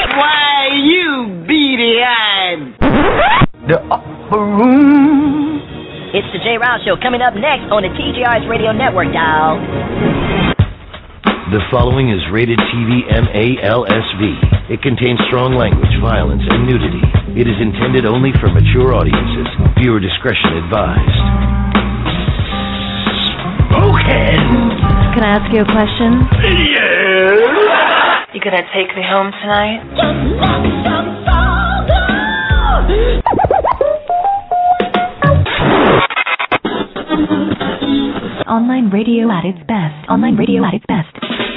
Why, you beady-eyed. The upper room. It's the Jay Rouse Show coming up next on the TJRS Radio Network, y'all. The following is rated TV MALSV. It contains strong language, violence, and nudity. It is intended only for mature audiences. Viewer discretion advised. Spoken! Can I ask you a question? Yes! You gonna take me home tonight? Online radio at its best. Online radio at its best.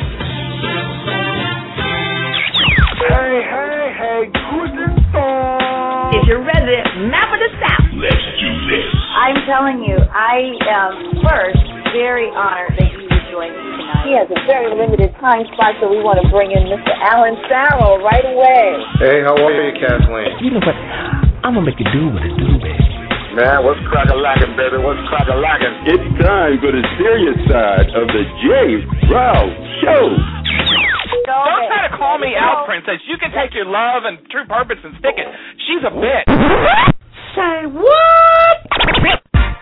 Hey, guten Tag. It's your resident map of the South. Let's do this. I'm telling you, I am first very honored that you would join me tonight. He has a very limited time spot, so we want to bring in Mr. Alan Farrell right away. Hey, how are you, Kathleen? You know what? I'm gonna make you do what it do, baby. Man, what's crack-a-lackin', baby? What's crack-a-lackin'? It's time for the serious side of the Jay Rouse Show. Don't try to call me out, Princess. You can take your love and true purpose and stick it. She's a bitch. Say what?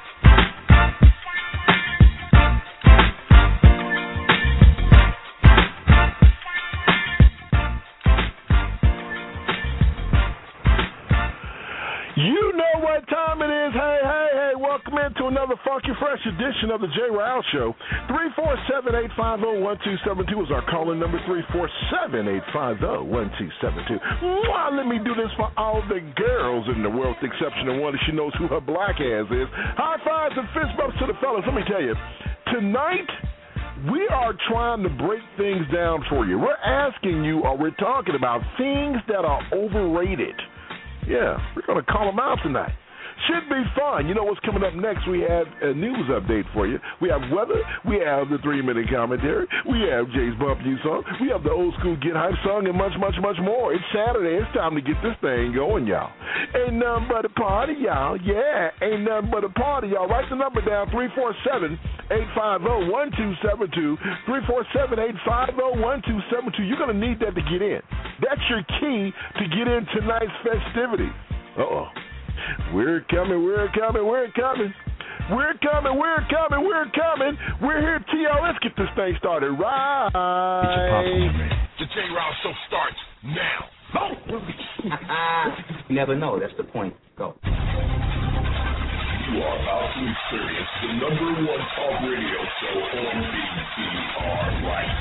You know what time it is. Hey, welcome into another funky, fresh edition of the Jay Rouse Show. 347-850-1272 is our calling number, 347-850-1272. Let me do this for all the girls in the world, with the exception of one, she knows who her black ass is. High fives and fist bumps to the fellas. Let me tell you, tonight, we are trying to break things down for you. We're asking you, or we're talking about things that are overrated. Yeah, we're going to call them out tonight. Should be fun. You know what's coming up next? We have a news update for you. We have weather. We have the 3-minute commentary. We have Jay's Bump You Song. We have the old school Get Hype song and much, much, much more. It's Saturday. It's time to get this thing going, y'all. Ain't nothing but a party, y'all. Yeah, ain't nothing but a party, y'all. Write the number down, 347-850-1272. 347-850-1272. You're going to need that to get in. That's your key to get in tonight's festivity. Uh-oh. We're coming. We're here, T.O. Let's get this thing started right. Get your popcorn ready. The Jay Rouse Show starts now. You never know. That's the point. Go. You are about to experience the #1 talk radio show on BTR right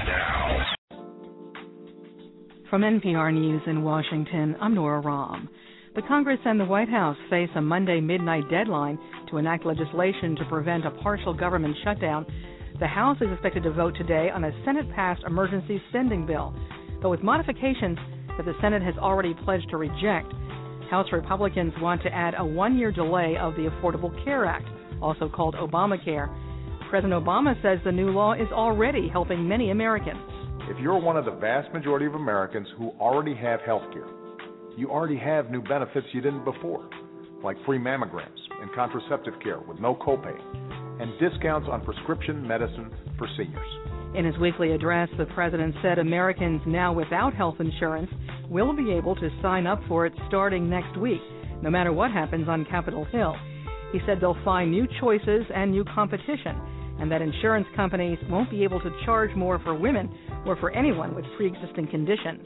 now. From NPR News in Washington, I'm Nora Rahm. The Congress and the White House face a Monday midnight deadline to enact legislation to prevent a partial government shutdown. The House is expected to vote today on a Senate-passed emergency spending bill, but with modifications that the Senate has already pledged to reject. House Republicans want to add a 1-year delay of the Affordable Care Act, also called Obamacare. President Obama says the new law is already helping many Americans. If you're one of the vast majority of Americans who already have health care, you already have new benefits you didn't before, like free mammograms and contraceptive care with no copay, and discounts on prescription medicine for seniors. In his weekly address, the president said Americans now without health insurance will be able to sign up for it starting next week, no matter what happens on Capitol Hill. He said they'll find new choices and new competition, and that insurance companies won't be able to charge more for women or for anyone with pre-existing conditions.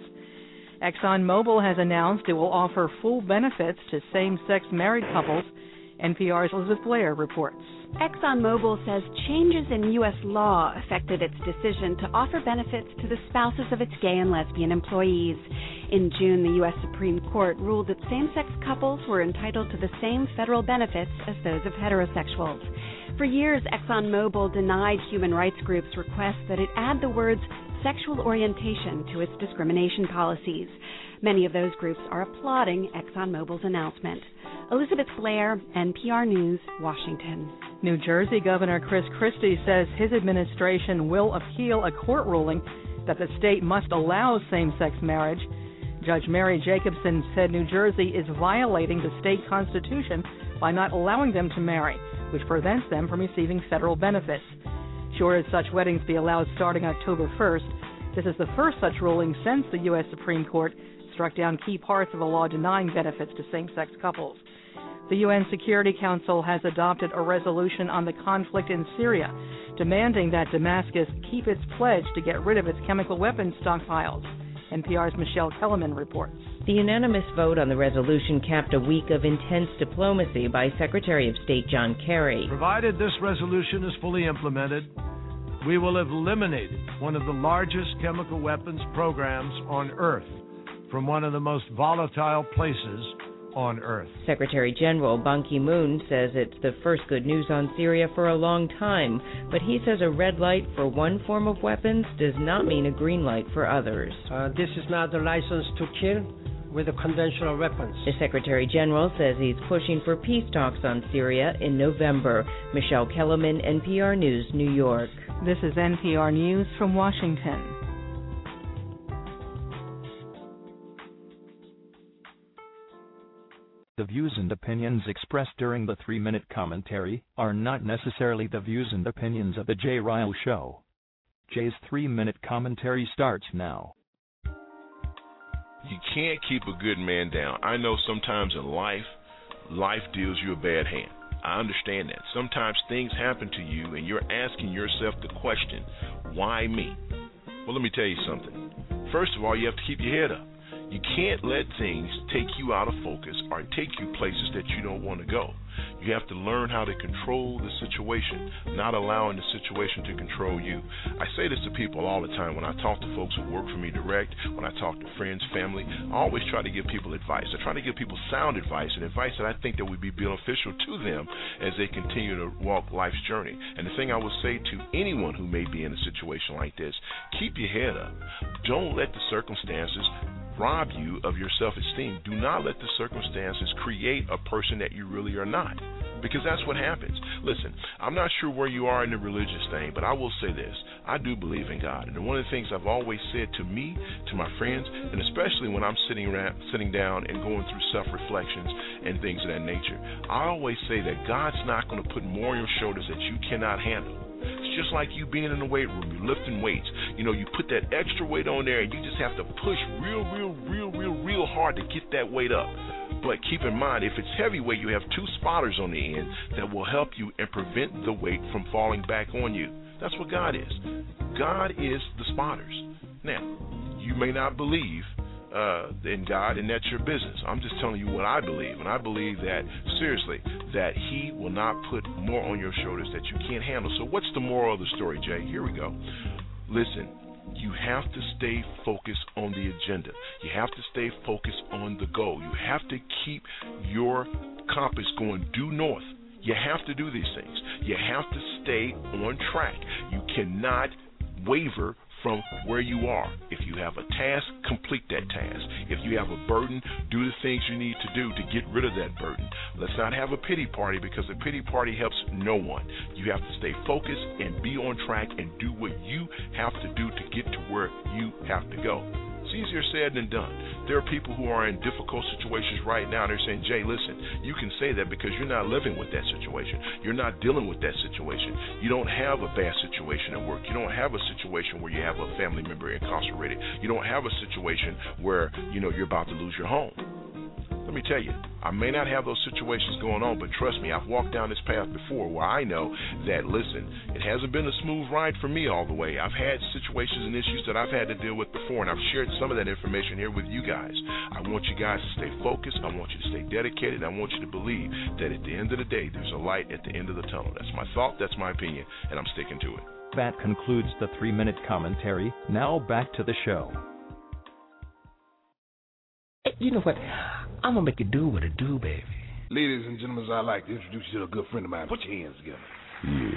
ExxonMobil has announced it will offer full benefits to same-sex married couples. NPR's Elizabeth Blair reports. ExxonMobil says changes in U.S. law affected its decision to offer benefits to the spouses of its gay and lesbian employees. In June, the U.S. Supreme Court ruled that same-sex couples were entitled to the same federal benefits as those of heterosexuals. For years, ExxonMobil denied human rights groups' requests that it add the words sexual orientation to its discrimination policies. Many of those groups are applauding ExxonMobil's announcement. Elizabeth Blair, NPR News, Washington. New Jersey Governor Chris Christie says his administration will appeal a court ruling that the state must allow same-sex marriage. Judge Mary Jacobson said New Jersey is violating the state constitution by not allowing them to marry, which prevents them from receiving federal benefits. She ordered such weddings be allowed starting October 1st. This is the first such ruling since the U.S. Supreme Court struck down key parts of a law denying benefits to same-sex couples. The UN Security Council has adopted a resolution on the conflict in Syria, demanding that Damascus keep its pledge to get rid of its chemical weapons stockpiles. NPR's Michelle Kellerman reports. The unanimous vote on the resolution capped a week of intense diplomacy by Secretary of State John Kerry. Provided this resolution is fully implemented, we will have eliminated one of the largest chemical weapons programs on Earth from one of the most volatile places on Earth. Secretary General Ban Ki-moon says it's the first good news on Syria for a long time, but he says a red light for one form of weapons does not mean a green light for others. This is not a license to kill with the conventional weapons. The Secretary General says he's pushing for peace talks on Syria in November. Michelle Kellerman, NPR News, New York. This is NPR News from Washington. The views and opinions expressed during the 3-minute commentary are not necessarily the views and opinions of The Jay Ryle Show. Jay's 3-minute commentary starts now. You can't keep a good man down. I know sometimes in life deals you a bad hand. I understand that. Sometimes things happen to you and you're asking yourself the question, why me? Well, let me tell you something. First of all, you have to keep your head up. You can't let things take you out of focus or take you places that you don't want to go. You have to learn how to control the situation, not allowing the situation to control you. I say this to people all the time when I talk to folks who work for me direct, when I talk to friends, family. I always try to give people advice. I try to give people sound advice and advice that I think that would be beneficial to them as they continue to walk life's journey. And the thing I would say to anyone who may be in a situation like this, keep your head up. Don't let the circumstances rob you of your self-esteem. Do not let the circumstances create a person that you really are not, because that's what happens. Listen, I'm not sure where you are in the religious thing, but I will say this. I do believe in God, and one of the things I've always said to me, to my friends, and especially when I'm sitting down and going through self-reflections and things of that nature, I always say that God's not going to put more on your shoulders that you cannot handle. It's just like you being in the weight room, you're lifting weights. You know, you put that extra weight on there and you just have to push real hard to get that weight up. But keep in mind, if it's heavy weight, you have 2 spotters on the end that will help you and prevent the weight from falling back on you. That's what God is. God is the spotters. Now, you may not believe in God, and that's your business. I'm just telling you what I believe, and I believe that, seriously, that He will not put more on your shoulders that you can't handle. So what's the moral of the story, Jay? Here we go. Listen, you have to stay focused on the agenda. You have to stay focused on the goal. You have to keep your compass going due north. You have to do these things. You have to stay on track. You cannot waver from where you are. If you have a task, complete that task. If you have a burden, do the things you need to do to get rid of that burden. Let's not have a pity party, because a pity party helps no one. You have to stay focused and be on track and do what you have to do to get to where you have to go. It's easier said than done. There are people who are in difficult situations right now. They're saying, Jay, listen, you can say that because you're not living with that situation. You're not dealing with that situation. You don't have a bad situation at work. You don't have a situation where you have a family member incarcerated. You don't have a situation where, you're about to lose your home. Let me tell you, I may not have those situations going on, but trust me, I've walked down this path before where I know that, listen, it hasn't been a smooth ride for me all the way. I've had situations and issues that I've had to deal with before, and I've shared some of that information here with you guys. I want you guys to stay focused. I want you to stay dedicated. I want you to believe that at the end of the day, there's a light at the end of the tunnel. That's my thought. That's my opinion, and I'm sticking to it. That concludes the 3-minute commentary. Now back to the show. You know what? I'm going to make you do what it do, baby. Ladies and gentlemen, I'd like to introduce you to a good friend of mine. Put your hands together. Yeah.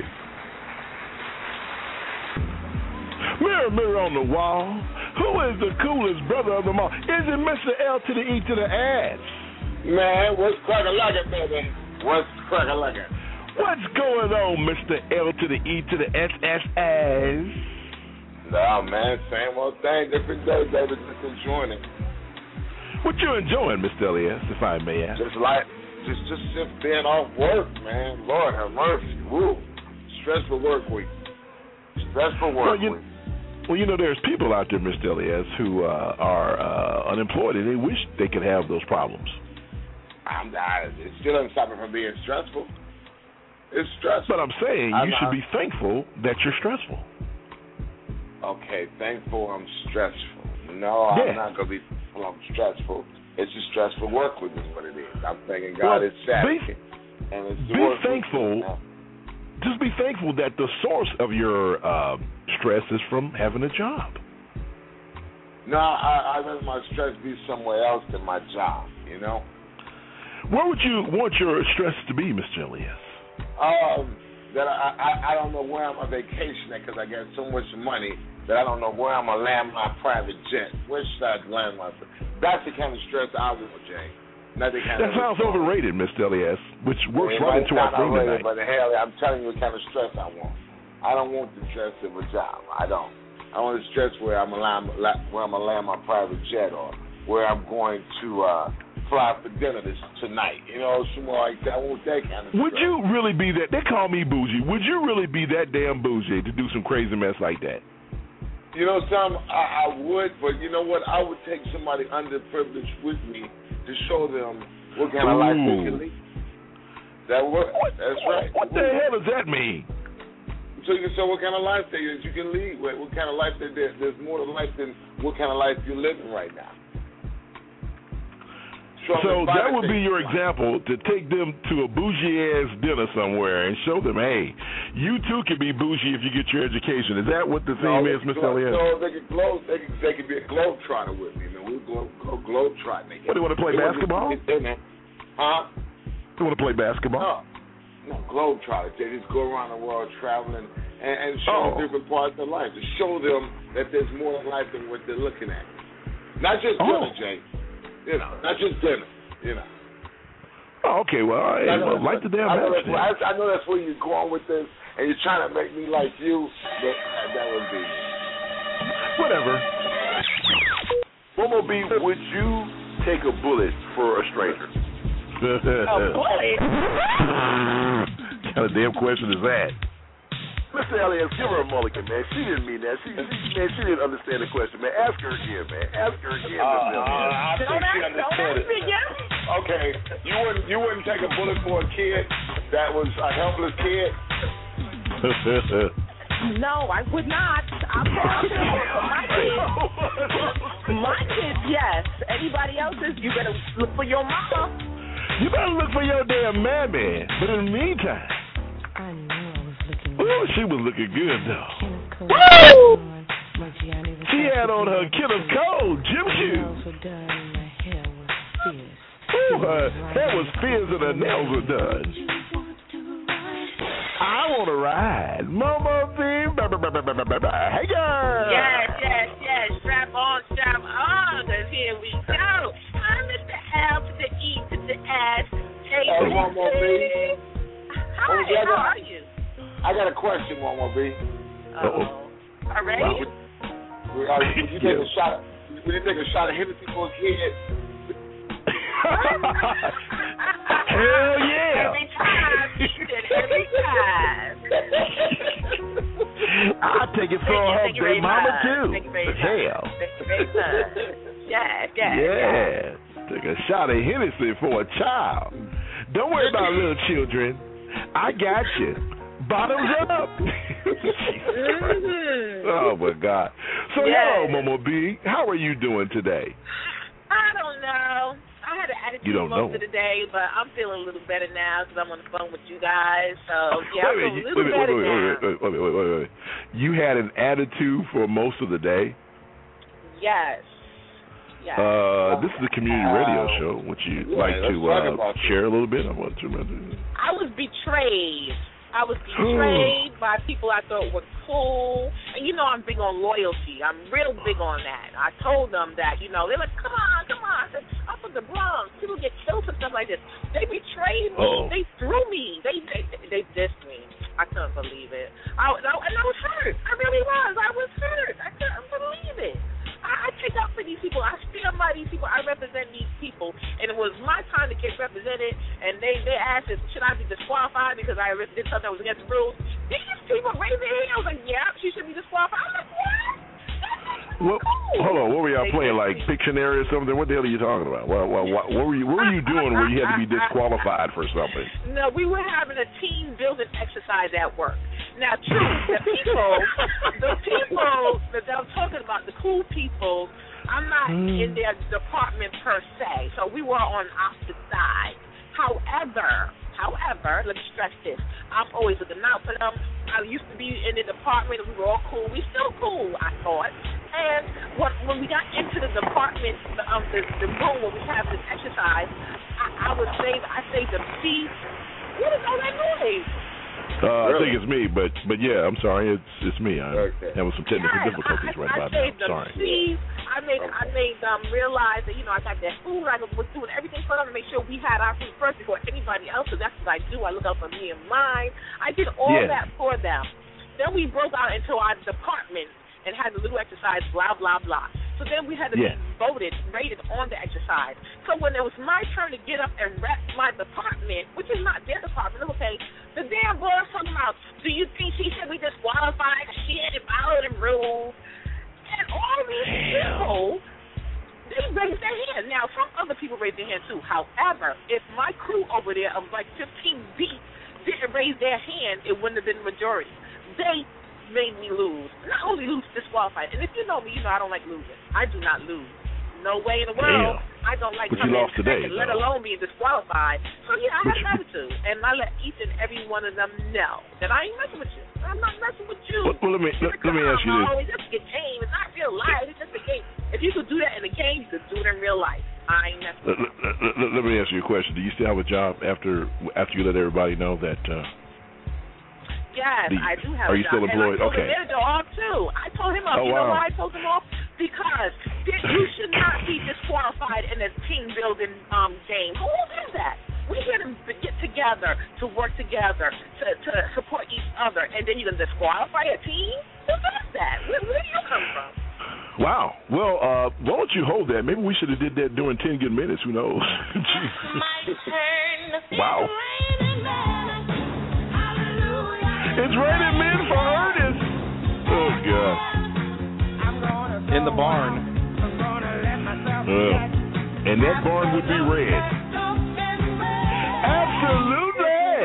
Mirror, mirror on the wall, who is the coolest brother of them all? Is it Mr. L to the E to the S? Man, what's crack-a-lackin', baby? What's crack-a-lackin'? What's going on, Mr. L to the E to the SSS? Nah, man, same old thing, different day, baby. Just enjoying it. What you enjoying, Mr. Elias, if I may ask? Just being off work, man. Lord have mercy. Woo. Stressful work week. Well, there's people out there, Mr. Elias, who are unemployed and they wish they could have those problems. It still doesn't stop me from being stressful. It's stressful. But I'm saying you should be thankful that you're stressful. Okay, thankful I'm stressful. No, I'm not going to be thankful I'm stressful. It's just stressful work with is what it is. I'm thanking God it's Saturday. Be thankful. Just be thankful that the source of your stress is from having a job. No, I'd rather my stress be somewhere else than my job, Where would you want your stress to be, Mr. Elias? That I don't know where I'm on vacation at because I got so much money that I don't know where I'm going to land my private jet. Where should I land my... That's the kind of stress I want, Jay. That sounds overrated, Mr. Elias, which works right into our thing tonight. But hell, I'm telling you what kind of stress I want. I don't want the stress of a job. I don't. I want the stress where I'm going to land my private jet or where I'm going to fly for dinner tonight. Something like that. I want that kind of stress. Would you really be that? They call me bougie. Would you really be that damn bougie to do some crazy mess like that? I would, but you know what? I would take somebody underprivileged with me to show them what kind of life they can lead. That's right. What the hell does that mean? So you can show what kind of life that you can lead. What kind of life there's more to life than what kind of life you're living right now. So that would be your example, to take them to a bougie-ass dinner somewhere and show them, hey, you too can be bougie if you get your education. Is that what the theme is, Mr. Elias? No, they can be a globetrotter with me. We'll go globetrotting. What, do you want to play basketball? Huh? You want to play basketball? No, globetrotters. They just go around the world traveling and show different parts of life, to show them that there's more to life than what they're looking at. Not just dinner, Jay. Not just dinner, Oh, okay, well, like the damn match. I know that's where you're going with this, and you're trying to make me like you, but that would be whatever. Momo B, would you take a bullet for a stranger? A bullet? What kind of damn question is that? Mr. Elias, give her a mulligan, man. She didn't mean that. She didn't understand the question, man. Ask her again, man. Ask her again, Mr. Elias. I think she understood it. Okay, you wouldn't take a bullet for a kid that was a helpless kid? No, I would not. I'm for my kids. My kids, yes. Anybody else's, you better look for your mama. You better look for your damn mammy. But in the meantime, I knew I was looking. Ooh, she was looking good though. Woo! She had on her Killer Cole gym shoes. Ooh, her hair was fierce and her nails were done. I want to ride. Momo B. Hey, girl. Yes. Strap on. Because here we go. I'm Mr. L to the E to the S. Hey, Momo B. Hi, how are you? I got a question, Momo B. Already? Would you take a shot of Hennessy for a kid? Hell yeah! Every time. I'll take it for her big mama too. Hell. Yeah. Take a shot of Hennessy for a child. Don't worry about little children. I got you. Bottoms up. Oh my God. So hello, Momo B. How are you doing today? I don't know. I had an attitude most of the day, but I'm feeling a little better now because I'm on the phone with you guys. So, yeah, I'm feeling a little better now. Wait. You had an attitude for most of the day? Yes. This is a community radio show. Would you like to share a little bit? I was betrayed. I was betrayed by people I thought were cool. And you know I'm big on loyalty. I'm real big on that. I told them that, they're like, come on. I said, I'm from the Bronx. People get killed for stuff like this. They betrayed me. They threw me. They dissed me. I couldn't believe it. I was hurt. I really was. I was hurt. I couldn't believe it. I take up for these people. I stand by these people. I represent these people. And it was my time to get represented. And they asked, should I be disqualified because I did something that was against the rules? These people raised their hand. I was like, yeah, she should be disqualified. I'm like, what? What? Hold on. What were y'all playing? Like Pictionary or something? What the hell are you talking about? What were you doing where you had to be disqualified for something? No, we were having a team building exercise at work. Now, true, the people that I'm talking about, the cool people, I'm not in their department per se, so we were on opposite sides. However, let me stress this. I'm always looking out for them. I used to be in the department, and we were all cool. We still cool, I thought. And when we got into the department, the room where we have this exercise, I say the beat. What is all that noise? I think it's me, but yeah, I'm sorry, it's me. I'm having some technical difficulties right about now. Sorry. I made them realize that, I got that food. I was doing everything for them to make sure we had our food first before anybody else, because that's what I do. I look out for me and mine. I did all that for them. Then we broke out into our department and had a little exercise, blah, blah, blah. So then we had to be rated on the exercise. So when it was my turn to get up and rep my department, which is not their department, okay, the damn boss talking about, do you think she should be disqualified? She hadn't followed the rules. And all these people, they raised their hand. Now, some other people raised their hand too. However, if my crew over there of like 15 deep didn't raise their hand, it wouldn't have been the majority. They made me lose. Not only lose, disqualified. And if you know me, you know I don't like losing. I do not lose. No way in the world. I don't like coming in second, let alone being disqualified. So, I have attitude. And I let each and every one of them know that I ain't messing with you. I'm not messing with you. Well, let me ask you this. It's just a game. It's not real life. It's just a game. If you could do that in a game, you could do it in real life. I ain't messing with you. Let me ask you a question. Do you still have a job after you let everybody know that... Yes, I do have a job. Are you still employed? And I told the manager off, too. I told him off. Know why I told him off? Because you should not be disqualified in a team-building game. Who is that? We're here to get together, to work together, to support each other, and then you're going to disqualify a team? Who does that? Where do you come from? Wow. Well, why don't you hold that? Maybe we should have did that during 10 good minutes. Who knows? Wow. It's raining men for Ernest. Oh, God. In the barn. And that barn would be red. Absolutely.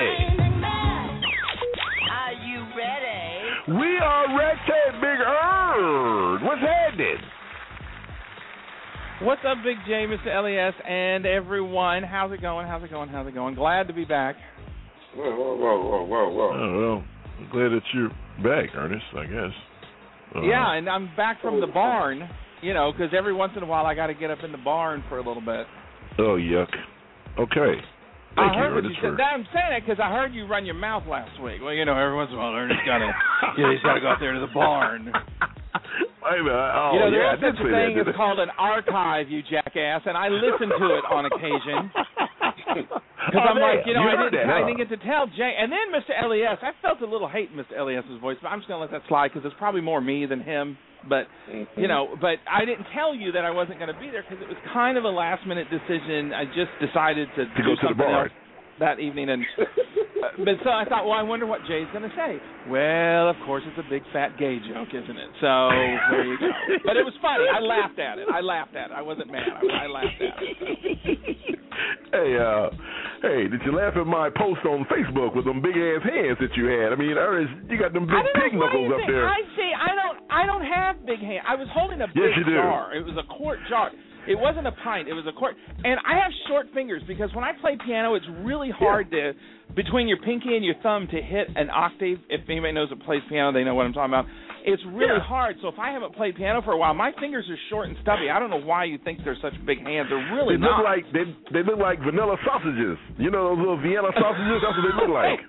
Are you ready? We are ready, Big Erd. What's happening? What's up, Big J, Mr. LES, and everyone? How's it going? Glad to be back. Whoa. Well, I'm glad that you're back, Ernest, I guess. Yeah, and I'm back from the barn, because every once in a while I got to get up in the barn for a little bit. Oh, yuck. Okay. Thank you, Ernest. I'm saying that because I heard you run your mouth last week. Well, every once in a while Ernest he's got to go out there to the barn. Wait a minute. There's such a thing as called an archive, you jackass, and I listen to it on occasion. Because I'm like, I didn't get to tell Jay. And then Mr. LES, I felt a little hate in Mr. LES's voice, but I'm just going to let that slide because it's probably more me than him. But, but I didn't tell you that I wasn't going to be there because it was kind of a last-minute decision. I just decided to do go to the something bar else that evening. And but so I thought, I wonder what Jay's going to say. Well, of course, it's a big, fat gay joke, isn't it? So there you go. But it was funny. I laughed at it. I wasn't mad. I laughed at it. Hey, did you laugh at my post on Facebook with them big ass hands that you had? I mean, Ernest, you got them big pig knuckles up there. I don't have big hands. I was holding a big jar. It was a quart jar. It wasn't a pint. It was a quart. And I have short fingers because when I play piano, it's really hard to, between your pinky and your thumb, to hit an octave. If anybody knows what plays piano, they know what I'm talking about. It's really hard. So if I haven't played piano for a while, my fingers are short and stubby. I don't know why you think they're such big hands. They're really not. They look like vanilla sausages. You know those little Vienna sausages? That's what they look like.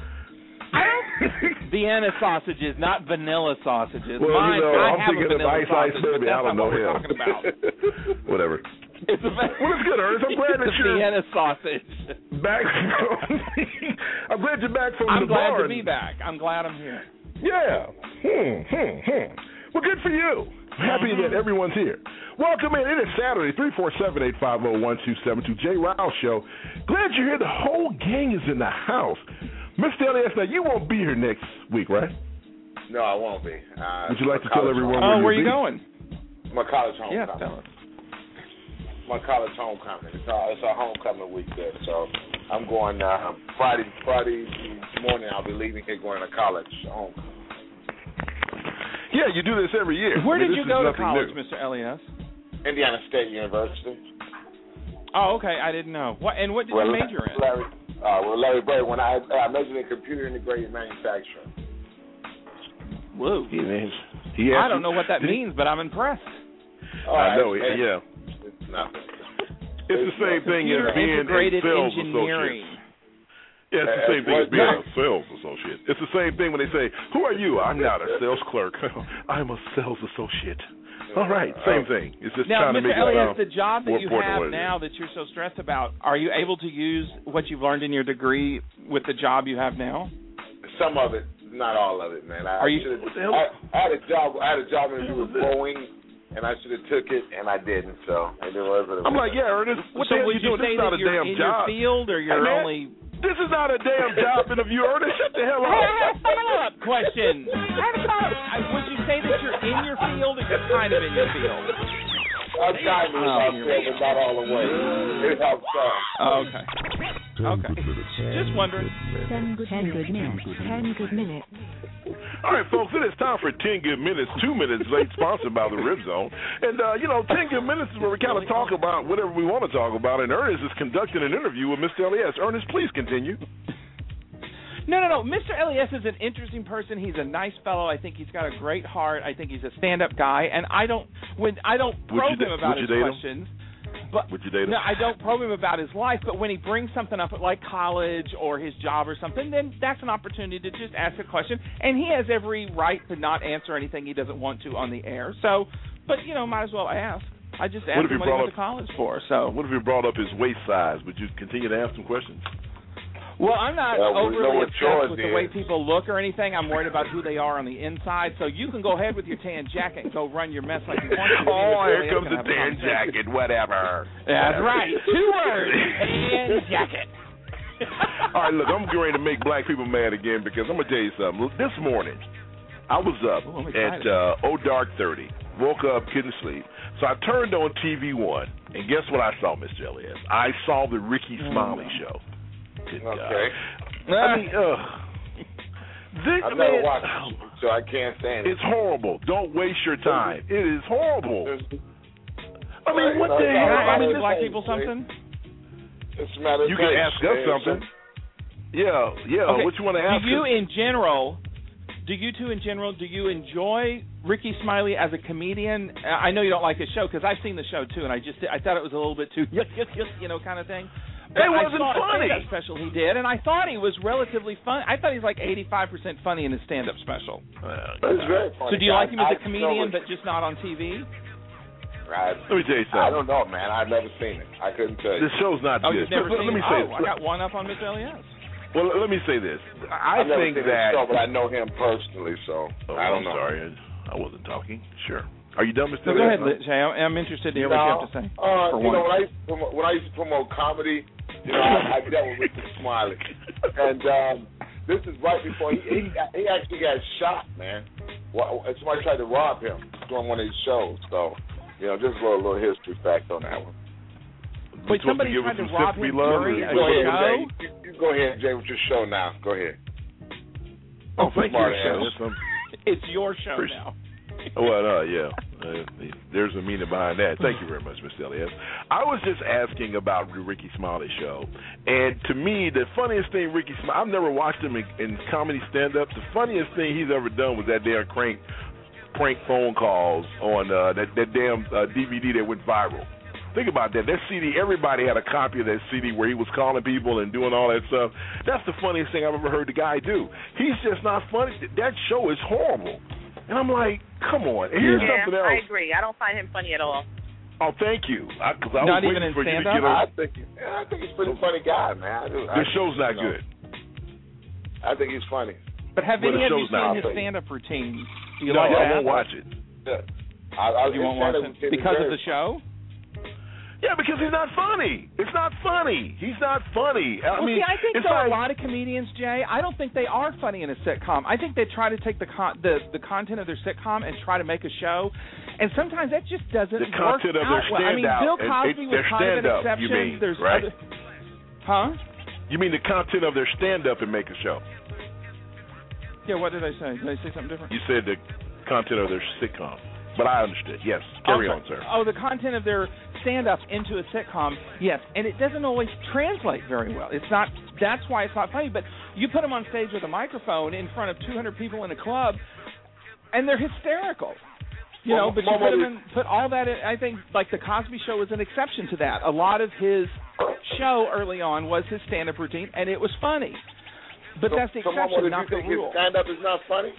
Vienna sausages, not vanilla sausages. Well, I'm have thinking of Ice Baby. I don't know him. Talking about. Whatever. It's good, Ernest. I'm glad that you're Vienna sausage. Back from I'm glad you're back from the barn. I'm glad to be back. I'm glad I'm here. Yeah. Well, good for you. Happy that everyone's here. Welcome in. It is Saturday, 347-850-1272, Jay Riles Show. Glad you're here. The whole gang is in the house. Mr. LES, now you won't be here next week, right? No, I won't be. Would you like to tell everyone where you going? My college homecoming. Yeah, tell us. My college homecoming. It's our homecoming week there. So I'm going Friday morning. I'll be leaving here going to college homecoming. Yeah, you do this every year. Where did you go to college, Mr. Elias? Indiana State University. Oh, okay. I didn't know. What did you major in? Larry Bird. When I majored in computer integrated manufacturing. Whoa. I don't know what that means, but I'm impressed. I know. Yeah. It's nothing. It's the same thing as being a sales associate. Yeah, it's the same thing as being a sales associate. It's the same thing when they say, "Who are you?" "I'm not a sales clerk. I'm a sales associate." All right, same thing. It's just now, trying to Mr. make Elias, it the job that you have now that you're so stressed about, are you able to use what you've learned in your degree with the job you have now? Some of it, not all of it, man. I had a job interview with Boeing. And I should have took it, and I didn't. So I'm like, yeah, Ernest. What the hell are you doing? This is not a damn job. Your field, or you're only. This is not a damn job interview, Ernest. Shut the hell up. I have a follow-up question. Would you say that you're in your field, or you're kind of in your field? I'm kind of in my field, but not all the way. It helps some. Okay. Just wondering. 10 good minutes. 10 good minutes. All right, folks, it is time for 10 Good Minutes, 2 minutes late, sponsored by the Rib Zone. And, 10 Good Minutes is where we kind of talk about whatever we want to talk about, and Ernest is conducting an interview with Mr. Elias. Ernest, please continue. No. Mr. Elias is an interesting person. He's a nice fellow. I think he's got a great heart. I think he's a stand-up guy, and I don't probe him about his questions. But would you date him? No, I don't probe him about his life, but when he brings something up like college or his job or something, then that's an opportunity to just ask a question. And he has every right to not answer anything he doesn't want to on the air. So, but, might as well ask. I just asked him what he went to college for. So, what if he brought up his waist size? Would you continue to ask him questions? Well, I'm not overly obsessed with the way people look or anything. I'm worried about who they are on the inside. So you can go ahead with your tan jacket and go run your mess like you want to. Oh, here comes the tan jacket, whatever. That's right. 2 words, tan jacket. All right, look, I'm going to make black people mad again because I'm going to tell you something. This morning, I was up at dark 30, woke up, couldn't sleep. So I turned on TV One, and guess what I saw, Mr. Elias? I saw the Ricky Smiley show. Good okay. God. I mean, I've never watched it, so I can't say anything. It's horrible. Don't waste your time. It is horrible. I mean, what the hell? I mean, black people something? It's a matter of you can ask us something. Yeah. Okay. What you want to ask us? Do you two in general, do you enjoy Ricky Smiley as a comedian? I know you don't like his show because I've seen the show too, and I thought it was a little bit too kind of thing. But it wasn't funny. I saw a stand-up special he did, and I thought he was relatively fun. I thought he's like 85% funny in his stand-up special. It's very funny. So do you like him as a comedian, but just not on TV? Right. Let me tell you something. I don't know, man. I've never seen it. I couldn't tell you. The show's not good. You've never seen it? I got one up on Mr. Elias. Well, let me say this. I've never seen the show, but I know him personally, so I don't know. Sorry, I wasn't talking. Sure. Are you done, Mr. Elias? Go ahead, Jay. I'm interested to hear what you have to say. When I used to promote comedy, I dealt with Ricky Smiley, and this is right before he actually got shot, man. Somebody tried to rob him during one of his shows, so just a little history fact on that one. Wait, somebody tried to rob him during a show? You go ahead, Jay, with your show now. Go ahead. Oh, thank you. It's your show now. Well, yeah. There's a meaning behind that. Thank you very much, Mr. Elias. I was just asking about the Ricky Smiley show. And to me, the funniest thing I've never watched him in comedy stand-up. The funniest thing he's ever done was that damn prank phone calls on that damn DVD that went viral. Think about that. That CD, everybody had a copy of that CD where he was calling people and doing all that stuff. That's the funniest thing I've ever heard the guy do. He's just not funny. That show is horrible. And I'm like, come on. And here's something else. I agree. I don't find him funny at all. Oh, thank you. Because I not was even waiting for you to get on. I think he's a pretty funny guy, man. The show's not good. I think he's funny. But have any of you seen his stand-up routine? Do you no, like I that? won't watch it. Yeah. You won't watch it because of the show? Yeah, because he's not funny. It's not funny. He's not funny. I mean, I think it's a lot of comedians, Jay, I don't think they are funny in a sitcom. I think they try to take the content of their sitcom and try to make a show, and sometimes that just doesn't work out. The content of their well. I mean, Bill Cosby was kind of an exception. You mean, There's right? You mean the content of their stand-up and make a show? Yeah, what did I say? Did I say something different? You said the content of their sitcom. But I understood. Yes. Carry on, sir. Oh, the content of their stand-up into a sitcom, yes. And it doesn't always translate very well. It's not. That's why it's not funny. But you put them on stage with a microphone in front of 200 people in a club, and they're hysterical. You know, but you put all that in. I think, like, the Cosby Show was an exception to that. A lot of his show early on was his stand-up routine, and it was funny. But that's the exception, not the rule. His stand-up is not funny?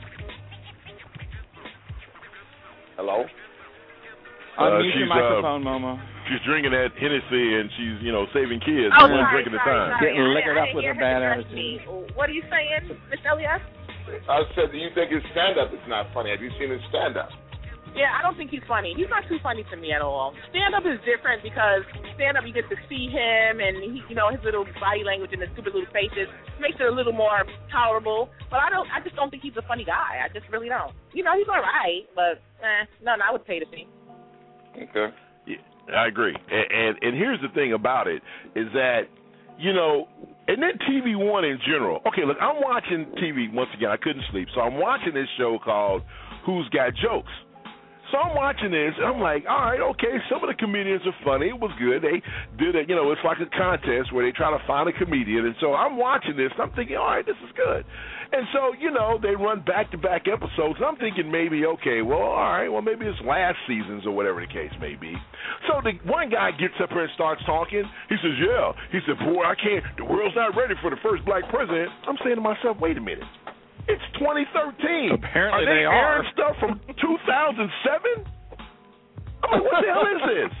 Hello? Unmute your microphone, Momo. She's drinking that Hennessy and she's, saving kids. Oh, drinking the time. Getting liquored up with a bad attitude. What are you saying, Miss Elias? I said, do you think his stand-up is not funny? Have you seen his stand-up? Yeah, I don't think he's funny. He's not too funny to me at all. Stand-up is different because stand-up you get to see him and he, his little body language and his stupid little faces makes it a little more tolerable. But I just don't think he's a funny guy. I just really don't. He's all right, but I would pay to see. Okay. Yeah, I agree. And here's the thing about it is that, and then TV One in general. Okay, look, I'm watching TV once again. I couldn't sleep, so I'm watching this show called Who's Got Jokes. So I'm watching this, and I'm like, all right, okay, some of the comedians are funny. It was good. They did it, it's like a contest where they try to find a comedian. And so I'm watching this, and I'm thinking, all right, this is good. And so, they run back-to-back episodes. And I'm thinking maybe, okay, well, all right, well, maybe it's last season's or whatever the case may be. So the one guy gets up here and starts talking. He says, yeah. He said, boy, the world's not ready for the first black president. I'm saying to myself, wait a minute. It's 2013. Apparently they are. Airing stuff from 2007? I mean, what the hell is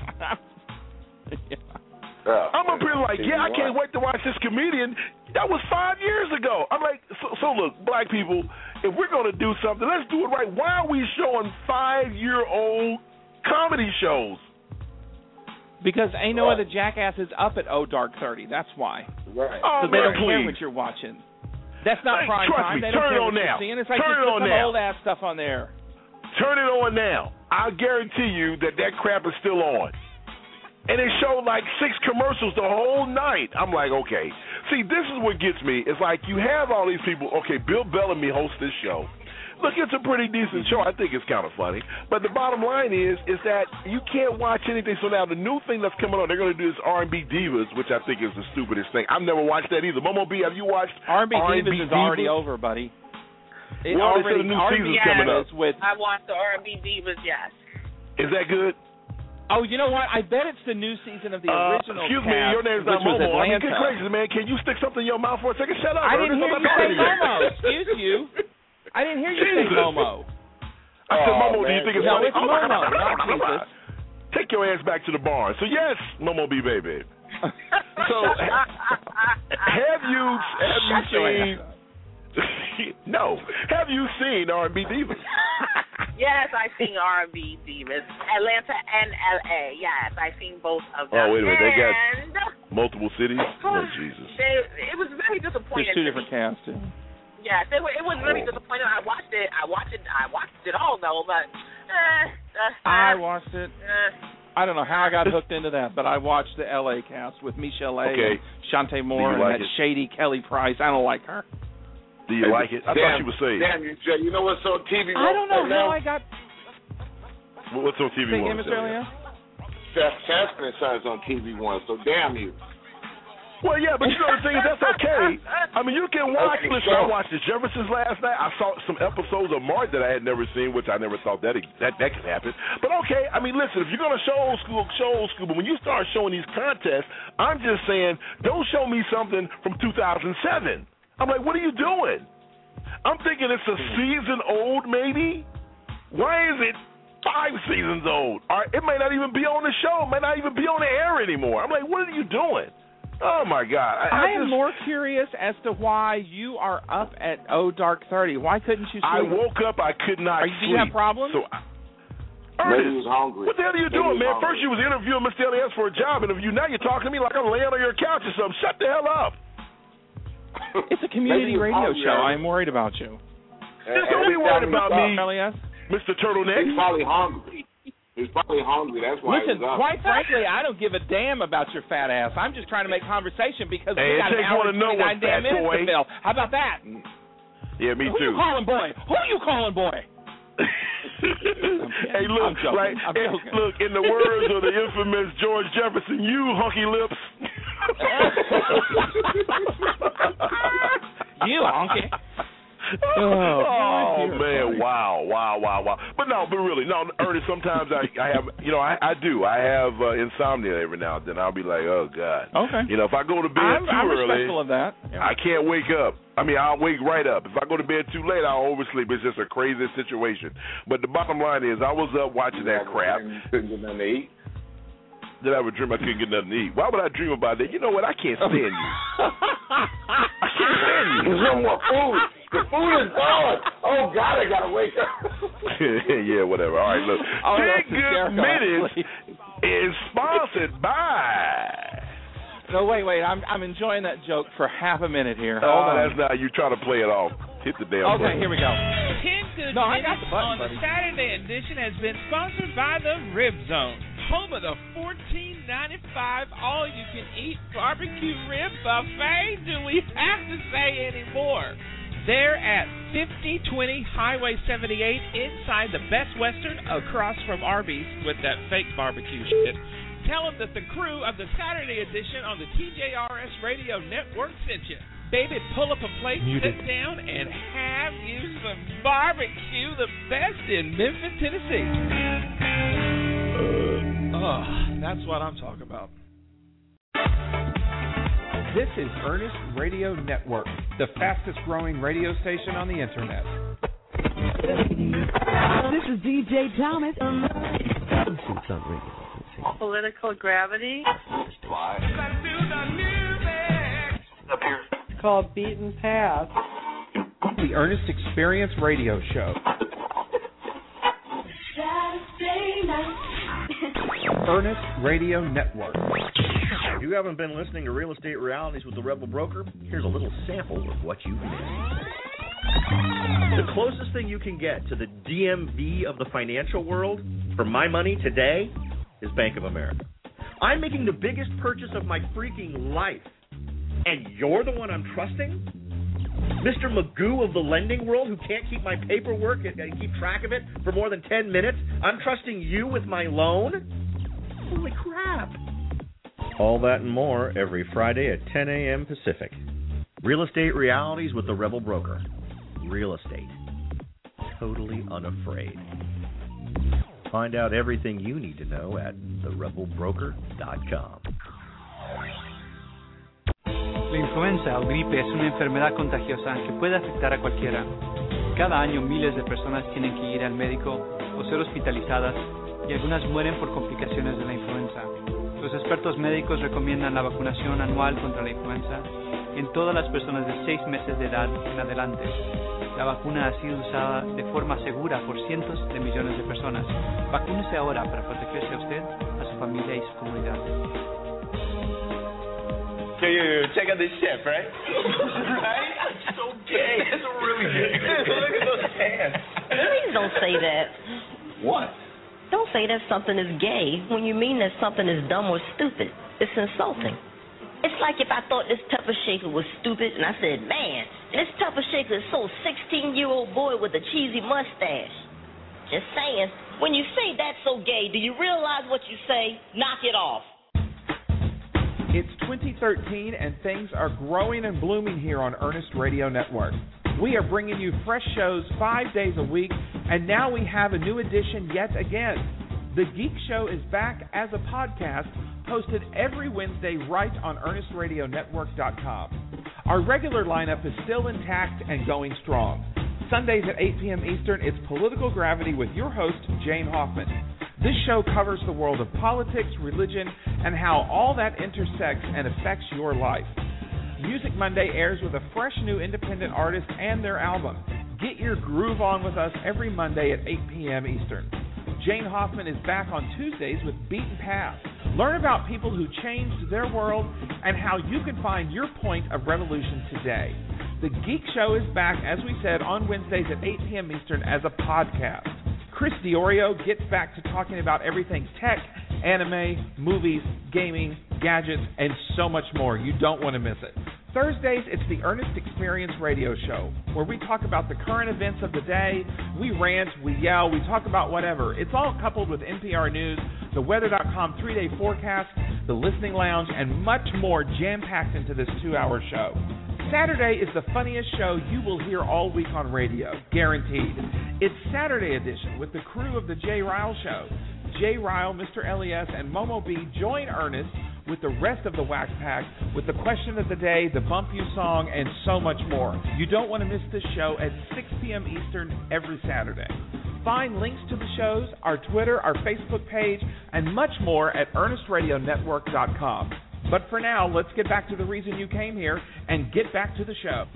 this? I'm up here like, I can't wait to watch this comedian. That was 5 years ago. I'm like, so look, black people, if we're going to do something, let's do it right. Why are we showing 5-year-old comedy shows? Because ain't no other jackasses up at Dark 30. That's why. Right. So they don't care what you're watching. That's not prime time. They don't care what you're seeing. It's like you put some old-ass stuff on there. Turn it on now. I'll guarantee you that crap is still on. And it showed like 6 commercials the whole night. I'm like, okay. See, this is what gets me. It's like you have all these people. Okay, Bill Bellamy hosts this show. Look, it's a pretty decent show. I think it's kind of funny. But the bottom line is that you can't watch anything. So now the new thing that's coming on, they're going to do this R&B Divas, which I think is the stupidest thing. I've never watched that either. Momo B, have you watched R&B Divas? Is already over, buddy. They said the new season's coming up. I watched the R&B Divas, yes. Is that good? Oh, you know what? I bet it's the new season of the original excuse me, your name's not Momo. I mean, good gracious, man. Can you stick something in your mouth for a second? Shut up. I didn't hear you say Momo. Excuse you. I didn't hear you say Momo. I said Momo, do you think it's funny? No, it's Momo, not Jesus. Take your ass back to the barn. So, yes, Momo B, baby. So, have you seen... No. Have you seen R&B Divas? Yes, I've seen R&B Divas. Atlanta and L.A. Yes, I've seen both of them. Oh, wait a minute. They got multiple cities? Oh, Jesus. It was very disappointing. There's 2 different casts, too. Yes, it was really disappointing. I watched it all, though, but... I watched it. I don't know how I got hooked into that, but I watched the L.A. cast with Michelle A. and Shantae Moore and that shady Kelly Price. I don't like her. Do you like it? I thought she was saying. Damn you, Jay. You know what's on TV? I don't know how I got... What's on TV One? Sanford and Sons on TV One, so damn you. Well, yeah, but you know the thing is, that's okay. I mean, you can watch. Listen, I watched The Jeffersons last night. I saw some episodes of Martin that I had never seen, which I never thought that could happen. But okay, I mean, listen, if you're gonna show old school, show old school. But when you start showing these contests, I'm just saying, don't show me something from 2007. I'm like, what are you doing? I'm thinking it's a season old, maybe. Why is it 5 seasons old? Or it may not even be on the show. It may not even be on the air anymore. I'm like, what are you doing? Oh, my God. I am more curious as to why you are up at Dark 30. Why couldn't you sleep? I woke up. I could not sleep. Do you have problems? So Maybe he was hungry. What the hell are you doing, man? First you was interviewing Mr. Elias for a job interview. Now you're talking to me like I'm laying on your couch or something. Shut the hell up. It's a community radio show. I'm worried about you. Just don't be worried about me, Elias. Mr. Turtleneck. He's probably hungry. That's why. Listen, he's up. quite frankly, I don't give a damn about your fat ass. I'm just trying to make conversation because we got an hour and 29 damn minutes to fill. How about that? Yeah, me too. Who you calling boy? Who you calling boy? Hey, look, look, in the words of the infamous George Jefferson, you hunky lips. You hunky. Oh man! Wow! But really, Ernest. Sometimes I have, I have insomnia every now and then. I'll be like, oh God. Okay. If I go to bed I'm early, respectful of that. Yeah. I can't wake up. I'll wake right up. If I go to bed too late, I'll oversleep. It's just a crazy situation. But the bottom line is, I was up watching that crap. Couldn't get nothing to eat. Did I ever dream I couldn't get nothing to eat? Why would I dream about that? You know what? I can't stand you. I can't stand you. There's no more food. The food is gone. Oh, God, I got to wake up. Yeah, whatever. All right, look. 10 Good Minutes is sponsored by... No, wait. I'm enjoying that joke for half a minute here. Hold on. That's not. You trying to play it off. Hit the damn button. Okay, here we go. 10 Good Minutes on the Saturday edition has been sponsored by the Rib Zone, home of the $14.95 all-you-can-eat barbecue rib buffet. Do we have to say any more? They're at 5020 Highway 78 inside the Best Western across from Arby's with that fake barbecue shit. Tell them that the crew of the Saturday edition on the TJRS Radio Network sent you. Baby, pull up a plate, sit down, and have you some barbecue, the best in Memphis, Tennessee. That's what I'm talking about. This is Ernest Radio Network, the fastest growing radio station on the internet. This is DJ Thomas. Political Gravity. It's called Beaten Path. The Ernest Experience Radio Show. Ernest Radio Network. If you haven't been listening to Real Estate Realities with the Rebel Broker, here's a little sample of what you've missed. The closest thing you can get to the DMV of the financial world for my money today is Bank of America. I'm making the biggest purchase of my freaking life, and you're the one I'm trusting? Mr. Magoo of the lending world who can't keep my paperwork and keep track of it for more than 10 minutes? I'm trusting you with my loan? Holy crap. All that and more every Friday at 10 a.m. Pacific. Real Estate Realities with the Rebel Broker. Real estate. Totally unafraid. Find out everything you need to know at therebelbroker.com. La influenza o gripe es una enfermedad contagiosa que puede afectar a cualquiera. Cada año miles de personas tienen que ir al médico o ser hospitalizadas y algunas mueren por complicaciones de la influenza. Los expertos médicos recomiendan la vacunación anual contra la influenza en todas las personas de 6 meses de edad en adelante. La vacuna ha sido usada de forma segura por cientos de millones de personas. Vacúnese ahora para protegerse a usted, a su familia y su comunidad. Yo, check out this chef, right? Right? It's so gay. It's really gay. Look at those pants. Please don't say that. What? Don't say that something is gay when you mean that something is dumb or stupid. It's insulting. It's like if I thought this Pepper Shaker was stupid and I said, man, this Pepper Shaker is so 16-year-old boy with a cheesy mustache. Just saying, when you say that's so gay, do you realize what you say? Knock it off. It's 2013 and things are growing and blooming here on Ernest Radio Network. We are bringing you fresh shows 5 days a week, and now we have a new edition yet again. The Geek Show is back as a podcast, hosted every Wednesday right on ErnestRadioNetwork.com. Our regular lineup is still intact and going strong. Sundays at 8 p.m. Eastern, it's Political Gravity with your host, Jane Hoffman. This show covers the world of politics, religion, and how all that intersects and affects your life. Music Monday airs with a fresh new independent artist and their album. Get your groove on with us every Monday at 8 p.m. Eastern. Jane Hoffman is back on Tuesdays with Beaten Path. Learn about people who changed their world and how you can find your point of revolution today. The Geek Show is back, as we said, on Wednesdays at 8 p.m. Eastern as a podcast. Chris Diorio gets back to talking about everything tech, anime, movies, gaming, gadgets, and so much more. You don't want to miss it. Thursdays, it's the Ernest Experience radio show, where we talk about the current events of the day. We rant, we yell, we talk about whatever. It's all coupled with NPR News, the Weather.com 3-day forecast, the Listening Lounge, and much more jam-packed into this 2-hour show. Saturday is the funniest show you will hear all week on radio, guaranteed. It's Saturday edition with the crew of the Jay Ryle Show. Jay Ryle, Mr. LES, and Momo B join Ernest with the rest of the Whack Pack with the question of the day, the Bump You song, and so much more. You don't want to miss this show at 6 p.m. Eastern every Saturday. Find links to the shows, our Twitter, our Facebook page, and much more at ErnestRadioNetwork.com. But for now, let's get back to the reason you came here and get back to the show.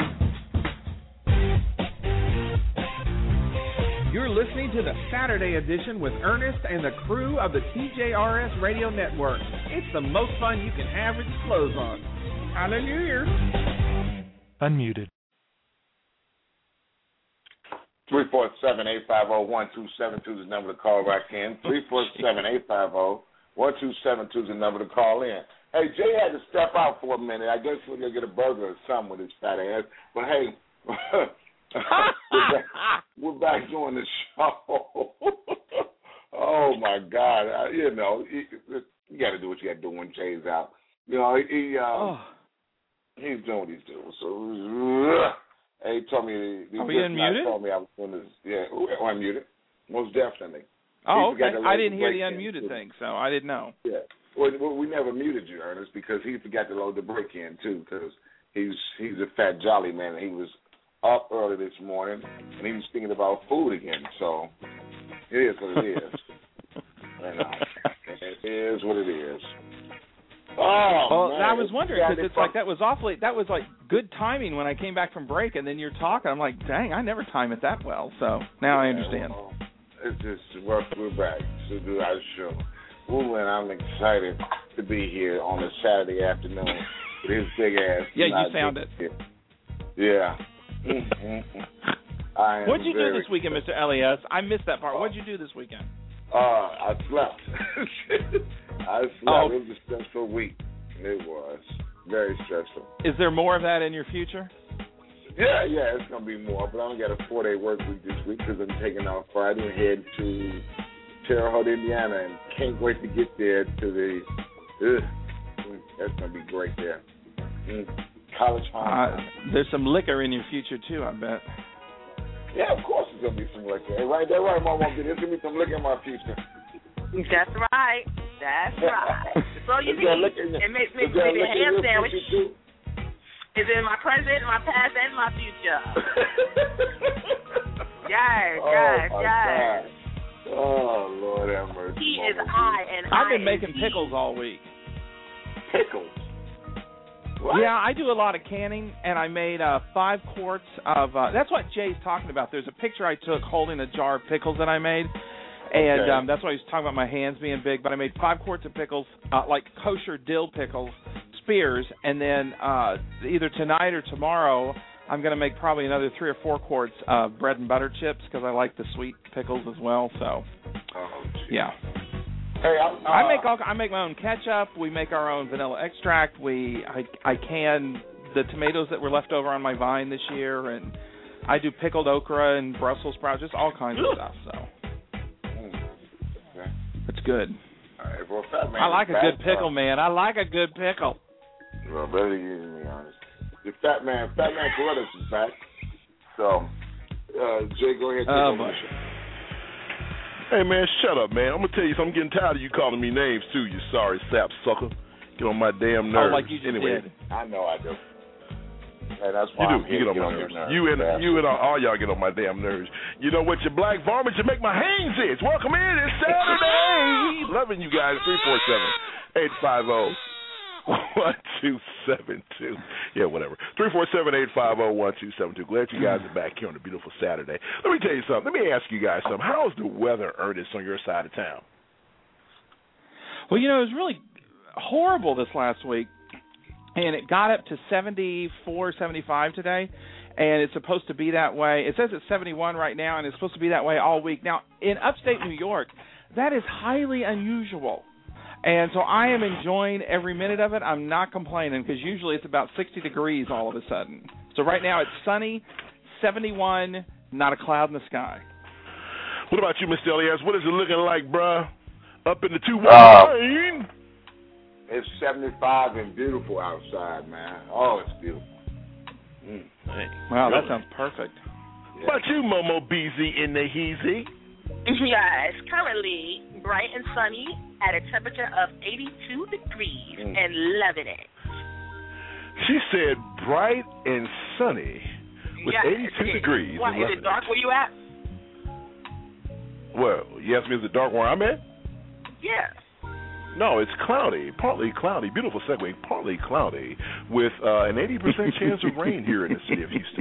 You're listening to the Saturday edition with Ernest and the crew of the TJRS Radio Network. It's the most fun you can have with your clothes on. Hallelujah. Unmuted. 347-850-1272 is the number to call back in. 347-850-1272 is the number to call in. Hey, Jay had to step out for a minute. I guess we're going to get a burger or something with his fat ass. But, hey, we're back doing the show. Oh, my God. You know, you got to do what you got to do when Jay's out. You know, he's doing what he's doing. So, he told me. Are we unmuted? Told me I was doing this. Yeah, we're unmuted. Most definitely. Oh, okay. I didn't hear the unmuted thing, so I didn't know. Yeah. Well, we never muted you, Ernest, because he forgot to load the break in, too, because he's a fat, jolly man, and he was up early this morning, and he was thinking about food again, so it is what it is. It is what it is. Oh, man. I was wondering, because it's like that was like good timing when I came back from break, and then you're talking. I'm like, dang, I never time it that well, so now I understand. Well, it's just, we're back to do our show. Ooh, and I'm excited to be here on a Saturday afternoon with his big ass. Yeah, you found it. Yeah. What'd you do this weekend, Mr. LES? I missed that part. What'd you do this weekend? I slept. It was a stressful week. It was very stressful. Is there more of that in your future? Yeah, it's going to be more. But I only got a 4-day work week this week because I'm taking off Friday and head to Terre Haute, Indiana, and can't wait to get there to the. That's going to be great there. College home. There's some liquor in your future too, I bet. Yeah, of course there's going to be some liquor. Hey, right there, right, Mama. There's going to be some liquor in my future. That's right. That's all you need. And maybe a ham sandwich. Is in my present, my past, and my future. Yes. God. Oh, Lord have mercy. He is high and high. I've been making pickles all week. Pickles? What? Yeah, I do a lot of canning, and I made 5 quarts of that's what Jay's talking about. There's a picture I took holding a jar of pickles that I made, and that's why he's talking about my hands being big. But I made 5 quarts of pickles, like kosher dill pickles, spears, and then either tonight or tomorrow I'm going to make probably another 3 or 4 quarts of bread and butter chips because I like the sweet pickles as well. So, yeah. Hey, I make my own ketchup. We make our own vanilla extract. I can the tomatoes that were left over on my vine this year, and I do pickled okra and Brussels sprouts, just all kinds of stuff. So it's good. All right, well, Fat Man, I like a good pickle, man. I like a good pickle. Well, better you than me, honest. The Fat Man Correttis is back. So, Jay, go ahead. Hey, man, shut up, man. I'm going to tell you something. I'm getting tired of you calling me names, too, you sorry sap sucker. Get on my damn nerves. Oh, like you just did. I know I do. Hey, that's why you do. You get on my nerves. You and all y'all get on my damn nerves. You know what, you black varmints, you make my hands itch. Welcome in. It's Saturday. Loving you guys. 347-850. 1272. Yeah, whatever. 347-850-1272. Glad you guys are back here on a beautiful Saturday. Let me tell you something. Let me ask you guys something. How's the weather, Ernest, on your side of town? Well, it was really horrible this last week, and it got up to 74, 75 today, and it's supposed to be that way. It says it's 71 right now, and it's supposed to be that way all week. Now, in upstate New York, that is highly unusual, and so I am enjoying every minute of it. I'm not complaining because usually it's about 60 degrees all of a sudden. So right now it's sunny, 71, not a cloud in the sky. What about you, Mr. Elias? What is it looking like, bruh? Up in the 219? It's 75 and beautiful outside, man. Oh, it's beautiful. Wow, that sounds perfect. Yeah. What about you, Momo Beezy in the Heezy? Yes, currently bright and sunny at a temperature of 82 degrees and loving it. She said bright and sunny with 82 degrees. Why, is it dark where you at? Well, you asked me, is it dark where I'm at? Yeah. No, it's cloudy, partly cloudy, beautiful segue, partly cloudy, with an 80% chance of rain here in the city of Houston.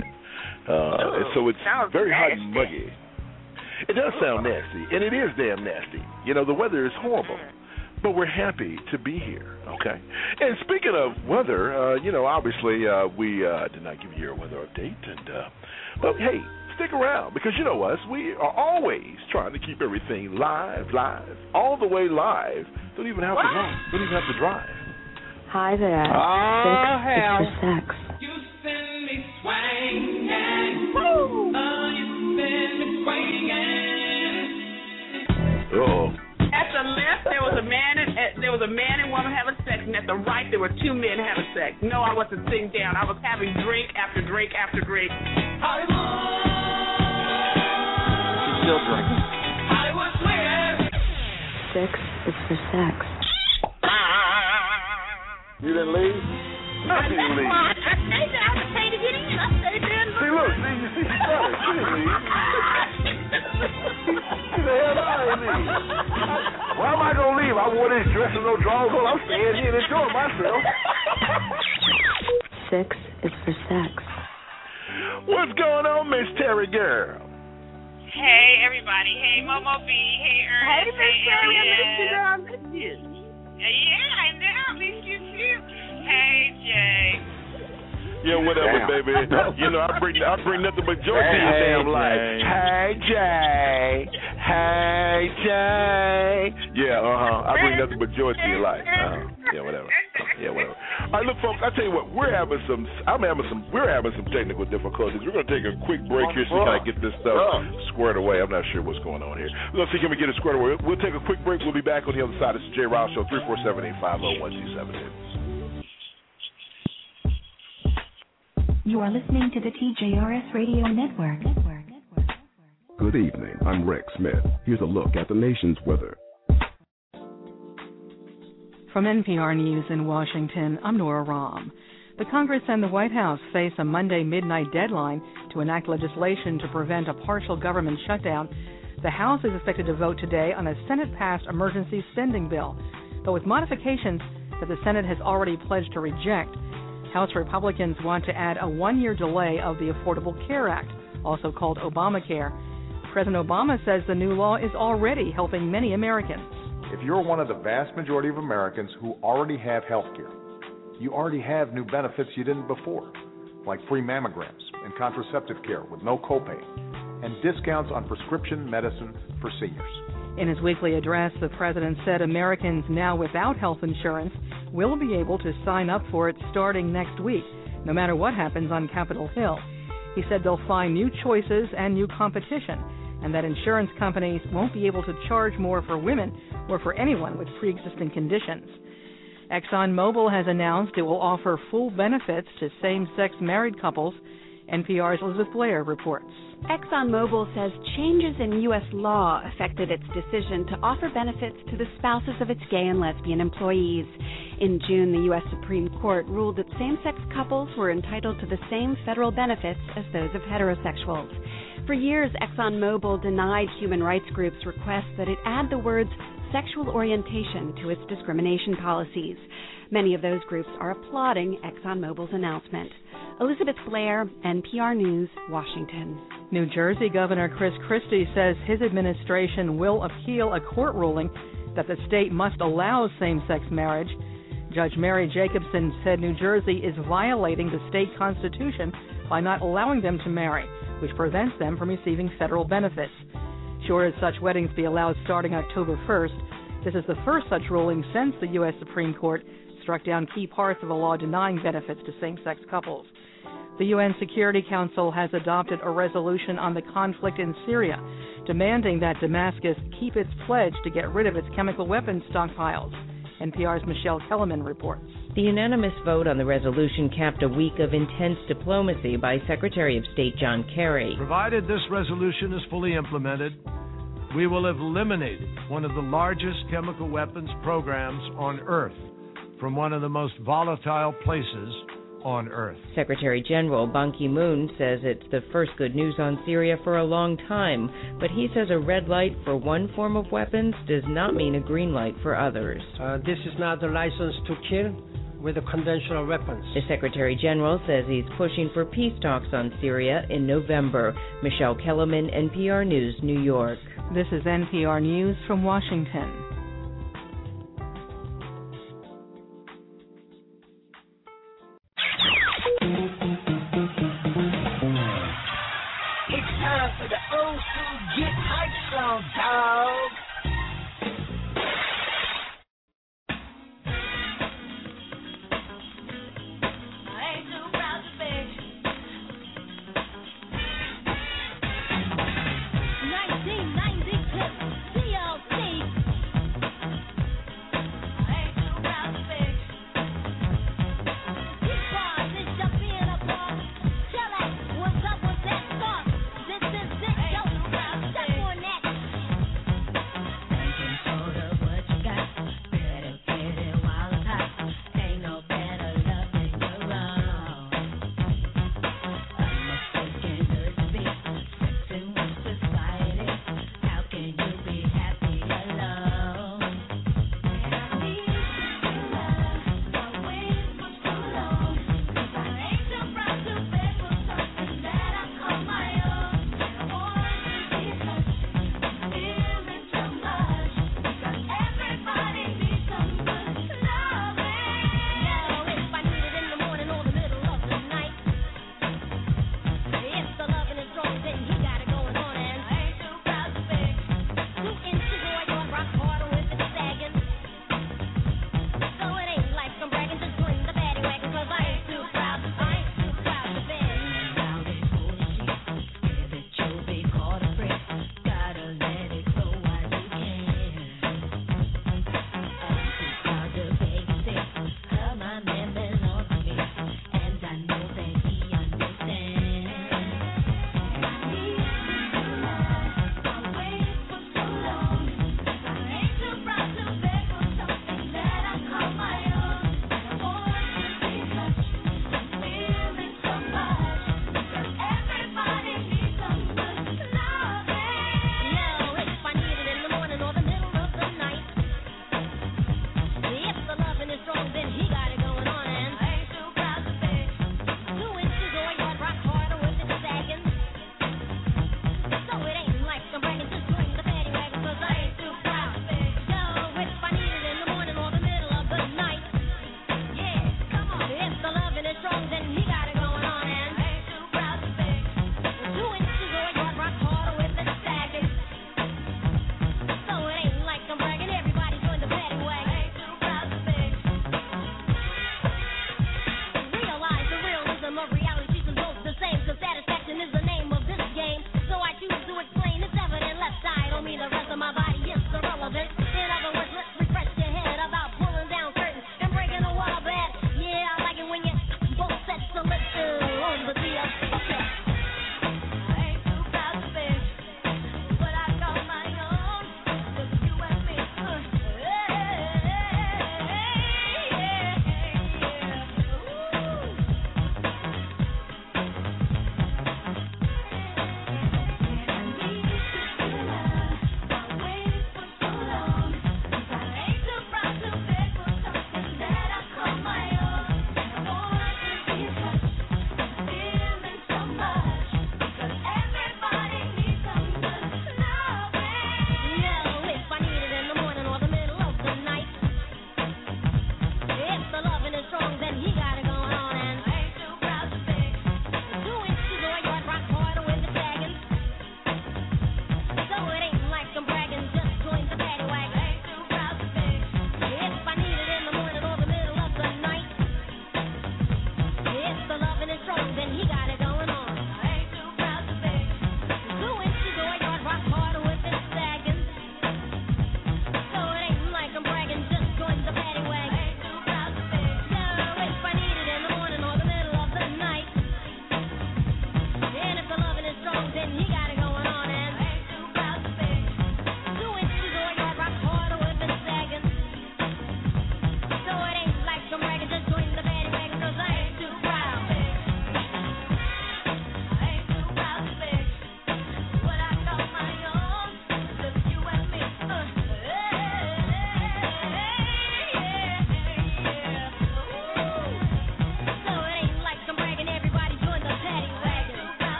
So it's very hot and muggy. It does sound nasty, and it is damn nasty. The weather is horrible, but we're happy to be here, okay? And speaking of weather, obviously we did not give you your weather update, but hey, stick around, because you know us, we are always trying to keep everything live, all the way live. Don't even have to drive. Hi there. Oh, hell. It's for sex. You send me swinging. Woo! You send me swinging. Uh-oh. At the left, there was a man and woman having sex, and at the right, there were two men having sex. No, I wasn't sitting down. I was having drink after drink after drink. Hollywood. She's still drinking. Hollywood swinging. Sex is for sex. You didn't leave? I didn't leave. I stayed there. I was paid to get in. I stayed there. See, look. You see, she got it. She didn't leave. Get the hell out of me. Why am I going to leave? I wore this dress and no drawers on. I'm staying here and enjoying myself. Sex is for sex. What's going on, Miss Terry girl? Hey, everybody. Hey, Momo B. Hey, Ernest. Hey, Miss Terry. I missed you, girl. I missed you. Yeah, I know. I missed you, too. Hey, Jay. Yeah, whatever, baby. I bring nothing but joy to your damn life. Hey, Jay. Hey, Jay. Yeah, I bring nothing but joy to your life. Yeah, whatever. All right, look, folks. I tell you what, we're having some technical difficulties. We're going to take a quick break here so we kind of get this stuff squared away. I'm not sure what's going on here. We're going to see can we get it squared away. We'll take a quick break. We'll be back on the other side. This is Jay Riles Show, 347-850-1272. You are listening to the TJRS Radio Network. Good evening. I'm Rex Smith. Here's a look at the nation's weather. From NPR News in Washington, I'm Nora Rahm. The Congress and the White House face a Monday midnight deadline to enact legislation to prevent a partial government shutdown. The House is expected to vote today on a Senate-passed emergency spending bill, but with modifications that the Senate has already pledged to reject. House Republicans want to add a one-year delay of the Affordable Care Act, also called Obamacare. President Obama says the new law is already helping many Americans. If you're one of the vast majority of Americans who already have health care, you already have new benefits you didn't before, like free mammograms and contraceptive care with no copay, and discounts on prescription medicine for seniors. In his weekly address, the president said Americans now without health insurance will be able to sign up for it starting next week, no matter what happens on Capitol Hill. He said they'll find new choices and new competition, and that insurance companies won't be able to charge more for women or for anyone with pre-existing conditions. ExxonMobil has announced it will offer full benefits to same-sex married couples. NPR's Elizabeth Blair reports. ExxonMobil says changes in U.S. law affected its decision to offer benefits to the spouses of its gay and lesbian employees. In June, the U.S. Supreme Court ruled that same-sex couples were entitled to the same federal benefits as those of heterosexuals. For years, ExxonMobil denied human rights groups' requests that it add the words sexual orientation to its discrimination policies. Many of those groups are applauding ExxonMobil's announcement. Elizabeth Blair, NPR News, Washington. New Jersey Governor Chris Christie says his administration will appeal a court ruling that the state must allow same-sex marriage. Judge Mary Jacobson said New Jersey is violating the state constitution by not allowing them to marry, which prevents them from receiving federal benefits. Should such weddings be allowed starting October 1st, this is the first such ruling since the U.S. Supreme Court struck down key parts of a law denying benefits to same-sex couples. The UN Security Council has adopted a resolution on the conflict in Syria, demanding that Damascus keep its pledge to get rid of its chemical weapons stockpiles. NPR's Michelle Kellerman reports. The unanimous vote on the resolution capped a week of intense diplomacy by Secretary of State John Kerry. Provided this resolution is fully implemented, we will have eliminated one of the largest chemical weapons programs on Earth from one of the most volatile places on Earth. Secretary General Ban Ki-moon says it's the first good news on Syria for a long time, but he says a red light for one form of weapons does not mean a green light for others. This is not a license to kill with the conventional weapons. The Secretary General says he's pushing for peace talks on Syria in November. Michelle Kellerman, NPR News, New York. This is NPR News from Washington. It's time for the old school Get Hype song, dog.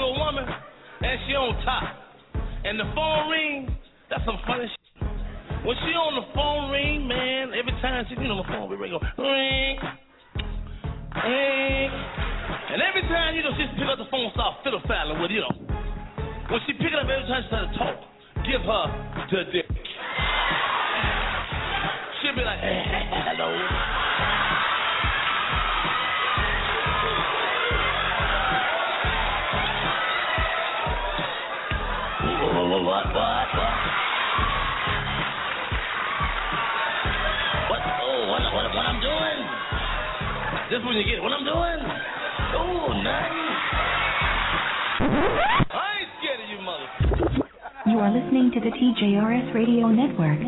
a woman and she on top, and the phone ring, that's some funny shit. When she on the phone ring, man, every time she on the phone, we ring, go ring, ring, and every time she pick up the phone, start fiddle faddling with when she pick it up, every time she starts to talk, give her the dick. She'll be like, hey, hello. What? What I'm doing? This when you get what I'm doing? Oh, nice. I ain't scared of you, mother. You are listening to the TJRS Radio Network.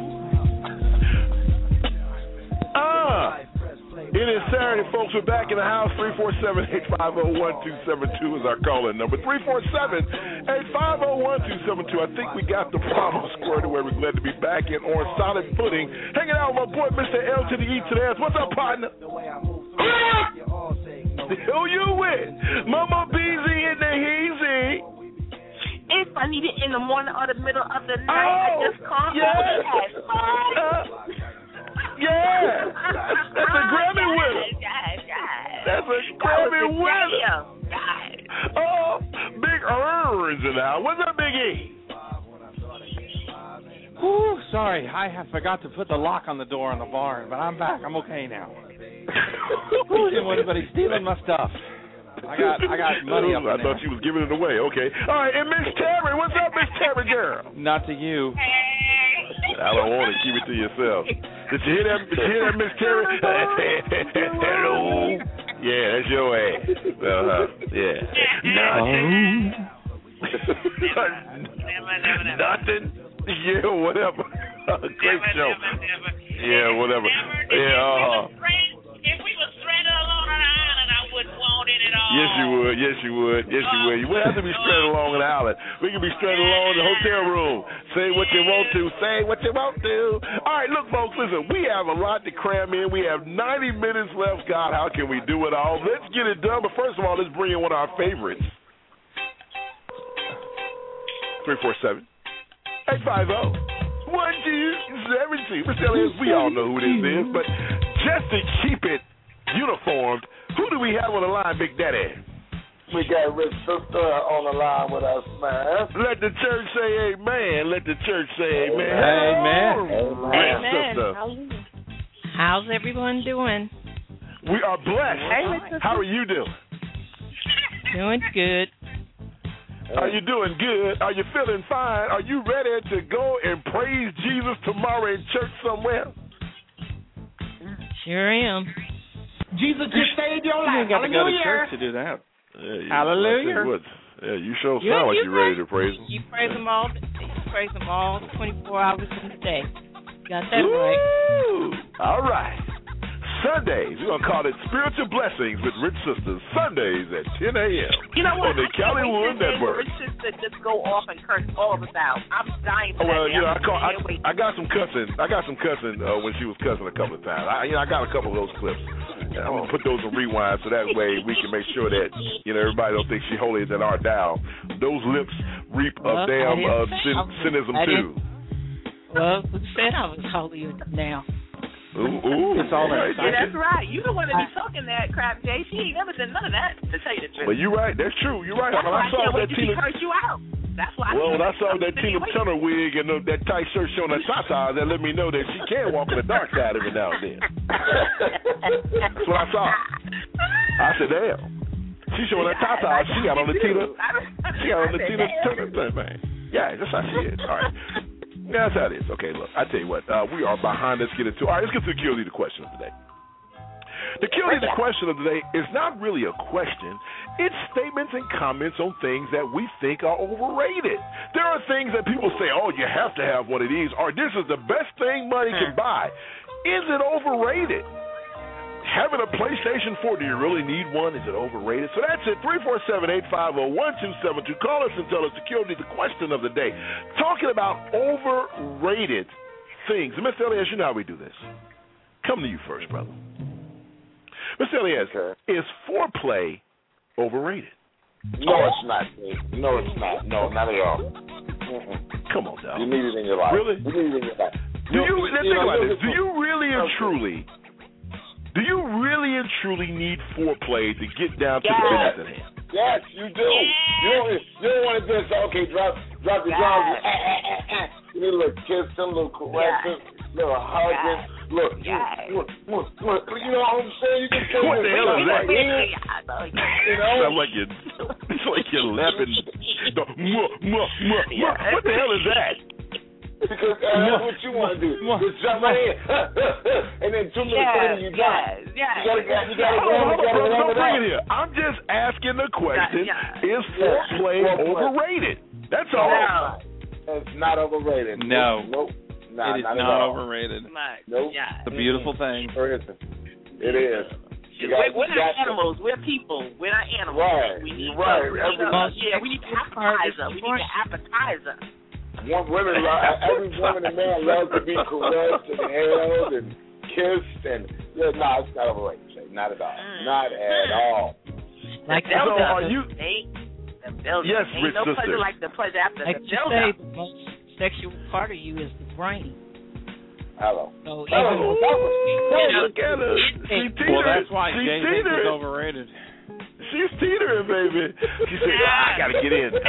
It is Saturday, folks. We're back in the house. 347-850-1272 is our call-in number. 347-850-1272. I think we got the problem squared away. We're glad to be back and on solid footing. Hanging out with my boy, Mr. L to the E to the S. What's up, partner? Who you with? Mama Beezy in the Heezy. If I need it in the morning or the middle of the night, I just call. Yeah, that's a Grammy winner. That's a Grammy winner. Oh, Big Earns in now. What's up, Big E? Whew, sorry, I forgot to put the lock on the door on the barn, but I'm back. I'm okay now. Didn't want anybody stealing my stuff. I got money up in there. I thought you was giving it away. Okay. All right, and Miss Terry, what's up, Miss Terry girl? Not to you. I don't want to. Keep it to yourself. Did you hear that? Miss Terry? Hello. Yeah, that's your ass. Yeah. Nothing. Yeah, whatever. Great show. Yeah, whatever. Yeah. If we were stranded alone on an island, I wouldn't want it at all. Yes, you would. You wouldn't have to be stranded along an island. We can be stranded along in the hotel room. Say what you want to. Say what you want to. All right, look, folks, listen. We have a lot to cram in. We have 90 minutes left. God, how can we do it all? Let's get it done. But first of all, let's bring in one of our favorites. 347-850-1272. Mr. Elliott, we all know who this is, but just to keep it uniformed, who do we have on the line, Big Daddy? We got Rich Sister on the line with us, man. Let the church say amen. Let the church say amen. Amen. Sister. How's everyone doing? We are blessed. How are you doing? Doing good. Are you doing good? Are you feeling fine? Are you ready to go and praise Jesus tomorrow in church somewhere? Sure am. Jesus just saved your life. You ain't got to go to church to do that. Yeah, hallelujah. You sure sound like you're ready to praise him. You praise him all. You praise him all 24 hours in the day. You got that right. All right. Sundays, we're going to call it Spiritual Blessings with Rich Sisters. Sundays at 10 a.m. You know what? on the Callywoods Network. Rich Sisters just go off and curse all of us out. I'm dying for that. Well, I got some cussing. When she was cussing a couple of times. I got a couple of those clips. And I'm going to put those on rewind so that way we can make sure that, everybody don't think she holier than our down. Those lips reap a damn cynicism too. Well, who said I was holier than now? Ooh, it's all right. Yeah, that's right. You don't want to be talking that crap, Jay. She ain't never done none of that, to tell you the truth. Well, you're right. That's true. You're right. That's when I saw that Tina, curse you out. That's why. Well, when I saw that Tina Turner wig and that tight shirt showing her tatas, that let me know that she can walk in the dark side every now and then. That's what I saw. I said, damn. She showing her tatas. She got on the Tina. She got on the Tina Turner thing, man. Yeah, that's how she is. All right. That's how it is. Okay, look, I tell you what, we are behind. Let's get into it. All right, let's get to the Kill Leader question of the day. The Kill Leader question of the day is not really a question. It's statements and comments on things that we think are overrated. There are things that people say, oh, you have to have one of these, or this is the best thing money can buy. Is it overrated? Having a PlayStation 4, do you really need one? Is it overrated? So that's it, 347-850-1272. Call us and tell us the question of the day. Talking about overrated things. And Mr. Elias, you know how we do this. Come to you first, brother. Mr. Elias, is foreplay overrated? No, it's not. No, it's not. No, not at all. Come on, dog. You need it in your life. Really? You need it in your life. Let's think about this. Do you really and truly need foreplay to get down to the business at hand? Yes, you do. You don't want to just drop the drums. You need a little kissing, a little caressing, a little hugging. Look, you know what I'm saying? You can say what the hell is that? You know? It's like you're lapping. What the hell is that? Because that's what you want to do. Just jump right in. And then 2 minutes later you done. You gotta bring it here. I'm just asking the question, is foreplay overrated? That's all. It's not overrated. No. Nope. Nah, it is not overrated. Nope. It's a beautiful thing. It is. We're not animals. We're people. We're not animals. Right. We need we need appetizer. We need an appetizer. Every woman and man loves to be caressed and held and kissed and it's not overrated. Not at all. Not at all. Like so are you? Yes, Rich sister. Pleasure like the pleasure after like the you say, the most sexual part of you is the brain. Hello. So look at her. Well, that's why Jay thinks it's overrated. She's teetering, baby. She said, I gotta get in.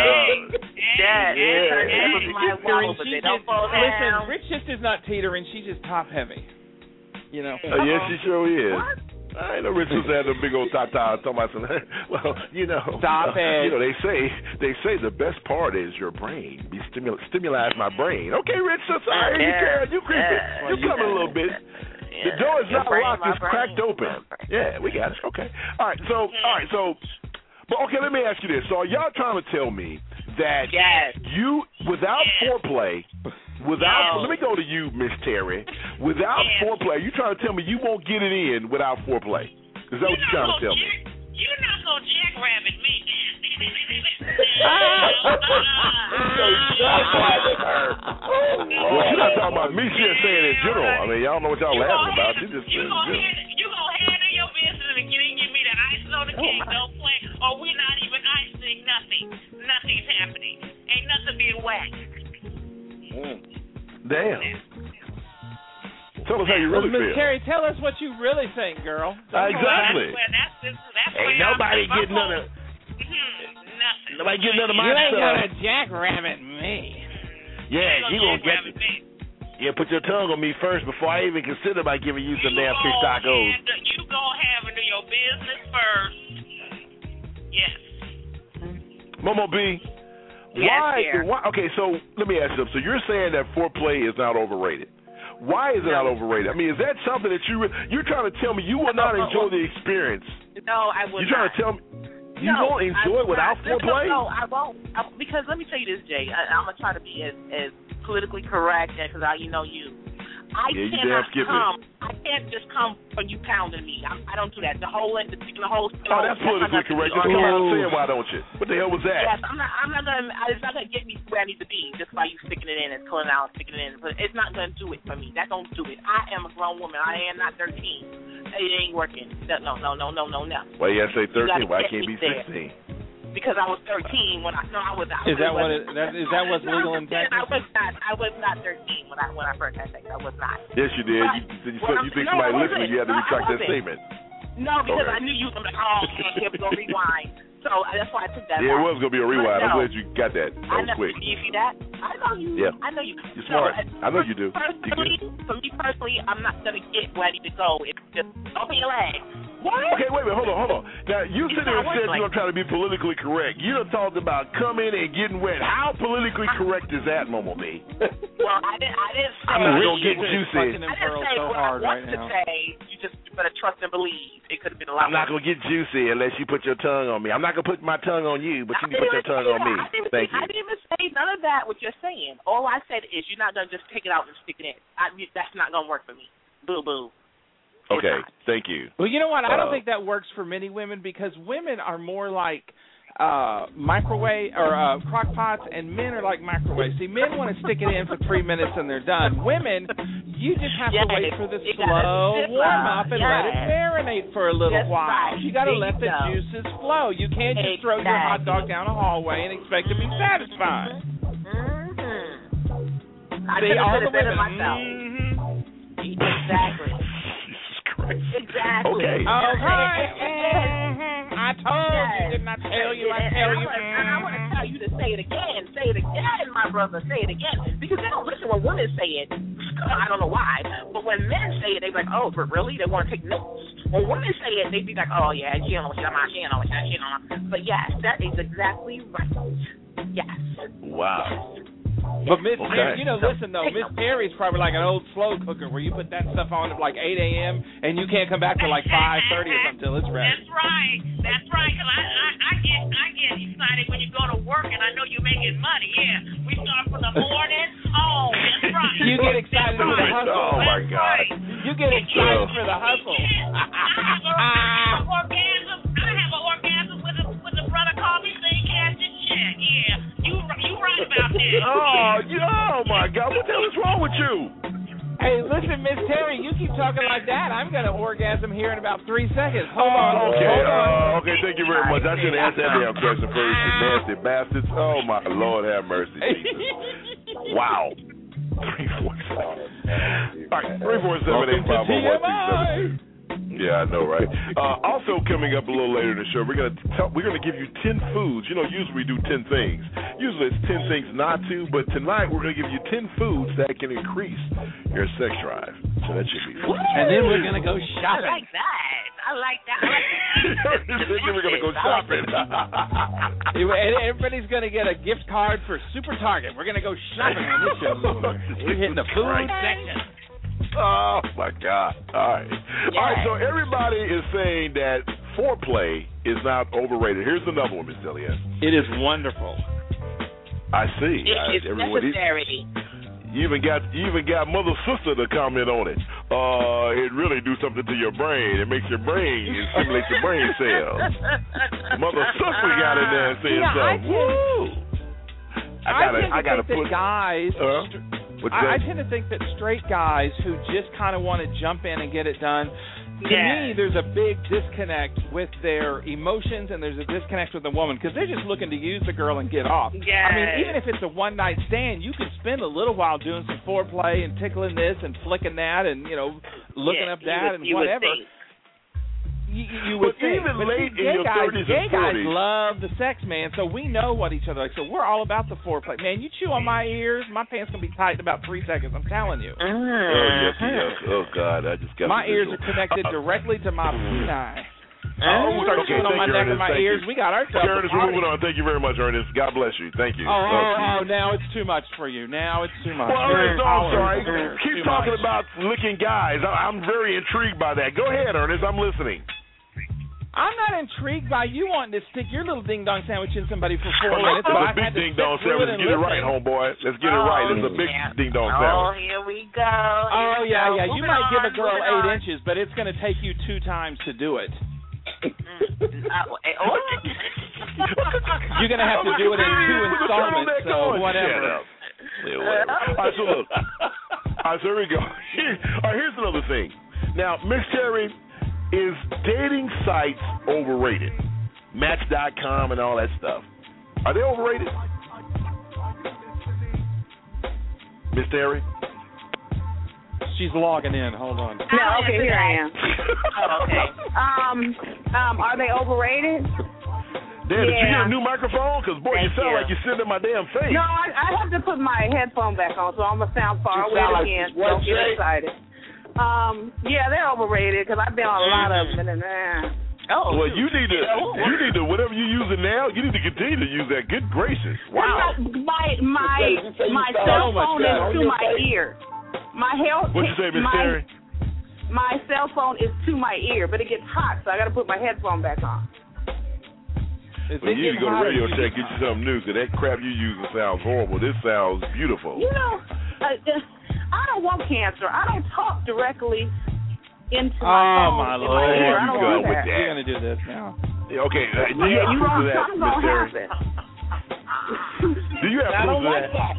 Listen, Rich just is not teetering. She's just top heavy. You know. Yes, she sure is. What? I ain't know Rich was had a big old tata talking about something. Well, you know. Stop it. You know, they say the best part is your brain. Stimulate my brain. Okay, Rich, so sorry. You creeping. You coming a little bit. The door is not locked, it's cracked open. Yeah, we got it. Okay. All right, so but okay, let me ask you this. So are y'all trying to tell me that you, without foreplay, let me go to you, Miss Terry. Without foreplay, you trying to tell me you won't get it in without foreplay? Is that what you're trying to tell me? You're not going to jackrabbit me. Well, she's not talking about me. She's just saying in general. I mean, y'all know what y'all laughing about. She just you gonna handle your business and give me the icing on the cake. Don't play, or we're not even icing nothing. Nothing's happening. Ain't nothing being waxed. Damn. Tell us how you really feel. Miss Terry, tell us what you really think, girl. Exactly. That's ain't nobody getting none of. Nobody getting none of my stuff. You ain't gonna jackrabbit me. Yeah, you gonna get me. Yeah, put your tongue on me first before I even consider about giving you some damn fish tacos. You gonna handle your business first. Yes. Momo B. Why? Okay, so let me ask you something. So you're saying that foreplay is not overrated. Why is it not overrated? I mean, is that something that you're trying to tell me you will not enjoy the experience? No, I would not. You're trying to tell me you won't enjoy it without foreplay? No, I won't. Because let me tell you this, Jay. I'm going to try to be as politically correct because I I can't just come for you pounding me. I don't do that. The whole that's politically correct. Just come out and say it, why don't you? What the hell was that? Yes, I'm not gonna. It's not gonna get me where I need to be just by you sticking it in and pulling out and sticking it in. But it's not gonna do it for me. That don't do it. I am a grown woman. I am not 13. It ain't working. No. Why you gotta say 13? Why can't it be 16? Because I was 13 when I was. Is that what's legal in Texas? I was not 13 when I first had sex. I was not. Yes, you did. You think somebody listening? You had to retract that statement. No, because I knew you were gonna be like, oh, okay, here we go, rewind. So that's why I took that. Yeah, it was gonna be a rewind. I'm glad you got that. That was quick. You see that? I know you. Yeah. I know you. You're smart. I know you do. For me personally, I'm not gonna get where I need to go. It's just open your legs. What? Okay, wait a minute, hold on. Now, you sit there and said you're going to try to be politically correct. You done talked about coming and getting wet. How politically correct is that, Momo B? Well, I didn't say... I'm not going to get juicy. I didn't say what I wanted to say. You just better trust and believe. It could have been a lot I'm not going to get juicy unless you put your tongue on me. I'm not going to put my tongue on you, but you can put your tongue on me. Thank you. I didn't even say none of that, what you're saying. All I said is you're not going to just pick it out and stick it in. That's not going to work for me. Boo-boo. Okay, thank you. Well, you know what? I don't think that works for many women because women are more like microwave or crock pots, and men are like microwaves. See, men want to stick it in for 3 minutes and they're done. Women, you just have to wait for the slow warm up and let it marinate for a little while. Right. You got to let the juices flow. You can't just throw your hot dog down a hallway and expect to be satisfied. I could have said it myself. Exactly. Jesus Christ. Exactly. Okay. I told you, didn't I tell you? I tell you. And I want to tell you to say it again. Say it again, my brother. Say it again. Because they don't listen when women say it. I don't know why. But when men say it, they be like, oh, but really? They want to take notes. When women say it, they be like, oh, yeah, she don't know what she's talking about. But yes, that is exactly right. Yes. Wow. Yes. But Miss Perry, listen though, Miss Perry's probably like an old slow cooker where you put that stuff on at like 8 a.m. and you can't come back till like 5:30 or something until it's ready. That's right. Cause I get excited when you go to work and I know you're making money. Yeah, we start from the morning. Oh, that's right. You get excited for the hustle. Oh my God. You get excited for the hustle. I have an orgasm with a brother called me saying cash and check. Yeah, you right about that. Oh my God, what the hell is wrong with you? Hey, listen, Miss Terry, you keep talking like that, I'm going to orgasm here in about 3 seconds. Hold on. Okay, thank you very much. I should have asked that damn question first, you nasty bastards. Oh, my Lord, have mercy, Jesus. Wow. 347. All right, 347-851-1272. Yeah, I know, right? Also coming up a little later in the show, we're gonna give you 10 foods. Usually we do 10 things. Usually it's 10 things not to, but tonight we're gonna give you 10 foods that can increase your sex drive. So that should be fun. And then we're gonna go shopping. I like that. We're gonna go shopping. Everybody's gonna get a gift card for Super Target. We're gonna go shopping on this show. We're hitting the food section. Oh, my God. All right. Yes. All right, so everybody is saying that foreplay is not overrated. Here's another one, Miss Delia. It is wonderful. I see. It's necessary. You even got Mother Sister to comment on it. It really do something to your brain. It makes your brain, it stimulates your brain cells. Mother Sister got in there and saying something. Woo! I gotta put guys. I tend to think that straight guys who just kind of want to jump in and get it done, to me, there's a big disconnect with their emotions and there's a disconnect with the woman because they're just looking to use the girl and get off. Yes. I mean, even if it's a one-night stand, you can spend a little while doing some foreplay and tickling this and flicking that and, looking up that and whatever. You would think. Even but late in your 30s gay and 40s. guys love the sex, man, so we know what each other like. So we're all about the foreplay. Man, you chew on my ears, my pants going to be tight in about 3 seconds, I'm telling you. Oh, yes. Oh, God, I just got my ears are connected directly to my peni. Okay, chewing on my neck and my ears. We got ourselves. Ernest, we're moving on. Thank you very much, Ernest. God bless you. Thank you. Oh, now it's too much for you. Now it's too much. Well, Ernest, I'm sorry. Keep talking about licking guys. I'm very intrigued by that. Go ahead, Ernest. I'm listening. I'm not intrigued by you wanting to stick your little ding-dong sandwich in somebody for 4 minutes. It's a big ding-dong sandwich. Let's get it right, homeboy. Let's get it right. It's a big ding-dong sandwich. Oh, here we go. Oh, yeah. You might give a girl 8 inches, but it's going to take you 2 times to do it. You're going to have to do it in 2 installments, so whatever. All right, so look. All right, so here we go. All right, here's another thing. Now, Miss Terry, is dating sites overrated? Match.com and all that stuff. Are they overrated? Miss Terry? She's logging in. Hold on. No, okay, here I am. Oh, okay. Are they overrated? Dan, did you get a new microphone? Because, boy, you sound like you're sitting in my damn face. No, I have to put my headphone back on, so I'm going to sound far away again. Don't get excited. Yeah, they're overrated because I've been on a lot of them. Well, you need to whatever you're using now, you need to continue to use that. Good gracious! Wow. My cell phone is to my ear. What'd you say, Miss Terry? My cell phone is to my ear, but it gets hot, so I got to put my headphone back on. Well, you need to go to Radio Shack, get you something new, because that crap you're using sounds horrible. This sounds beautiful. I don't want cancer. I don't talk directly into my phone. My Lord. I don't want that. We're going to do this now. Okay, do you have proof of that, Miss Terry? Do you have proof of that?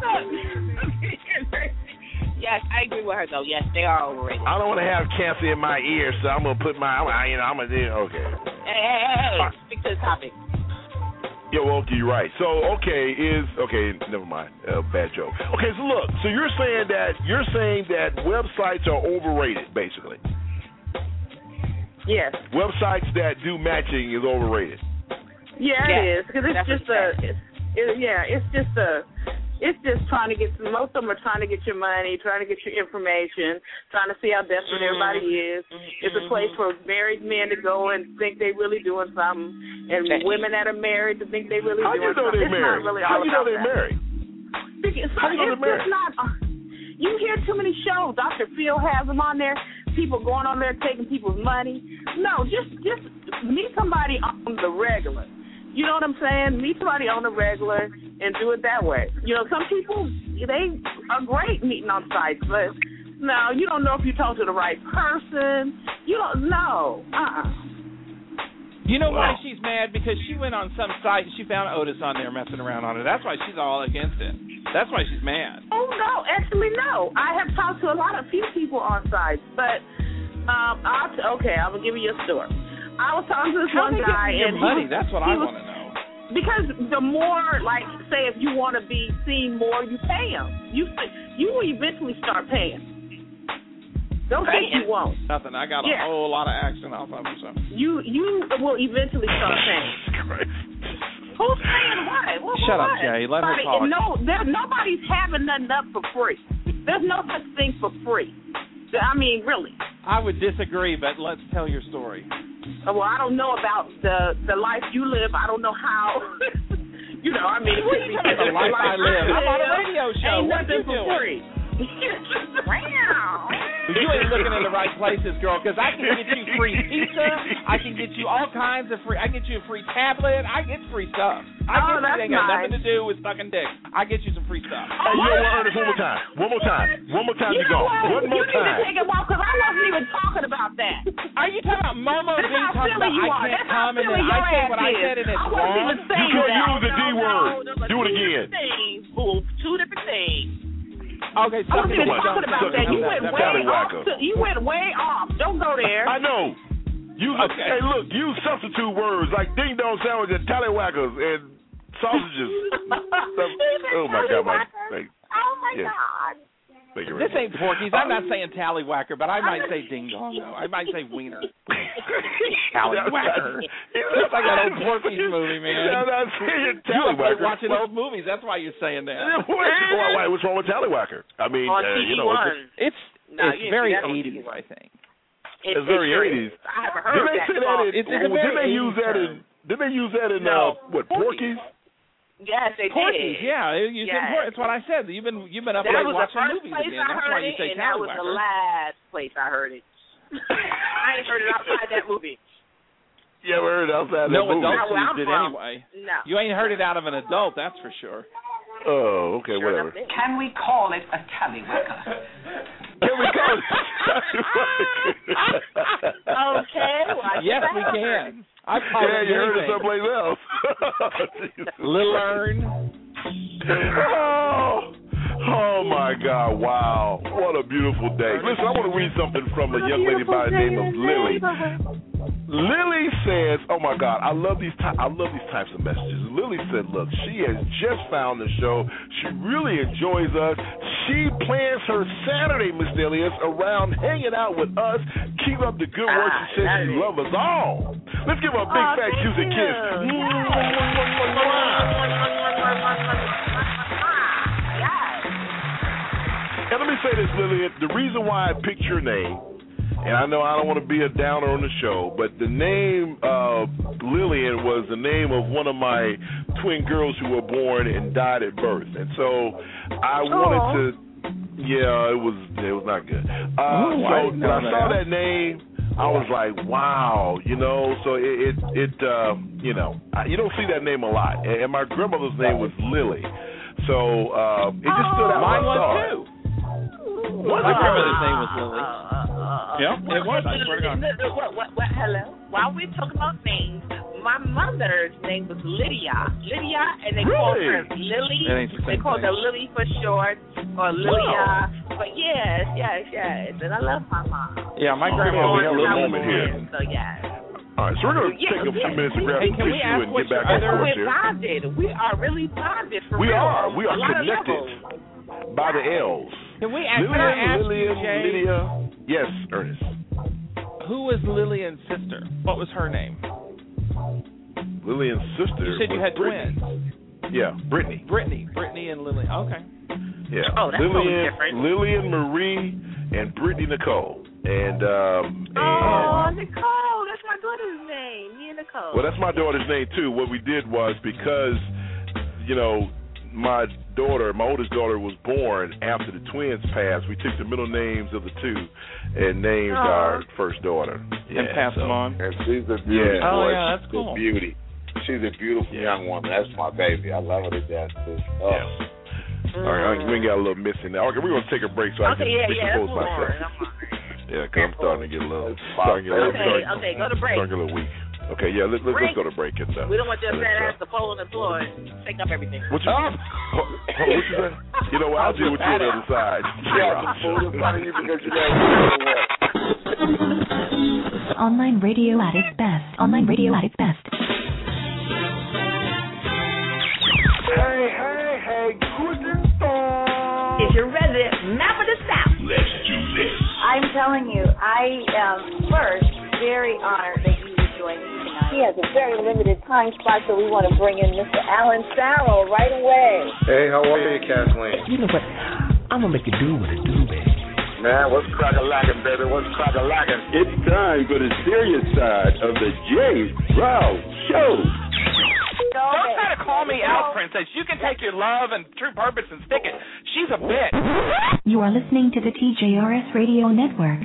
Yes, I agree with her though. Yes, they are overrated. I don't want to have cancer in my ear, so I'm gonna put my, I'm gonna do. Okay. Hey, stick to the topic. Yeah, well, okay, you're right. So, never mind. Bad joke. Okay, so look, so you're saying that websites are overrated, basically. Yes. Websites that do matching is overrated. Yeah, it is, because it's just trying to get. Most of them are trying to get your money, trying to get your information, trying to see how desperate everybody is. It's a place for married men to go and think they really doing something, and women that are married to think they really doing something. It's not really all about that. How do you know they're married? How do you know they're married? You hear too many shows. Dr. Phil has them on there. People going on there taking people's money. No, just meet somebody on the regular. You know what I'm saying? Meet somebody on the regular and do it that way. You know, some people, they are great meeting on sites, but no, you don't know if you talk to the right person. You don't know. You know why she's mad? Because she went on some site and she found Otis on there messing around on it. That's why she's all against it. That's why she's mad. Oh, no. Actually, no. I have talked to a few people on sites, but I'm going to give you a story. I was talking to this one guy. And money? That's what I want to know. Because the more, like, say, if you want to be seen more, you pay them. You will eventually start paying. Don't think you won't. Nothing. I got a whole lot of action off of them. So. You will eventually start paying. Who's paying what? Shut up, Jay. Let her talk. Nobody's having nothing up for free. There's no such thing for free. I mean, really. I would disagree, but let's tell your story. Well, I don't know about the life you live. I don't know how. The life I live. I'm on a radio show. Ain't nothing for free. You ain't looking in the right places, girl, because I can get you free pizza. I can get you all kinds of free. I can get you a free tablet. I get free stuff. That ain't got nothing to do with sucking dick. I get you some free stuff. Hey, you want to earn this one more time? One more time, you go. One more time. You need to take it off because I wasn't even talking about that. Are you talking about Momo B talking about I can't come and then I say what I said and it's wrong? You can't use the D word. Do it again. Two different things. Okay, I wasn't even talking about that. You went way off. You went way off. Don't go there. I know. Hey, look, use substitute words like ding dong sandwich and tallywhackers and sausages. Oh my God, God. This ain't Porky's. I'm not saying tallywhacker, but I might say ding dong. No, I might say wiener. Tallywhacker. It's like that old Porky's movie, man. You like watching old movies. That's why you're saying that. Why? What's wrong with tallywhacker? I mean, it's very 80s, I think. It's very 80s. I haven't heard that. Didn't they use that in Porky's? Yes, they Porky's, did. Yeah, that's what I said. You've been up late watching movies again. That's why you say tallywhacker. That was the last place I heard it. I ain't heard it outside that movie. You ever heard it outside that movie? No adults used it anyway. No. You ain't heard it out of an adult, that's for sure. Oh, okay, whatever. Can we call it a tallywhacker? Can we call it Okay. Yes, we can. You heard it someplace else. Little Earn. Oh my God! Wow, what a beautiful day. Listen, I want to read something from a young lady by the name of Lily. Lily says, "Oh my God, I love these types of messages." Lily said, "Look, she has just found the show. She really enjoys us. She plans her Saturday, Miss Delius, around hanging out with us. Keep up the good work." She says she loves us all. Let's give her a big fat juicy kiss. And let me say this, Lily. The reason why I picked your name, and I know I don't want to be a downer on the show, but the name Lillian was the name of one of my twin girls who were born and died at birth. And so I wanted to, it was not good. So when I saw that name, I was like, wow, so it you don't see that name a lot. And my grandmother's name was Lily. So it just stood out. Mine was too. My grandmother's name was Lily. Yeah, it was. I swear to God. What, hello? While we're talking about names, my mother's name was Lydia, and they called her Lily. They called her Lily for short, or Lilia. But yes, and I love my mom. Yeah, my grandma we have a little moment here. So yes. All right, so we're going to take a few minutes to grab a tissue and get back on course here. We're bonded. We are really bonded for we real. We are connected by the L's. Can we ask Lydia. Yes, Ernest. Who was Lillian's sister? What was her name? Lillian's sister. You said you had Brittany. twins. Yeah, Brittany. Brittany and Lillian. Okay. Yeah. Oh, that's totally different. Lillian Marie and Brittany Nicole. And Nicole, that's my daughter's name. Me and Nicole. Well, that's my daughter's name too. What we did was because, my oldest daughter was born after the twins passed, we took the middle names of the two and named our first daughter. Yeah, and passed them on. And she's a beauty. Yeah. Oh, yeah, that's cool. Beauty. She's a beautiful young woman. That's my baby. I love her to death. Oh. Yeah. All right, we got a little missing now. Okay, we're going to take a break so I can recompose myself. Yeah, because I'm starting to get a little... Okay, go to break. Starting to get a little weak. Okay, yeah, let's go to break. And, we don't want your fat ass to fall on the floor and take up everything. What you say? You know what? I'll deal with you on the other side. Online radio at its best. Online radio at its best. Hey, guten Tag. Is your resident map of the South? Let's do this. I'm telling you, I am first very honored that you would join me tonight. He has a very limited time slot, so we want to bring in Mr. Alan Farrell right away. Hey, how are you, Kathleen? You know what? I'm going to make you do what it do, baby. Man, what's crack-a-lackin', baby? What's crack-a-lackin'? It's time for the serious side of the Jay Ryle Show. Don't try to call me out, Princess. You can take your love and true purpose and stick it. She's a bitch. You are listening to the TJRS Radio Network.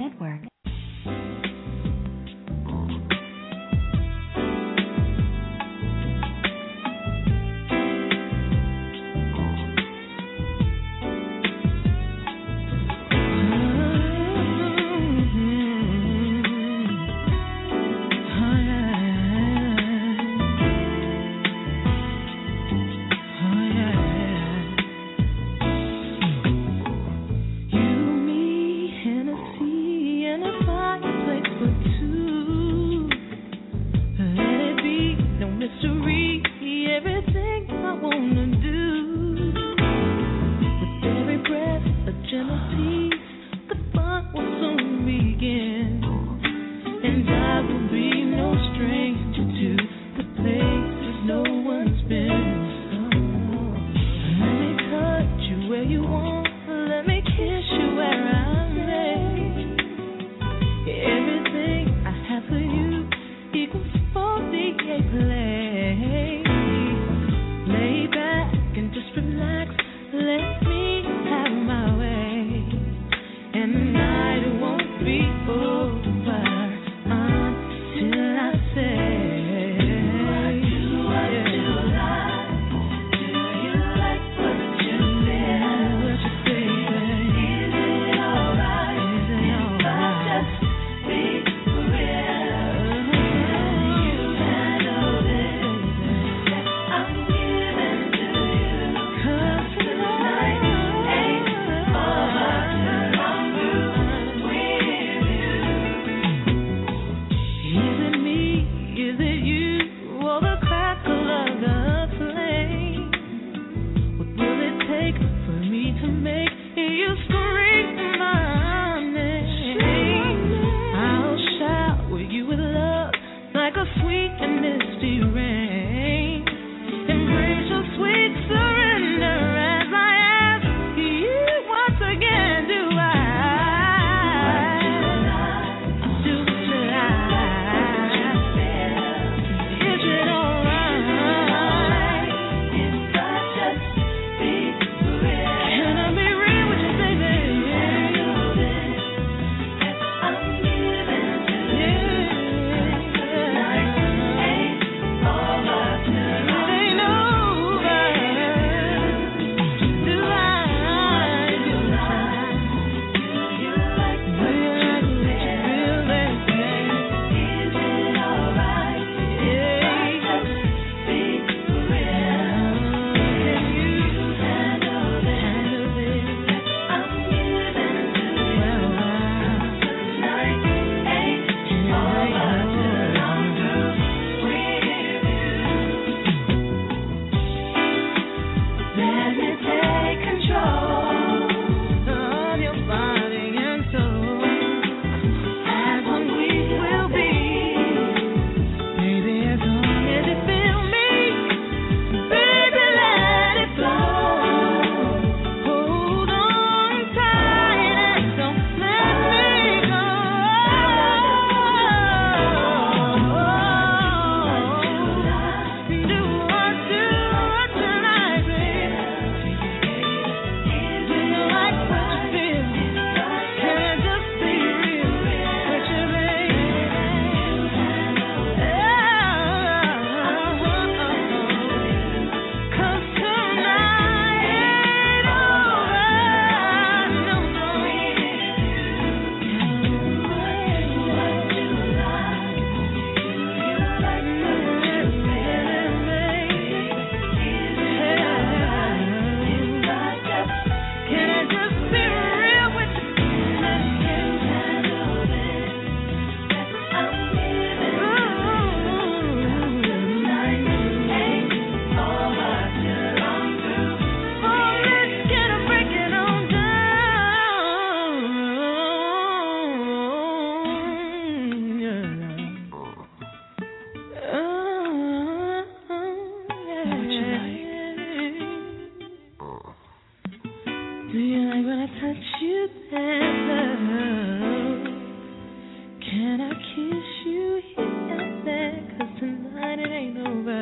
you better. Can I kiss you here and there? 'Cause tonight it ain't over.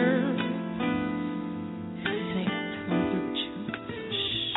Sing it, come through with you. Shh.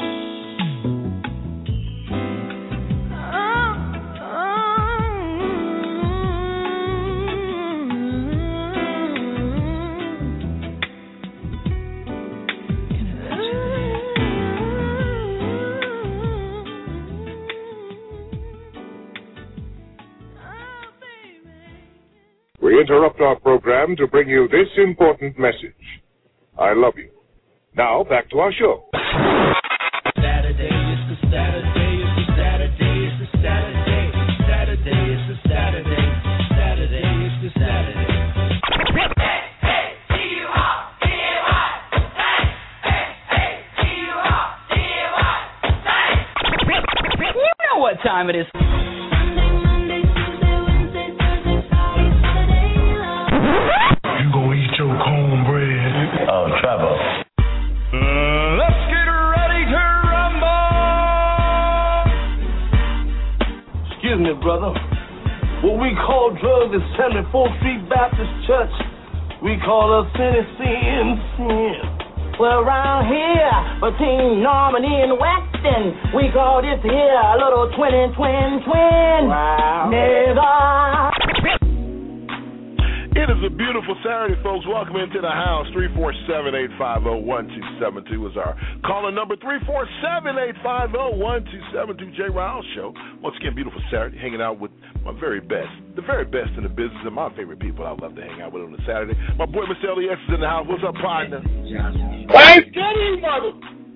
We interrupt our program to bring you this important message. I love you. Now, back to our show. Saturday is the Saturday, it's the Saturday, it's the Saturday. Saturday is the Saturday, Saturday is the Saturday. You know what time it is. Cornbread. Oh, Trevor. Let's get ready to rumble. Excuse me, brother. What we call drugs is 74th Street Baptist Church. We call us sin. Well, around here, between Normandy and Weston, we call this here a little twin. Wow. Never. It is a beautiful Saturday, folks. Welcome into the house. 347-850-1272 is our caller number. 347-850-1272. Jay Riles Show. Once again, beautiful Saturday. Hanging out with my very best, the very best in the business, and my favorite people I love to hang out with on a Saturday. My boy, Mr. Elias, is in the house. What's up, partner? Thanksgiving, brother.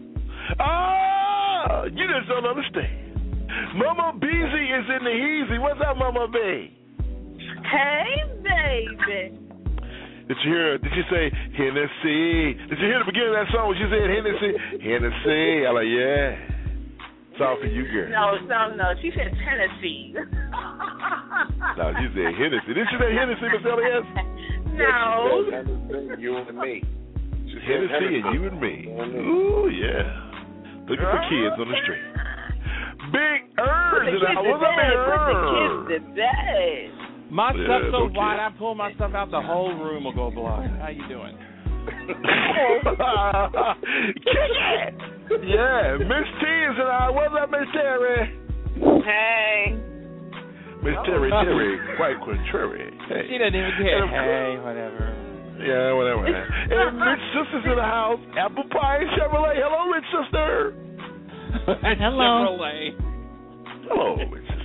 Ah, you just don't understand. Mama Beezy is in the heezy. What's up, Mama B? Hey, baby. Did you say Hennessy? Did you hear the beginning of that song when she said Hennessy? Hennessy. I'm like, yeah. It's all for you, girl. No. She said Tennessee. No, she said Hennessy. Did she say Hennessy, Miss Elias? No. You and me. Hennessy and you and me. Ooh, yeah. Looking for kids on the street. Big Earn. What's up, Big Earn? My stuff's so wide, I pull my stuff out, the whole room will go blind. How you doing? Yeah, Miss T is in our. What's up, Miss Terry? Hey. Miss Terry, quite contrary. Hey. She doesn't even care. Hey, whatever. Yeah, whatever. And Rich Sister's in the house. Apple Pie and Chevrolet. Hello, Rich Sister. Hello. Hello, Rich Sister.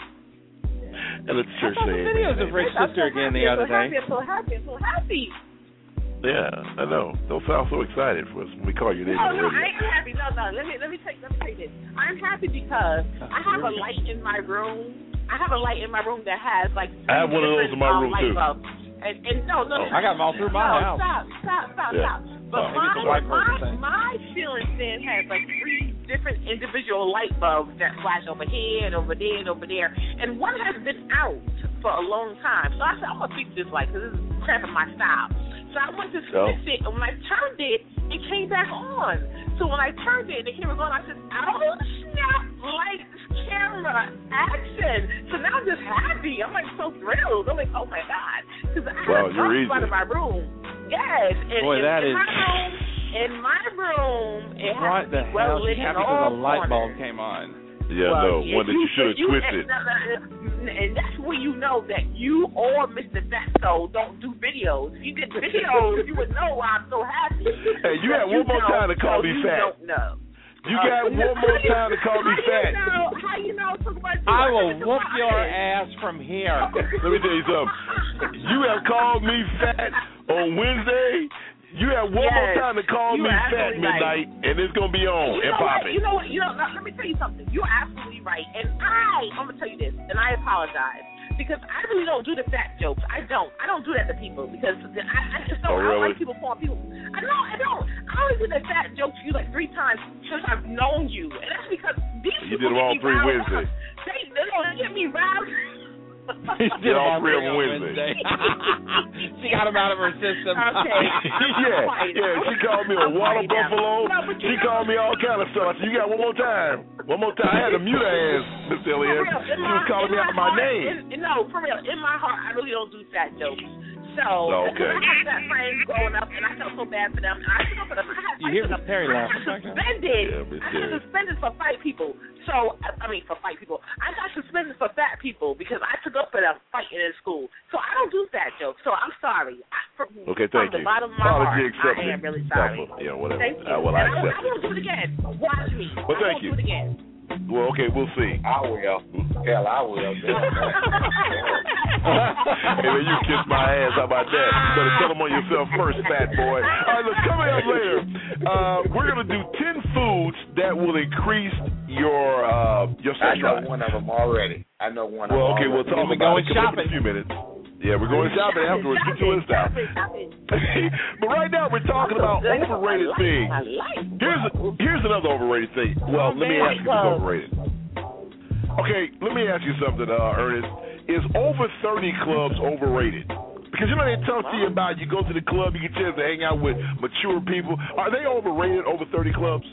And let's church I saw some videos of Rich Sister again the other day. I'm so happy. Yeah, I know. Don't sound so excited for us when we call you name. No, I ain't happy. No. Let me take this. I'm happy because I have a light in my room. I have a light in my room that has like. I have one of those in my room too. And no. I got them all through my house. Stop. Yeah. But my ceiling fan has like 3 different individual light bulbs that flash over here and over there and over there. And one has been out for a long time. So I said, I'm going to fix this light because this is cramping my style. So I went to fix it, and when I turned it, it came back on. So when I turned it and the camera was on, I said, oh, snap, lights, camera, action. So now I'm just happy. I'm like so thrilled. I'm like, oh, my God. Because I have a dark spot in my room. Yes. And boy, that is... In my room, it has what to be well lit in all corners. The light bulb corners. came on. Yeah, one that you should have twisted. And that's where you know that you or Mr. Fatso don't do videos. If you did videos, you would know why I'm so happy. Hey, you got one more time to call me fat. You don't know. You got one more time to call me fat. How you know? I will whoop your ass from here. Let me tell you something. You have called me fat on Wednesday. You have one more time to call me fat midnight, and it's going to be on and popping. You know what? Let me tell you something. You're absolutely right. And I'm going to tell you this, and I apologize, because I really don't do the fat jokes. I don't do that to people, because I just don't. I don't like people calling people. I don't. I only do the fat jokes to you like 3 times since I've known you. And that's because these people did them all 3 Wednesdays. They don't get me riled. Did all 3 of them Wednesday. She got him out of her system. Okay. Yeah. She called me a water buffalo. She called me all kind of stuff. I said, you got one more time. I had to mute her ass, Miss Elias. She was calling me out my name. No, for real. In my heart, I really don't do fat jokes. So, okay. I had fat friends growing up, and I felt so bad for them. And I took up for them. You hear Terry laugh. I got suspended for fight people. So, for fight people. I got suspended for fat people because I took up for them fighting in school. So, I don't do fat jokes. So, I'm sorry. Okay, thank you. From the bottom of my heart, accepted. I am really sorry. Yeah, whatever. Thank you. I accept I won't do it again. Watch me. Well, thank you. I won't do it again. Well, okay, we'll see. I will. Hell, I will. Hey, man, you kiss my ass. How about that? You better tell them on yourself first, fat boy. All right, look, coming up later, we're going to do 10 foods that will increase your sex drive. I know one of them already. Well, okay, we'll talk about it in a few minutes. Yeah, we're going shopping afterwards. Get your list out. But right now, we're talking about overrated things. Here's another overrated thing. Well, let me ask you what's overrated. Okay, let me ask you something, Ernest. Is over 30 clubs overrated? Because, you know, they talk to you about you go to the club, you get a chance to hang out with mature people. Are they overrated, over 30 clubs?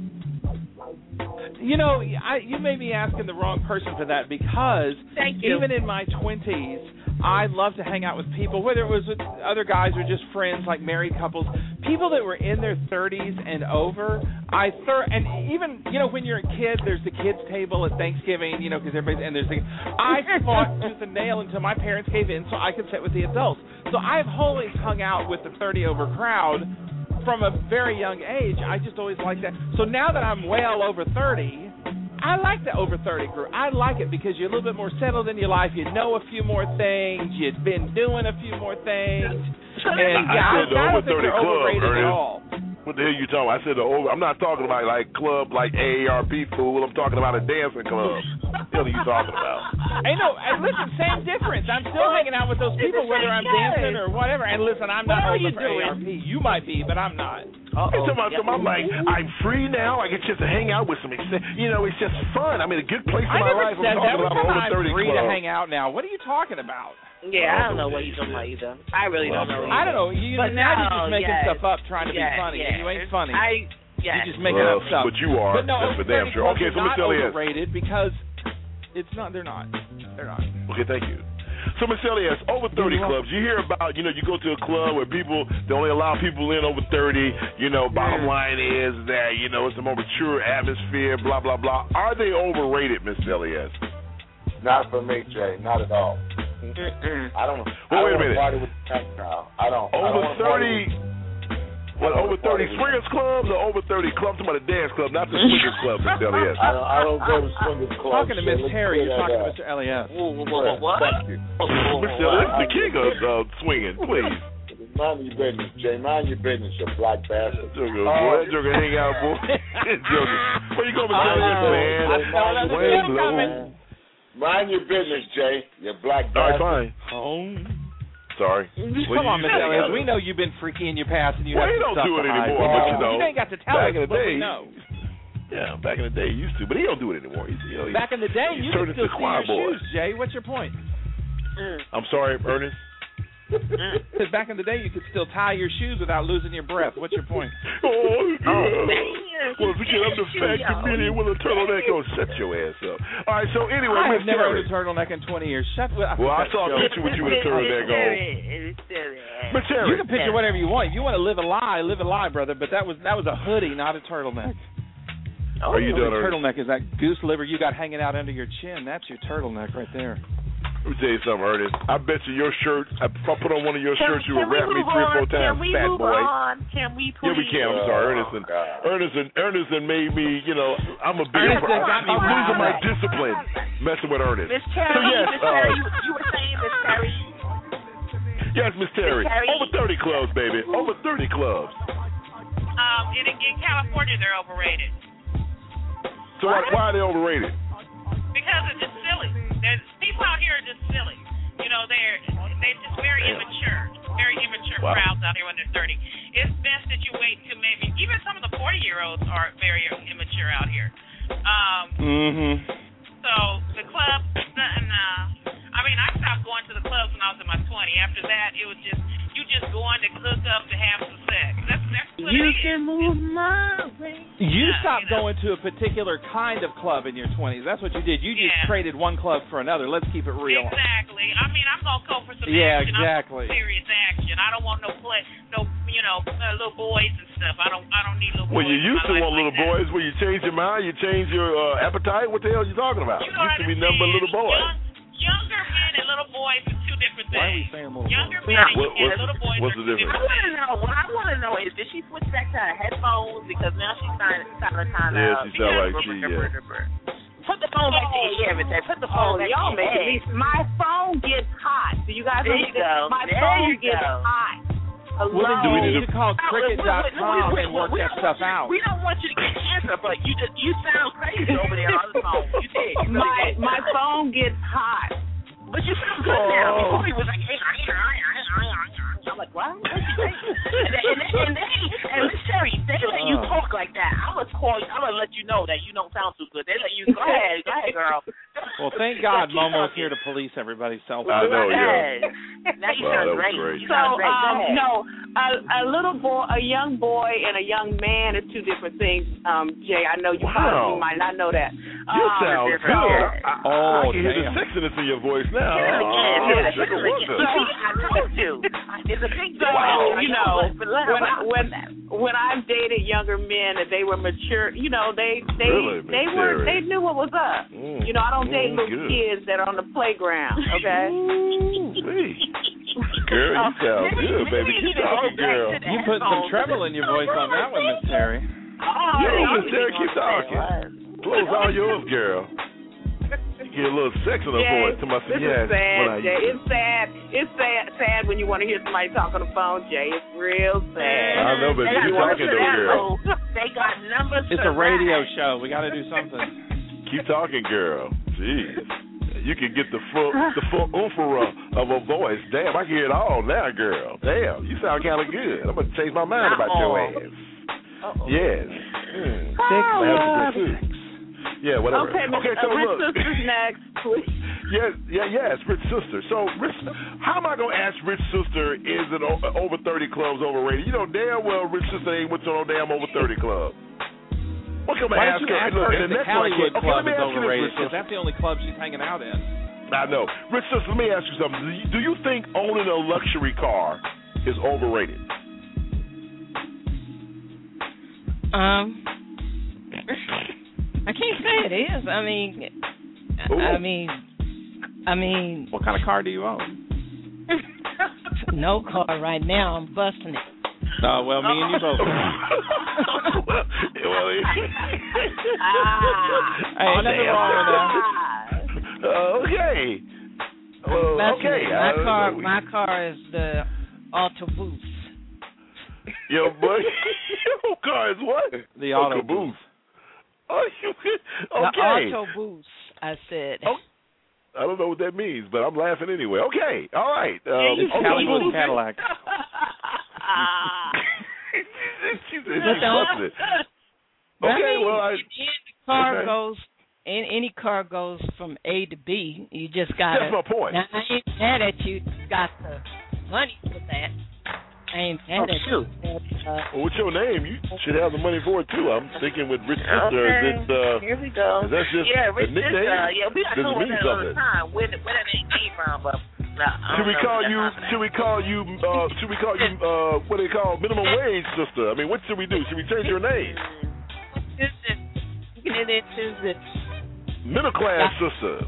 You know, you may be asking the wrong person for that because even in my 20s, I love to hang out with people, whether it was with other guys or just friends, like married couples, people that were in their 30s and over. And even, you know, when you're a kid, there's the kids' table at Thanksgiving, you know, because everybody's, and I fought tooth and nail until my parents gave in so I could sit with the adults. So I've always hung out with the 30 over crowd from a very young age. I just always liked that. So now that I'm well over 30, I like the over 30 crew. I like it because you're a little bit more settled in your life. You know a few more things. You've been doing a few more things. And I said the over 30 club, overrated at all. What the hell you talking about? I said I'm not talking about like club like AARP, fool. I'm talking about a dancing club. What the hell are you talking about? I know. And listen, same difference. I'm still hanging out with those people whether I'm dancing or whatever. And listen, I'm not old for AARP. You might be, but I'm not. I'm like, I'm free now. I get just to hang out with some, you know, it's just fun. I'm in a good place in my life. I'm talking about over 30 I'm free to hang out now. What are you talking about? Yeah, I don't know what you're talking about either. I really don't know. I don't know. Now you're just making stuff up trying to be funny, and you ain't funny. You're just making up stuff. But you are. But no, that's for damn sure. Okay, so Miss Elias. Overrated because it's not. They're not. Okay, thank you. So, Miss Elias, over 30 clubs. You hear about, you know, you go to a club where they only allow people in over 30. You know, bottom line is that, you know, it's a more mature atmosphere, blah, blah, blah. Are they overrated, Miss Elias? Not for me, Jay. Not at all. I don't. Well, wait a minute. Party with the I don't. Over 30. Well, over 30 swingers clubs or over 30 clubs? I'm about a dance club, not the swingers club, Miss Elias. I don't go to swingers clubs. Talking to Miss Terry, you're talking to Mr. Elias. What? Mr. Elias, the king of swinging, please. Mind your business, Jay. Mind your business, you black bastard. Joker, hang out, boy. Joker. Where you going, Mr. Elias, man? Mind your business, Jay. You black bastard. All right, fine. Sorry. Come on, Mr. Elias. We know you've been freaky in your past, and you have don't stuff do it to hide. anymore, but you know. You ain't got to tell us, but we know. Yeah, back in the day, he used to, but he don't do it anymore. Back in the day, you could still see your shoes, Jay. What's your point? I'm sorry, Ernest. Because back in the day, you could still tie your shoes without losing your breath. What's your point? Well, forget I'm the fat comedian with a turtleneck. Oh, shut your ass up. All right, so anyway, I've never owned a turtleneck in 20 years. Well, I saw a picture with you with a turtleneck on. Miss Terry. You can picture whatever you want. If you want to live a lie, brother. But that was a hoodie, not a turtleneck. Are you done? The turtleneck is that goose liver you got hanging out under your chin. That's your turtleneck right there. Let me tell you something, Ernest. I bet you your shirt, if I put on one of your shirts, you would rap me 3 or 4 times, fat boy. Can we please? Yeah, we can. I'm sorry. Ernest made me, you know, I'm a big I'm losing my discipline messing with Ernest. Miss Terry, so yes, Miss Terry, you were saying, Miss Terry. Yes, Miss Terry. Over 30 clubs, baby. Over 30 clubs. In California, they're overrated. So why are they overrated? Because it's just silly. People out here are just silly. You know, they're just very immature. Very immature crowds out here when they're 30. It's best that you wait until maybe even some of the 40-year-olds are very immature out here. So the club, I I mean, I stopped going to the clubs when I was in my 20s. After that, it was just you just going to hook up to have some sex. That's what you it is. can move my way. You stopped going to a particular kind of club in your 20s. That's what you did. You just traded one club for another. Let's keep it real. Exactly. I mean, I'm gonna go for some action. Exactly. I'm serious action. I don't want no little boys and stuff. I don't need little boys. Well, you used to want little boys. Well, you changed your mind. You changed your appetite. What the hell are you talking about? You know used to be nothing but little boys. Younger men and little boys are two different things. Why are we saying little Younger boys? men and little boys what's are the two difference? different things. What I want to know is, did she switch back to her headphones? Because now she's kind of Yeah, she sounds like she, Put the phone back in your ear, Put the phone back y'all in your making me. My phone gets hot. Do you guys There you go. My There phone you gets go. hot. Well, then Do we you need need to call Cricket.com and work that stuff out. We don't want you to get cancer, but you sound crazy over there on the phone. You did. My phone gets hot. But you sound good now. Before he was like, hey, I'm like, what? And Miss Sherry, they let you talk like that. I'm gonna let you know that you don't sound too good. They let you go ahead, girl. Well, thank God Momo's here to police everybody's cell phone. I know, Now you sound great. You So, sound great. no, a little boy, a young boy, and a young man are two different things. Jay, I know you probably might not know that. You sound good. I can hear the sexiness in your voice now. I told you. It's a big deal. So, you know, when I've dated younger men and they were mature, you know, they knew what was up. You know, I don't date little kids that are on the playground. Okay. Girl, you sound good, baby. Keep talking, girl. You put some treble in your voice on that one, Miss Terry. Miss Terry, keep talking. Close all yours, girl. Get a little sex in her voice. This is sad, Jay. It's sad. It's sad when you want to hear somebody talk on the phone, Jay. It's real sad. I know, but keep talking, though, girl. They got numbers. It's a radio show. We got to do something. Keep talking, girl. Jeez. You can get the full oomphara of a voice. Damn, I can hear it all now, girl. Damn, you sound kind of good. I'm going to change my mind about your ass. Yes. Sex. Yeah, whatever. Okay, so Rich look. Sister's next, please. Yes, Rich Sister. So, how am I going to ask Rich Sister, is it over 30 clubs overrated? You know damn well Rich Sister ain't went to no damn over 30 club. What can I ask her? Look, the Hollywood club is overrated Rich because that's the only club she's hanging out in. I know. Rich Sister, let me ask you something. Do you think owning a luxury car is overrated? I can't say it is. I mean. What kind of car do you own? No car right now. I'm busting it. Oh, well, me and you both. Hey, nothing wrong with that. Okay. My car is the Autobus. Yo, boy, your car is what? The Autobus. Okay. The Autobus, I said. Oh, I don't know what that means, but I'm laughing anyway. Okay, all right. Hollywood Cadillac. She said she's busting it. Okay, car goes. Any car goes from A to B. You just got. That's my point. Now, I ain't mad at you. Got the money for that. I ain't mad at you. Well, what's your name? You should have the money for it too. I'm thinking with Rich Sister. Okay. Here we go. Is that just Rich a nickname? Sister. We got to know that all the something? time. Where that name came from, but. Should we call you? What do they call minimum wage sister? I mean, what should we do? Should we change your name? Middle class sister.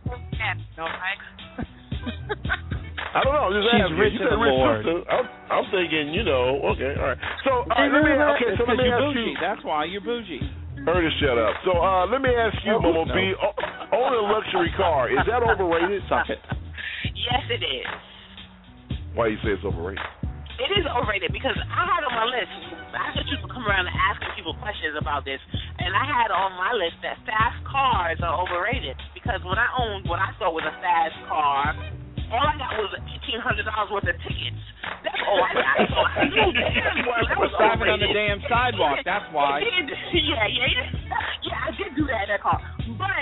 I don't know. Just She's rich you in the rich Lord. sister. I'm thinking, okay, all right. So let me ask you. That's why you're bougie. Ernest, shut up. So let me ask you, Momo B, owning a luxury car, is that overrated? Suck it. Yes, it is. Why you say it's overrated? It is overrated because I had on my list. I had people come around and asking people questions about this, and I had on my list that fast cars are overrated because when I owned what I thought was a fast car, all I got was $1,800 worth of tickets. That's all I got. So I knew that was driving on the damn sidewalk. That's why. Yeah, I did do that in that car. But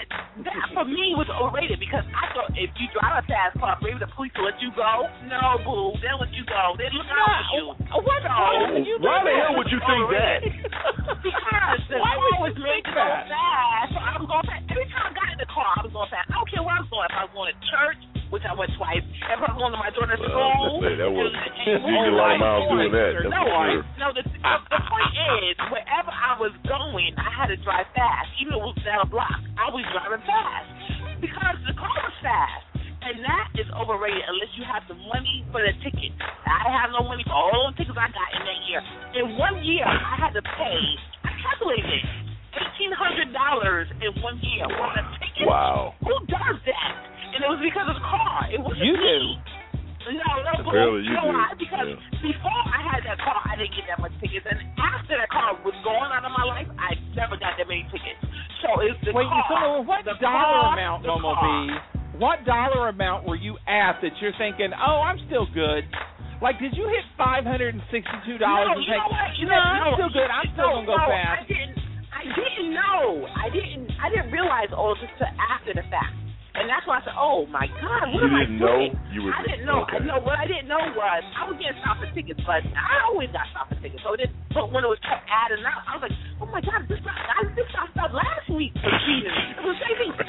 that for me was overrated because I thought if you drive a fast car, maybe the police will let you go. No, boo, they'll let you go. They look out for you. Why the hell would you think that? Because the car was made to go fast. So I was going fast. Every time I got in the car, I was going fast. I don't care where I was going. If I was going to church, which I went twice. If I was going to my daughter's school. That was, you get a lot of miles doing that. That's for sure. No, the point is, wherever I was going, I had to drive fast. Even if it was down a block, I was driving fast. Because the car was fast. And that is overrated unless you have the money for the ticket. I have no money for all the tickets I got in that year. In 1 year, I had to pay, I calculated it, $1,800 in 1 year for the ticket. Wow. Who does that? And it was because of the car. It wasn't you me. do. No, Apparently you know why? Because before I had that car, I didn't get that much tickets. And after that car was gone out of my life, I never got that many tickets. So it's the Wait, car. so what dollar amount, Momo B? What dollar amount were you at that you're thinking, oh, I'm still good? Like, did you hit $562 and think, no, I'm still good. I'm still gonna go fast. I didn't know. I didn't realize all this until after the fact. And that's why I said, oh, my God, what am I doing? I didn't know. Okay. No, what I didn't know was I was getting stop for tickets, but I always got stop for tickets. So but when it was kept adding up, I was like, oh, my God, this stopped last week for speeding. It was the same thing,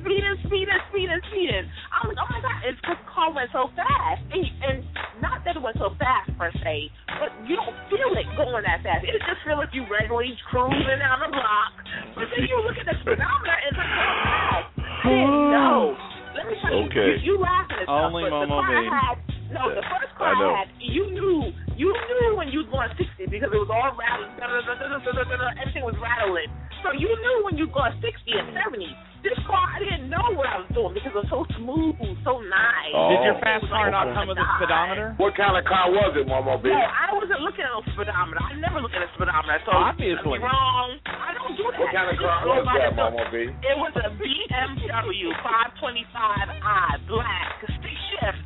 speeding. I was like, oh, my God, it's because the car went so fast. And not that it went so fast, per se, but you don't feel it going that fast. It just feels like you regularly cruising down the block. But then you look at the speedometer, it's like, so fast. I didn't know. Let me tell you, you laughing at stuff, Only but Momo B. the first car I had, you knew when you was going 60 because it was all rattling, everything was rattling. So you knew when you was going 60 and 70. This car, I didn't know what I was doing because it was so smooth, so nice. Did your fast car not come with a speedometer? What kind of car was it, Momo B? No, I wasn't looking at a speedometer. I never look at a speedometer. So obviously. I'm wrong. I don't do that. What kind of car was that, Momo B? It was a BMW 525i, black, stick shift,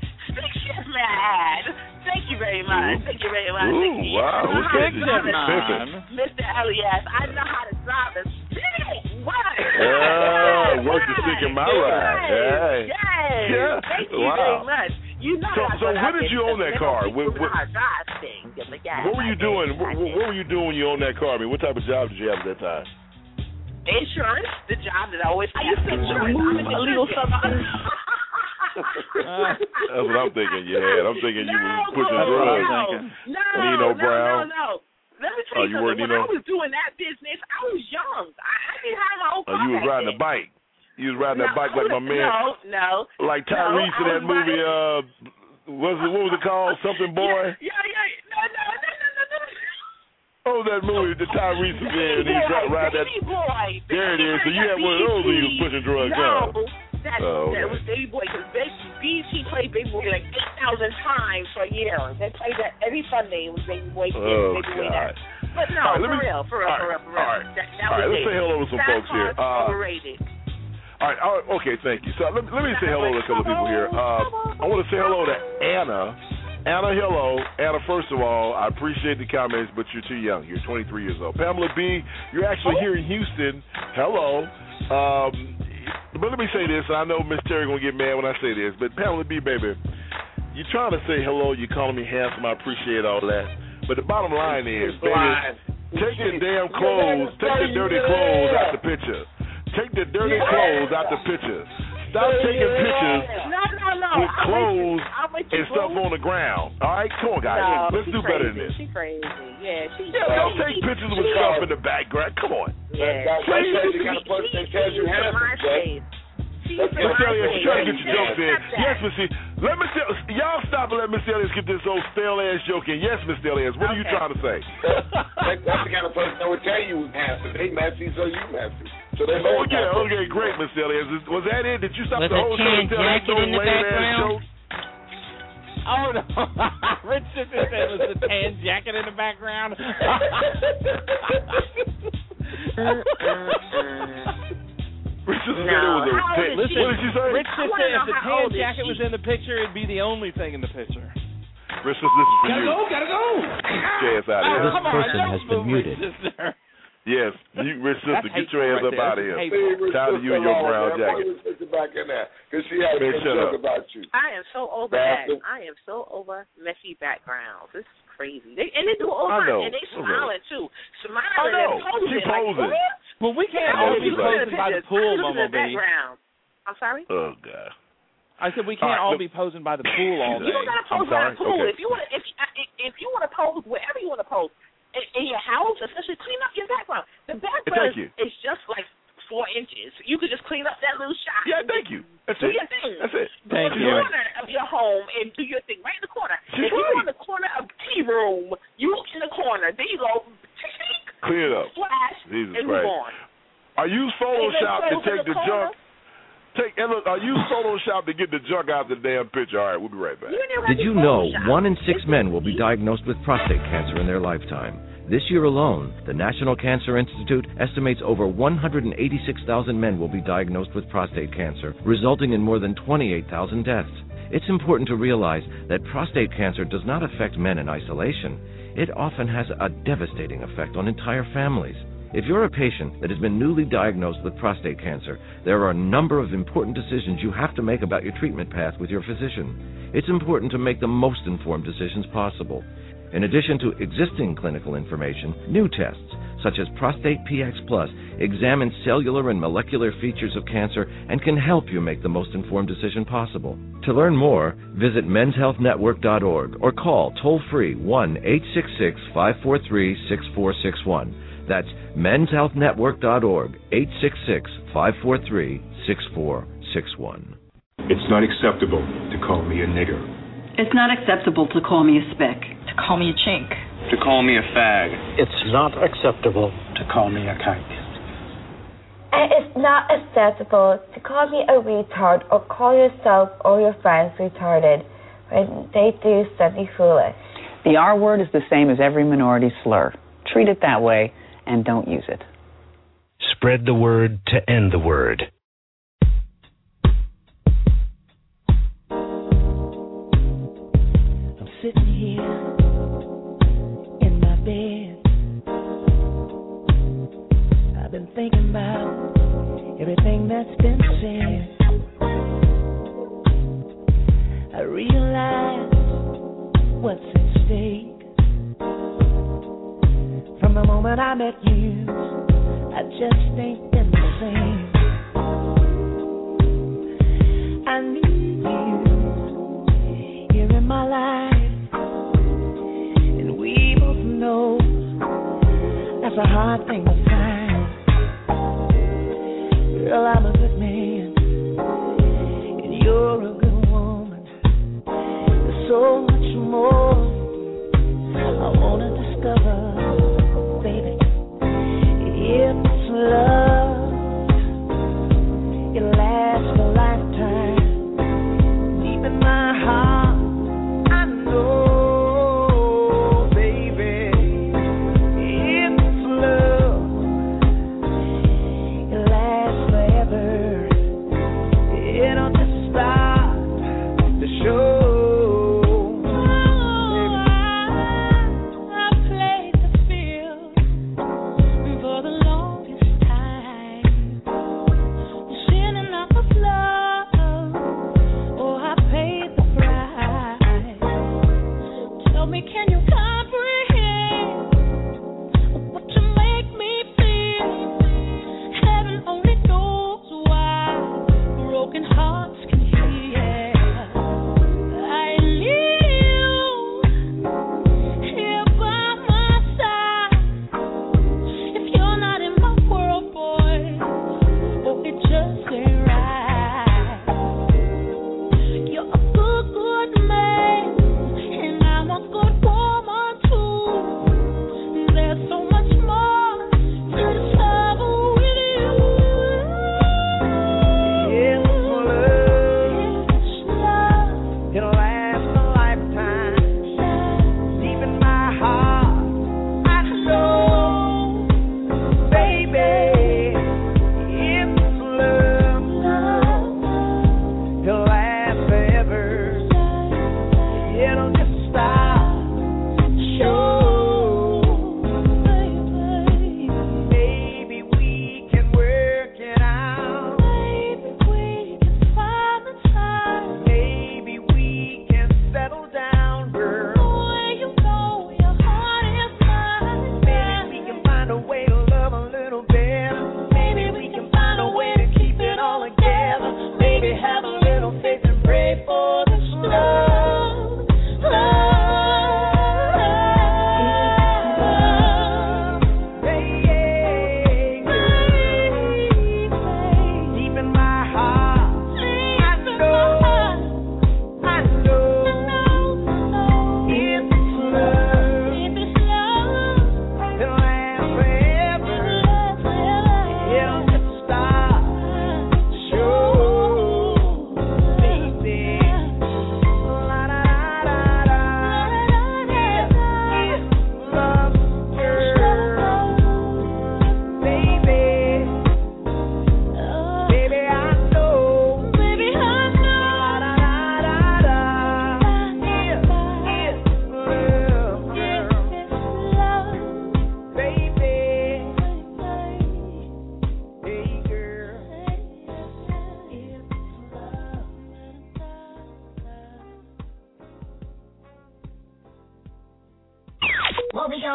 mad. Thank you very much. Ooh, wow. Mr. Elias, I know how to drive this. What? Yeah, worth the stick in my ride. Yes. Thank you very much. You know so when did you own that car? What were you doing? What were you doing when you owned that car? I mean, what type of job did you have at that time? Insurance, the job that I always had. Insurance. I'm in the legal substance. That's what I'm thinking you had. I'm thinking you were pushing drugs. Nino Brown. No. Let me tell you something. When I was doing that business, I was young. I didn't have my own car. You was riding a bike. You was riding that bike like my man. No. Like Tyrese in that movie. What was it called? Something Boy. Yeah. Oh, that movie, the Tyrese was in, and he ride that. Boy. There it is. So you had one of those when you was pushing drugs out. That was Baby Boy, because BET played Baby Boy like 8,000 times for a year. They played that every Sunday. It was Baby Boy. Baby Boy that. But no, for real. That was it. Let's say hello to some folks here. Overrated. All right, okay, thank you. So let me say hello to a couple of people here. I want to say hello to Anna. Anna, hello. Anna, first of all, I appreciate the comments, but you're too young. You're 23 years old. Pamela B., you're actually here in Houston. Hello. But let me say this, and I know Miss Terry going to get mad when I say this, but Pamela B., baby, you're trying to say hello, you're calling me handsome, I appreciate all that. But the bottom line is, baby, take your damn clothes, take the dirty clothes out the picture. Take the dirty clothes out the picture. Stop taking pictures with clothes and stuff on the ground. All right? Come on, guys. Let's do better than this. She's crazy. Yeah, don't take pictures with stuff in the background. Come on. Yeah. That's the kind of person that tells you handsome. Miss Elliott, she's trying to get your jokes in. Yes, Miss y'all stop and let Miss Elliott get this old stale ass joke in. Yes, Miss Elliott, what are you trying to say? That's the kind of person that would tell you handsome. They messy, so you messy. So okay, great, Miss Elliott. Was that it? Did you stop the whole show and tell that those lame ass jokes? Oh no, Rich just said it was the tan jacket in the background. Rich just said it was a Listen, what did you say? Rich just said if the tan jacket was in the picture, it'd be the only thing in the picture. Rich, this is for you. Gotta go. Jazz out here. This person has been muted. Yes, rich sister, get your ass up out of here. Tired of you and your brown jacket. Put her back in there, because she had a joke about you. I am so over that. I am so over messy backgrounds. This is crazy. They do all that, and they smiling too. Smiling and posing. She posing. Like, well, we can't all be posing by the pool, Mama B. I'm sorry? Oh, God. I said we can't all be posing by the pool all day. You don't got to pose by the pool. Okay. If you want to pose wherever you want to pose, in your house, especially clean up your background. The background is just like 4 inches. You could just clean up that little shot. Yeah, thank you. That's do it. your thing. That's it. Go to the corner of your home and do your thing right in the corner. If you're in the corner of the tea room, you in the corner. There you go. Clear it up. Splash, Jesus and Christ. move on. Are you Photoshop to take the junk? Are you Photoshop to get the junk out of the damn picture? All right, we'll be right back. Did you know 1 in 6 men will be diagnosed with prostate cancer in their lifetime? This year alone, the National Cancer Institute estimates over 186,000 men will be diagnosed with prostate cancer, resulting in more than 28,000 deaths. It's important to realize that prostate cancer does not affect men in isolation. It often has a devastating effect on entire families. If you're a patient that has been newly diagnosed with prostate cancer, there are a number of important decisions you have to make about your treatment path with your physician. It's important to make the most informed decisions possible. In addition to existing clinical information, new tests, such as Prostate PX Plus, examine cellular and molecular features of cancer and can help you make the most informed decision possible. To learn more, visit menshealthnetwork.org or call toll-free 1-866-543-6461. That's menshealthnetwork.org, 866-543-6461. It's not acceptable to call me a nigger. It's not acceptable to call me a spick. To call me a chink. To call me a fag. It's not acceptable to call me a kike. And it's not acceptable to call me a retard or call yourself or your friends retarded when they do something foolish. The R word is the same as every minority slur. Treat it that way and don't use it. Spread the word to end the word. I'm sitting here in my bed. I've been thinking about everything that's been said. I realize what's at stake. From the moment I met you, I just ain't been the same. I need you here in my life, and we both know that's a hard thing to find. Girl, I'm a good man, and you're a good woman. There's so much more I wanna discover. If it's love, it lasts a lifetime. Deep in my heart, I know, baby. If it's love, it lasts forever.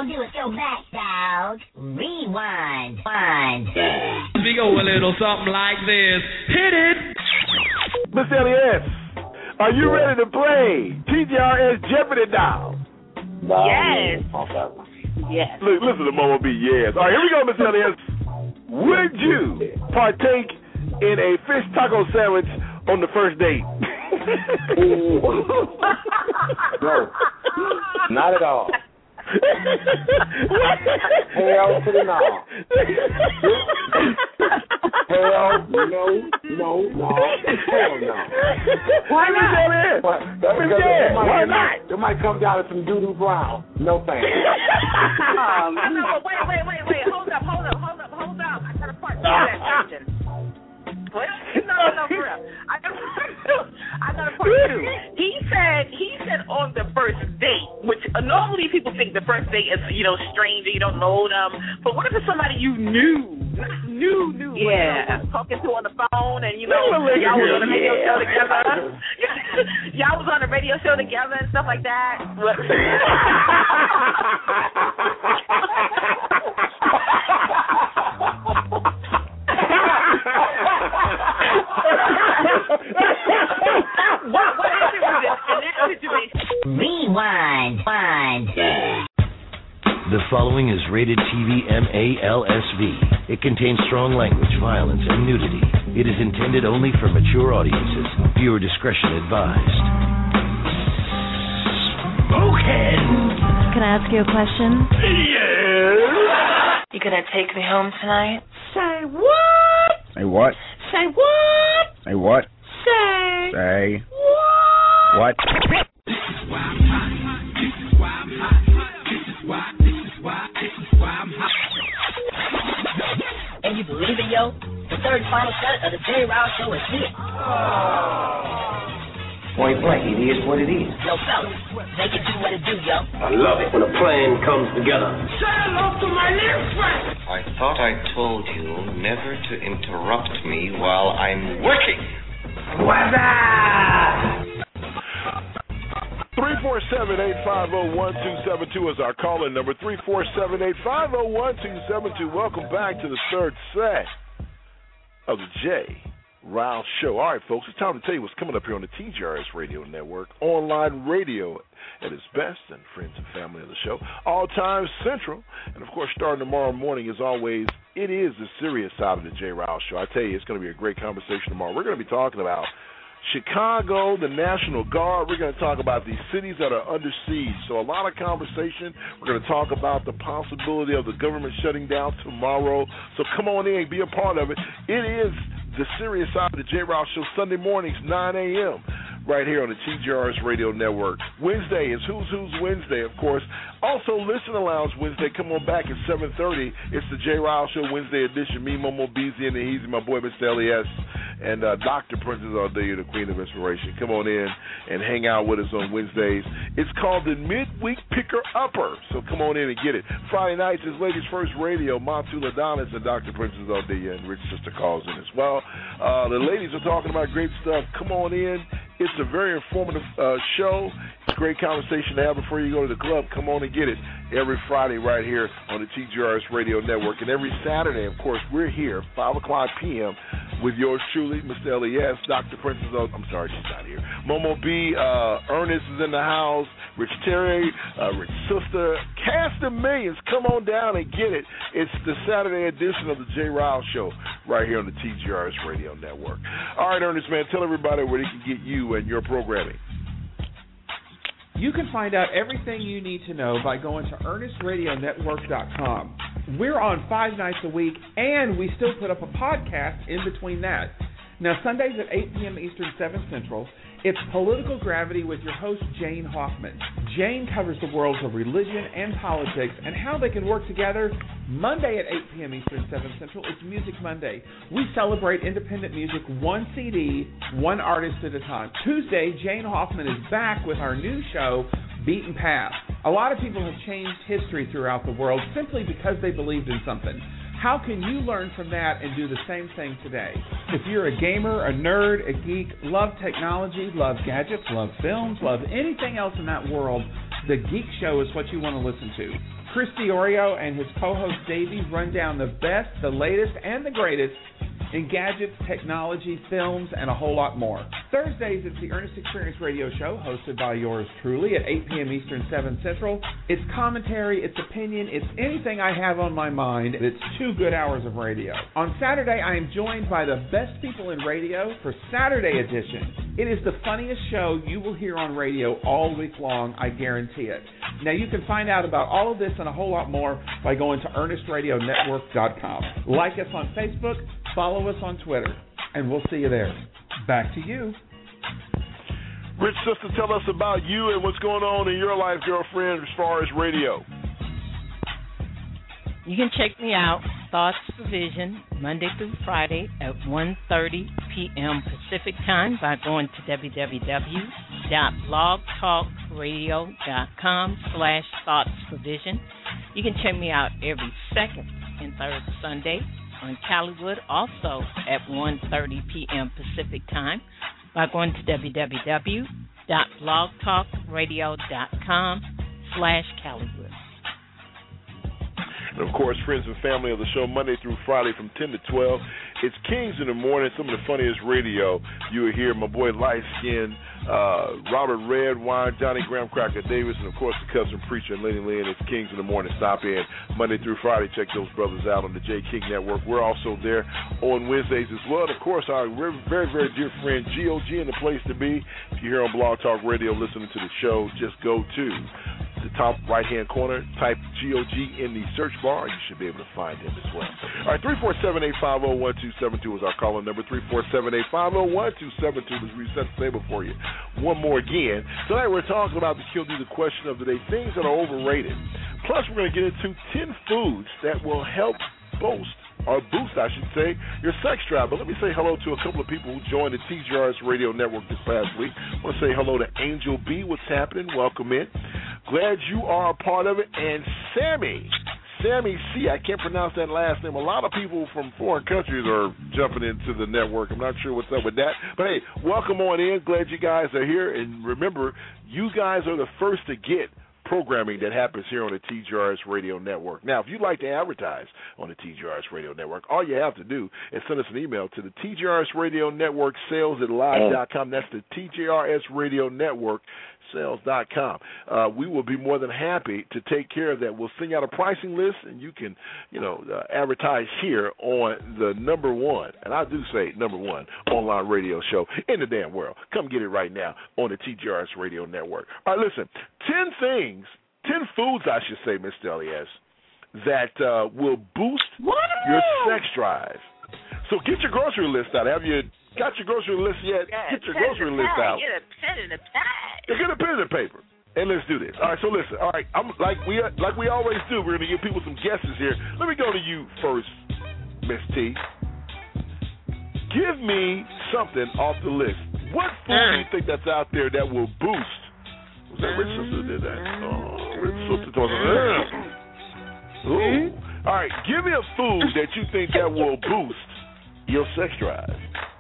gonna do is go back, dog. Rewind. We go a little something like this. Hit it! Miss Elias, are you ready to play TJRS Jeopardy now? Yes. Yes. Look, listen to Momo B. Yes. All right, here we go, Miss Elias. Would you partake in a fish taco sandwich on the first date? No, not at all. Hell to the no. Hell no. Hell no. Why not? Why not? It might come down to some doo-doo brown. No thanks. Wait. Hold up. I got a part two to that question. No, for real. I got a part two. He said on the first date, which normally people think the first date is, stranger, you don't know them. But what if it's somebody you knew? Yeah. Talking to on the phone and, y'all was on the radio show together. Y'all was on the radio show together and stuff like that. What happened in that situation? Rewind. The following is rated TV MALSV. It contains strong language, violence, and nudity. It is intended only for mature audiences. Viewer discretion advised. Okay. Can I ask you a question? Yes. You gonna take me home tonight? Say what? Say what? Say what? Say what? Say what? And you believe it, yo? The third final cut of the J. Ryle Show is here. Point blank, it is what it is. Yo, fellas, make it do what it do, yo. I love it when a plan comes together. Say hello to my little friend. I thought I told you never to interrupt me while I'm working. What's up? 347-850-1272 is our call-in number. 347-850-1272. Welcome back to the third set of the J. Ryle Show. All right, folks, it's time to tell you what's coming up here on the TJRS Radio Network, online radio at its best, and friends and family of the show, all times central. And, of course, starting tomorrow morning, as always, it is the serious side of the J. Ryle Show. I tell you, it's going to be a great conversation tomorrow. We're going to be talking about Chicago, the National Guard. We're going to talk about these cities that are under siege. So a lot of conversation. We're going to talk about the possibility of the government shutting down tomorrow. So come on in, be a part of it. It is the serious side of the J. Ryle Show, Sunday mornings, 9 a.m., right here on the TJRS Radio Network. Wednesday is Who's Wednesday, of course. Also, Listen Lounge Wednesday. Come on back at 7:30. It's the J. Ryle Show Wednesday edition. Me, Momo Beezy, and the Easy, my boy, Mr. Elias, and Dr. Princess Ardea, the Queen of Inspiration. Come on in and hang out with us on Wednesdays. It's called the Midweek Picker-Upper, so come on in and get it. Friday nights is Ladies First Radio. Montu Adonis and Dr. Princess Ardea and Rich Sister calls in as well. The ladies are talking about great stuff. Come on in. It's a very informative show. It's a great conversation to have before you go to the club. Come on and get it every Friday right here on the TJRS Radio Network. And every Saturday, of course, we're here, 5 o'clock p.m., with yours truly, Mr. Elias, Dr. Princess, I'm sorry, she's not here. Momo B, Ernest is in the house, Rich Terry, Rich Sister, cast of millions. Come on down and get it. It's the Saturday edition of the J. Ryle Show right here on the TJRS Radio Network. All right, Ernest, man, tell everybody where they can get you and your programming. You can find out everything you need to know by going to ErnestRadioNetwork.com. We're on 5 nights a week, and we still put up a podcast in between that. Now, Sundays at 8 p.m. Eastern, 7 Central, it's Political Gravity with your host, Jane Hoffman. Jane covers the worlds of religion and politics and how they can work together. Monday at 8 p.m. Eastern, 7 Central, it's Music Monday. We celebrate independent music, one CD, one artist at a time. Tuesday, Jane Hoffman is back with our new show, Beaten Path. A lot of people have changed history throughout the world simply because they believed in something. How can you learn from that and do the same thing today? If you're a gamer, a nerd, a geek, love technology, love gadgets, love films, love anything else in that world, The Geek Show is what you want to listen to. Chris Diorio and his co-host Davey run down the best, the latest, and the greatest in gadgets, technology, films, and a whole lot more. Thursdays, it's the Ernest Experience Radio Show, hosted by yours truly at 8 p.m. Eastern, 7 Central. It's commentary, it's opinion, it's anything I have on my mind. It's 2 good hours of radio. On Saturday, I am joined by the best people in radio for Saturday edition. It is the funniest show you will hear on radio all week long, I guarantee it. Now, you can find out about all of this and a whole lot more by going to ErnestRadioNetwork.com. Like us on Facebook, follow us on Twitter, and we'll see you there. Back to you. Rich Sister, tell us about you and what's going on in your life, girlfriend, as far as radio. You can check me out, Thoughts for Vision, Monday through Friday at 1:30 p.m. Pacific Time by going to www.blogtalkradio.com/thoughtsforvision. You can check me out every second and third Sunday on Caliwood, also at 1:30 p.m. Pacific Time by going to www.blogtalkradio.com/Caliwood. And, of course, friends and family of the show, Monday through Friday from 10 to 12. It's Kings in the Morning, some of the funniest radio you will hear. My boy Light Skin, Robert Redwine, Johnny Graham Cracker Davis, and, of course, the cousin preacher and Lady Lynn. It's Kings in the Morning. Stop in Monday through Friday. Check those brothers out on the J. King Network. We're also there on Wednesdays as well. And, of course, our very, very dear friend GOG in the place to be. If you're here on Blog Talk Radio listening to the show, just go to the top right-hand corner, type GOG in the search bar. You should be able to find him as well. All right, 347-850-1272 is our calling number. 347-850-1272 is reset the table for you. One more again. Tonight we're talking about the question of the day, things that are overrated. Plus, we're going to get into 10 foods that will help boost, I should say, your sex drive. But let me say hello to a couple of people who joined the TGRS Radio Network this past week. I want to say hello to Angel B. What's happening? Welcome in. Glad you are a part of it. And Sammy C. I can't pronounce that last name. A lot of people from foreign countries are jumping into the network. I'm not sure what's up with that. But, hey, welcome on in. Glad you guys are here. And remember, you guys are the first to get programming that happens here on the TGRS Radio Network. Now, if you'd like to advertise on the TGRS Radio Network, all you have to do is send us an email to the TGRS Radio Network sales@live.com. That's the TGRS Radio Network sales.com. We will be more than happy to take care of that. We'll send you out a pricing list, and you can, advertise here on the number one, and I do say number one, online radio show in the damn world. Come get it right now on the TGRS Radio Network. All right, listen, 10 foods, I should say, Mr. Elias, that will boost your sex drive. So get your grocery list out. Have you got your grocery list yet? Get your grocery list out. Get a pen and a pad. Get a pen and paper. And let's do this. All right, so listen. All right, I'm like we always do, we're going to give people some guesses here. Let me go to you first, Miss T. Give me something off the list. What food do you think that's out there that will boost? Was that Rich Sister that did that? Oh, Rich Sister told me. Ooh. All right, give me a food that you think that will boost your sex drive.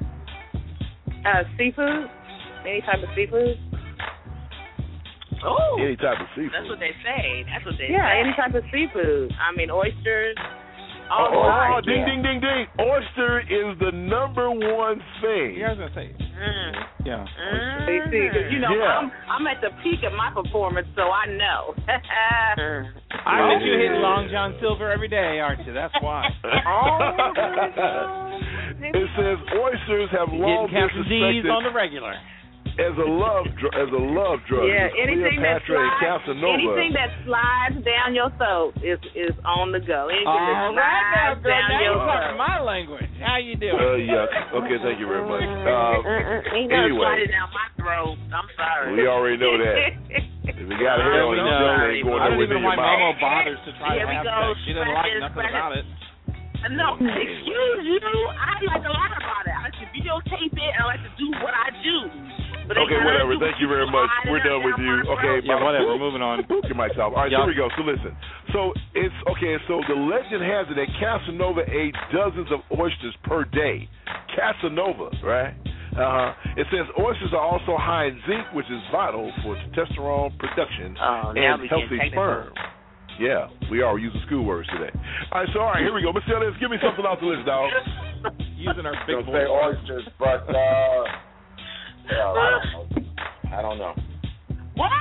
Seafood? Any type of seafood? Oh, any type of seafood. That's what they say. Yeah, any type of seafood. I mean, oysters. Ding, ding, ding, ding. Oyster is the number one thing. Yeah, I was going to say. Yeah. See, I'm at the peak of my performance, so I know. I bet you hit Long John Silver every day, aren't you? That's why. It says oysters have long been suspected on the regular as a love drug. Yeah, anything that slides down your throat is on the go. Anything that slides down your throat. My language. How you doing? Yeah. Okay, thank you very much. Anyway, slide it down my throat. I'm sorry. We already know that. If you got hair on your belly, ain't going nowhere near your mouth. Mama bothers to try to have sex. She doesn't like nothing about it. No, excuse you. I like a lot about it. I like to videotape it, and I like to do what I do. But okay, whatever. Thank you very much. We're done with you. Okay, yeah, whatever. Moving on. Book your mics off. All right, here we go. So listen. So it's okay. So the legend has it that Casanova ate dozens of oysters per day. Casanova, right? It says oysters are also high in zinc, which is vital for testosterone production and healthy sperm. Yeah, we are using school words today. All right, here we go. Mr. Ellis, give me something off the list, dog. Using our big say oysters, but I don't know. What?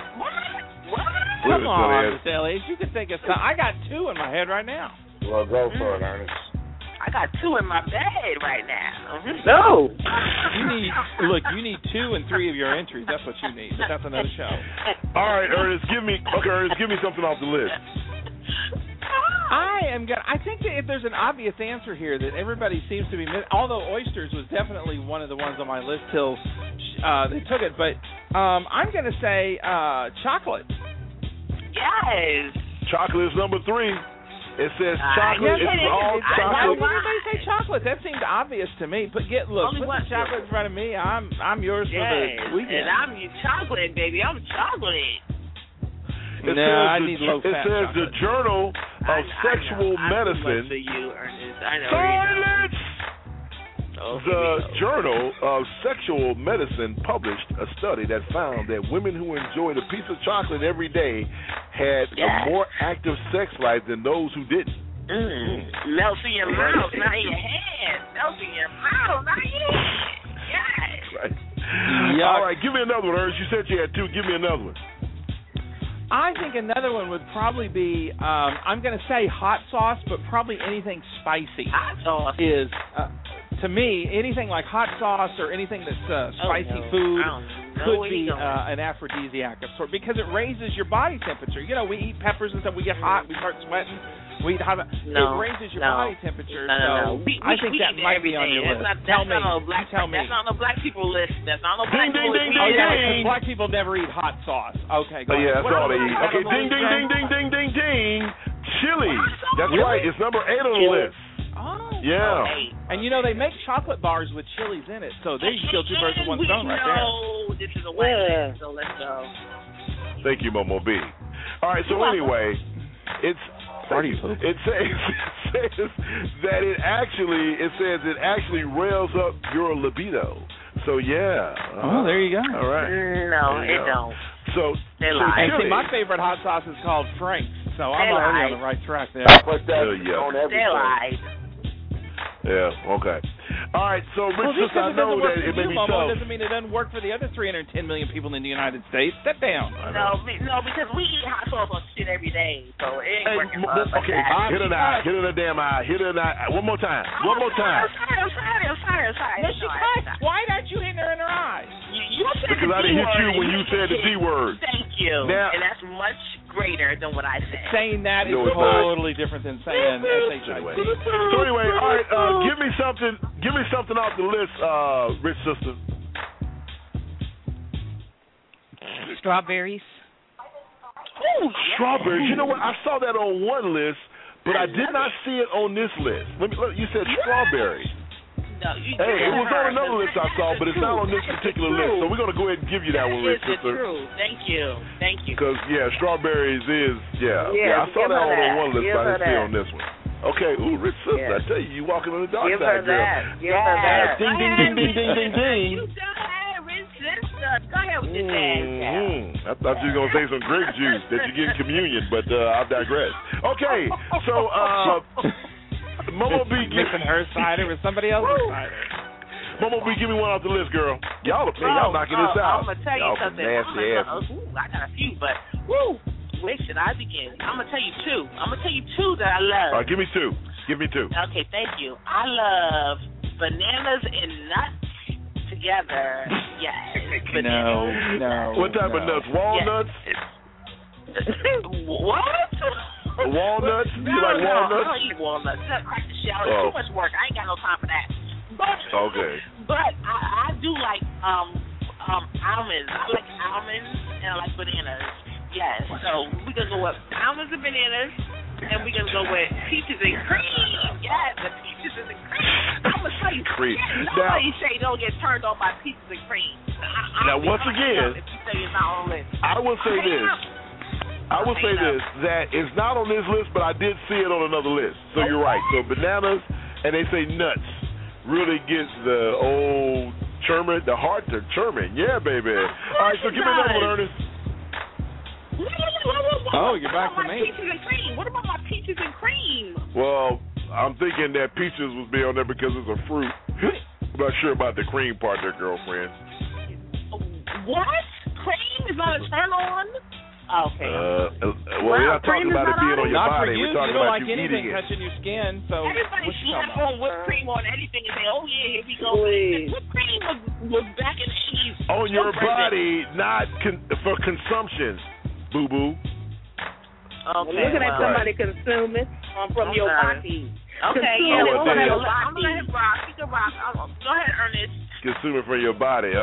Come on, Mr. Ellis. You can think of something. I got 2 in my head right now. Well, go for it, Ernest. I got 2 in my bed right now. No. You need 2 and 3 of your entries. That's what you need. But that's another show. All right, Ernest, give me something off the list. I think that if there's an obvious answer here that everybody seems to be missing, although oysters was definitely one of the ones on my list till they took it, but I'm going to say chocolate. Yes. Chocolate is number 3. It says chocolate. It's all chocolate. Why did everybody say chocolate? That seemed obvious to me. But put the chocolate in front of me. I'm yours for the weekend. And I'm your chocolate, baby. I'm chocolate. I need low-fat chocolate. It says the Journal of Sexual Medicine. For you, Ernest. I know. Silence! The Journal of Sexual Medicine published a study that found that women who enjoyed a piece of chocolate every day had a more active sex life than those who didn't. Melts in your mouth, not in your hand. Melts in your mouth, not in your hand. Yes. Right. All right, give me another one, Ernest. You said you had 2. Give me another one. I think another one would probably be, I'm going to say hot sauce, but probably anything spicy. Hot sauce is... to me, anything like hot sauce or anything that's spicy food could be an aphrodisiac of sort, because it raises your body temperature. You know, we eat peppers and stuff. We get hot. We start sweating. We eat hot. It raises your body temperature. No. I think that might be on your list. Tell me. That's not on the black people list. That's not on the black people list. Because black people never eat hot sauce. Okay, go ahead. Yeah, that's all they eat. Okay, ding. Chili. That's right. It's number 8 on the list. Oh. Yeah. And they make chocolate bars with chilies in it, so there you kill 2 birds with 1 stone right there. No, this is a win, so let's go. Thank you, Momo B. All right, so anyway, it says that it actually rails up your libido. So yeah. Oh, there you go. All right. No, it don't. So they lie. And see, my favorite hot sauce is called Frank's, so I'm already on the right track there. Put that on everything. They lied. Yeah, okay. All right, so Rich, I know that it may be tough. Doesn't mean it doesn't work for the other 310 million people in the United States. Step down. No, because we eat hot sauce on shit every day, so it ain't working for us. Okay, hit an eye. Hit in the damn eye. Hit in the eye. One more time. I'm sorry. No, she cuts. Why aren't you hitting her in her eyes? You said because I didn't hit you when you said the D word. Thank you. Now, and that's much greater than what I said. Saying that is totally different than saying SHIT. So anyway, all right, give me something off the list, Rich Sister. Strawberries. Oh, strawberries. You know what? I saw that on one list, but I did not see it on this list. You said strawberries. No, it was on another list I saw, but it's not on this particular list. So we're going to go ahead and give you that one, Rich Sister. True. Thank you. Because, strawberries is, I saw that on one list, but I didn't see it on this one. Okay, Rich Sister, I tell you walking on the dark side, girl. Give her that. Ding, ding, ding, ding, ding, ding, ding. You done, Rich Sister. Go ahead with your dance. I thought you were going to say some grape juice that you get in communion, but I digress. Okay, so, Momo B, mixing her cider with somebody else's cider. Momo B, give me one off the list, girl. Y'all knocking this out. I'm gonna tell you something. I got a few, but where should I begin? I'm gonna tell you 2 that I love. All right, give me 2. Okay, thank you. I love bananas and nuts together. Yes. No. What type of nuts? Walnuts? What? Walnuts? You like walnuts? I don't eat walnuts. Crack the shell. It's too much work. I ain't got no time for that. But I do like almonds. I like almonds and I like bananas. Yes. So we're gonna go with almonds and bananas, and we're gonna go with peaches and cream. Yes, the peaches and the cream. I'm gonna tell you, cream. Nobody say don't get turned on by peaches and cream. Now once again, if you say it's not on the list, I will say this. That it's not on this list, but I did see it on another list. So you're right. So bananas and they say nuts really gets the old Sherman, the heart to Sherman. Yeah, baby. All right, so give me another one, Ernest. Oh, you're back to me. Peaches and cream. What about my peaches and cream? Well, I'm thinking that peaches was be on there because it's a fruit. I'm not sure about the cream part there, girlfriend. What? Cream is not a turn on? Okay. Well, we're not talking about it being on your not body. For you. We're talking You don't about like you anything eating it. touching your skin, so everybody slapped on whipped cream on anything and say, "Oh yeah, here we go." Whipped cream was back in the 80s. On your body, not for consumption, boo boo. Okay. Looking at somebody consume it from your body. Okay, yeah. I'm gonna let him rock. He can rock. Go ahead, Ernest. Consume it from your body.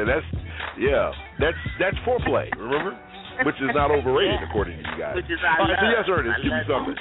That's foreplay. Remember, which is not overrated according to you guys. Which is so yes, Ernest, give me something.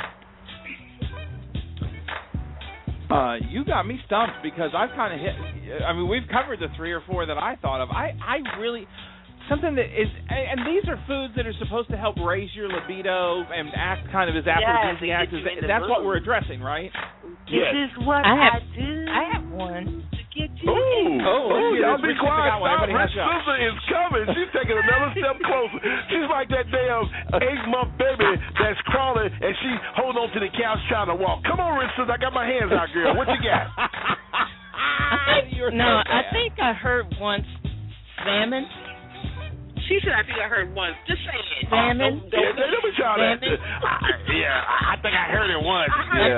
You got me stumped because I've kind of hit. I mean, we've covered the 3 or 4 that I thought of. I really. Something that is, and these are foods that are supposed to help raise your libido and act kind of as aphrodisiac. That's what we're addressing, right? This is what I do. I have one. To get you y'all be quiet. Rich sister is coming. She's taking another step closer. She's like that damn 8-month baby that's crawling and she holding on to the couch trying to walk. Come on, Rich, I got my hands out, girl. What you got? I think I heard once salmon. She said, I think I heard once. Just say it. Salmon. Let me try that. I think I heard it once.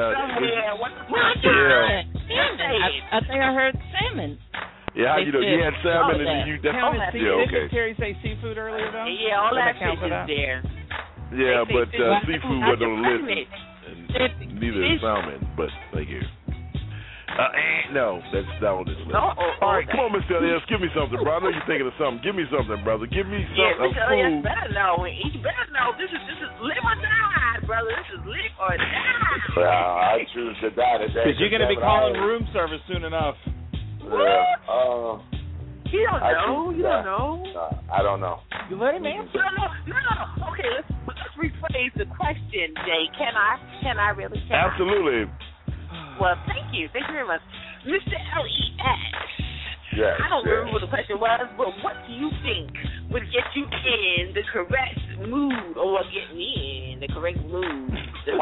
I think I heard salmon. Yeah, you had salmon and you definitely. Didn't Terry say seafood earlier, though? Yeah, all that fish is there. Yeah, but seafood wasn't on the list. And neither is salmon, but thank you. No, that's not on this list. All right, come on, Mr. Elias, give me something, bro. I know you're thinking of something. Give me something, brother. Give me something. Mr. Elias better know. He better know. This is live or die, brother. This is live or die. Well, I choose to die today. Because you're going to be calling room service soon enough. What? You don't know. You don't know. I don't know. You let him answer. No. Okay, let's rephrase the question, Jay. Can I really? Absolutely. Well, thank you. Thank you very much. Mr. LES. Yes, I don't remember what the question was, but what do you think would get you in the correct mood or get me in the correct mood? You'd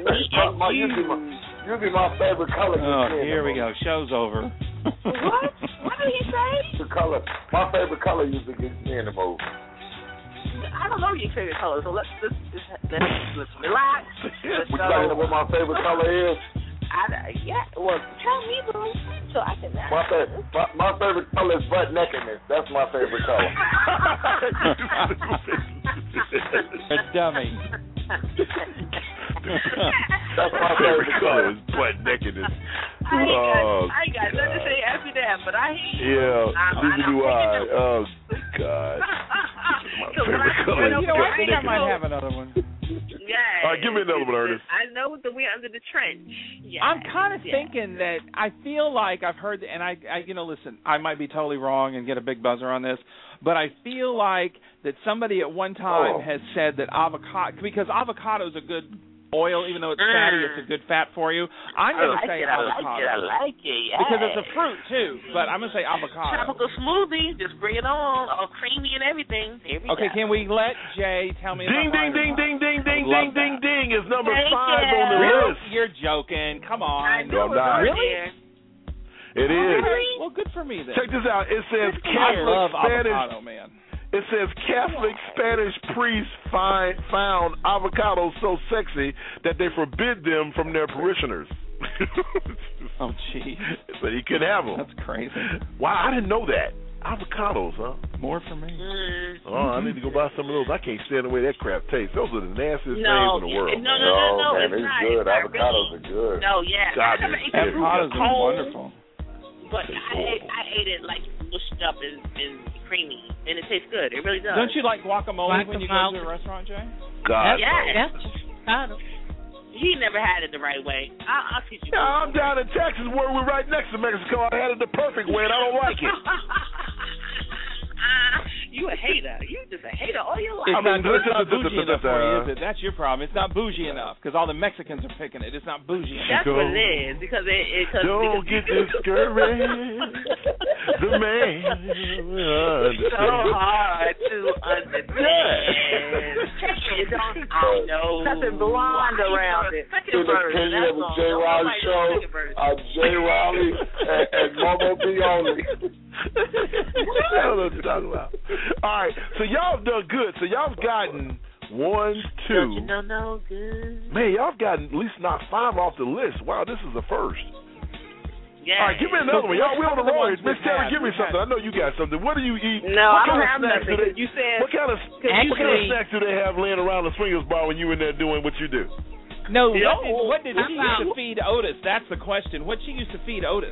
be my favorite color. Oh, here we go. Show's over. What? What did he say? The color. My favorite color usually gets me in the mood. I don't know your favorite color, so let's relax. Would you like to know what my favorite color is? Well, tell me, boo, so I can. My favorite color is butt nakedness. That's my favorite color. It's dummy. That's my favorite color is butt nakedness. I ain't got nothing to say after that, but I hear you. Yeah, neither do I. Oh, God. My favorite color is I think I might have another one. Yes. All right, give me another one, Ernest. I know that we're under the trench. Yes. I'm kind of thinking that I feel like I've heard, and I listen, I might be totally wrong and get a big buzzer on this, but I feel like that somebody at one time has said that avocado, because avocado is a good oil, even though it's fatty, it's a good fat for you. I'm going to say avocado. I like it. Yes. Because it's a fruit, too, but I'm going to say avocado. Tropical smoothie, just bring it on, all creamy and everything. Here we go. Can we let Jay tell me ding, about ding is number 5 on the list. You're joking. Come on. No, I'm not. Really? It is. Well, good for me then. Check this out. It says Catholic Spanish. Avocado, man. It says Catholic Spanish priests found avocados so sexy that they forbid them from their parishioners. Oh, jeez. But he couldn't have them. That's crazy. Wow, I didn't know that. Avocados, huh? More for me. Oh, I need to go buy some of those. I can't stand the way that crap tastes. Those are the nastiest things in the world. No, man, it's not. Good. Avocados are good. No, yeah. Avocados are wonderful. But I ate it like mushed up and creamy, and it tastes good. It really does. Don't you like guacamole when you go to a restaurant, Jay? God. Yeah. He never had it the right way. I'll teach you. Yeah, I'm down in Texas where we're right next to Mexico. I had it the perfect way, and I don't like it. You a hater. You just a hater all your life. It's not bougie enough for you, is it? That's your problem. It's not bougie enough because all the Mexicans are picking it. It's not bougie enough. That's what it is because don't get discouraged. The man. It's so hard to understand. You don't know. Nothing blonde around it. In the opinion of the Jay Riley Show, Jay Riley and Momo B. only. What you talking about? All right, so y'all have done good. So y'all have gotten 1, 2. Don't you know no good? Man, y'all have gotten at least not 5 off the list. Wow, this is the first. Yeah. All right, give me another one. Y'all, we on the road. Miss Terry, give me something. I know you got something. What do you eat? No, I don't have nothing. You said. What kind of snacks do they have laying around the swingers bar when you in there doing what you do? No, what did she used to feed Otis? That's the question. What she used to feed Otis?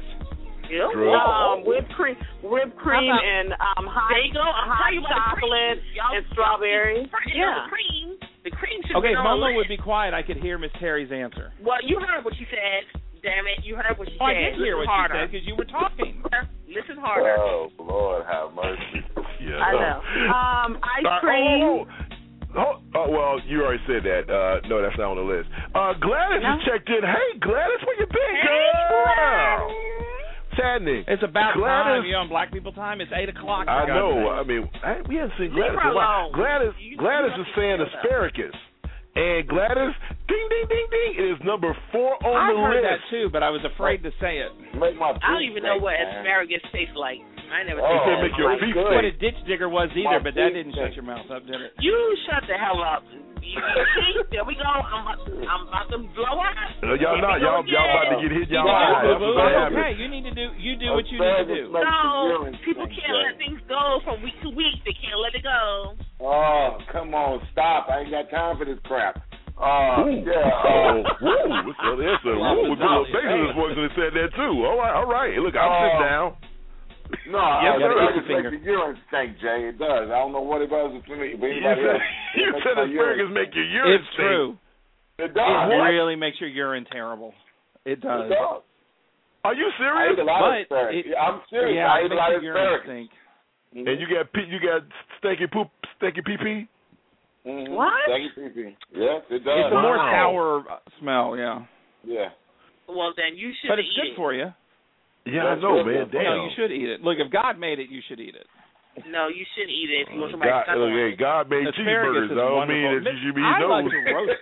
Whipped cream and hot chocolate and strawberries. The cream should okay, be Momo would be quiet. I could hear Miss Terry's answer. Well, you heard what she said. Damn it, you heard what she said. I did hear what she said because you were talking. Listen harder. Oh, Lord have mercy. Yeah. I know. Ice cream. Well, you already said that. No, that's not on the list. Gladys has checked in. Hey, Gladys, where you been, girl? Saddening. It's about Gladys, time. You're on Black People Time. It's 8 o'clock. I know. I mean, we haven't seen Gladys in a while. Gladys is saying asparagus. And Gladys, ding, ding, ding, ding, it is number 4 on the list. I heard that too, but I was afraid to say it. I don't even know what asparagus tastes like. I never tasted it. Make your feet what a ditch digger was either, but that didn't shut your mouth up, did it? You shut the hell up. You see, there we go. I'm about to blow up. Y'all not. Y'all about to get hit. Y'all okay, you do what you need to do. No, people can't let things go from week to week. They can't let it go. Oh, come on, stop. I ain't got time for this crap. We put a little bass in his voice when he said that too. All right. Look, I'll sit down. No, asparagus makes the urine stink, Jay. It does. I don't know what it does to me. You said asparagus make your urine stink. It's true. It does. It really makes your urine terrible. It does. It does. Are you serious? I eat a lot of asparagus. I'm serious. Yeah, I eat a lot of asparagus. And you got stinky pee-pee? Mm-hmm. What? Stinky pee-pee. Yes, it does. It's a more sour smell, yeah. Yeah. Well, then you should eat it. But it's good for you. Yeah, I know, man. Damn. No, you should eat it. Look, if God made it, you should eat it. No, you shouldn't eat it if you want somebody to suck on it. God made cheeseburgers. I don't mean that you should be eating those. I like to roast.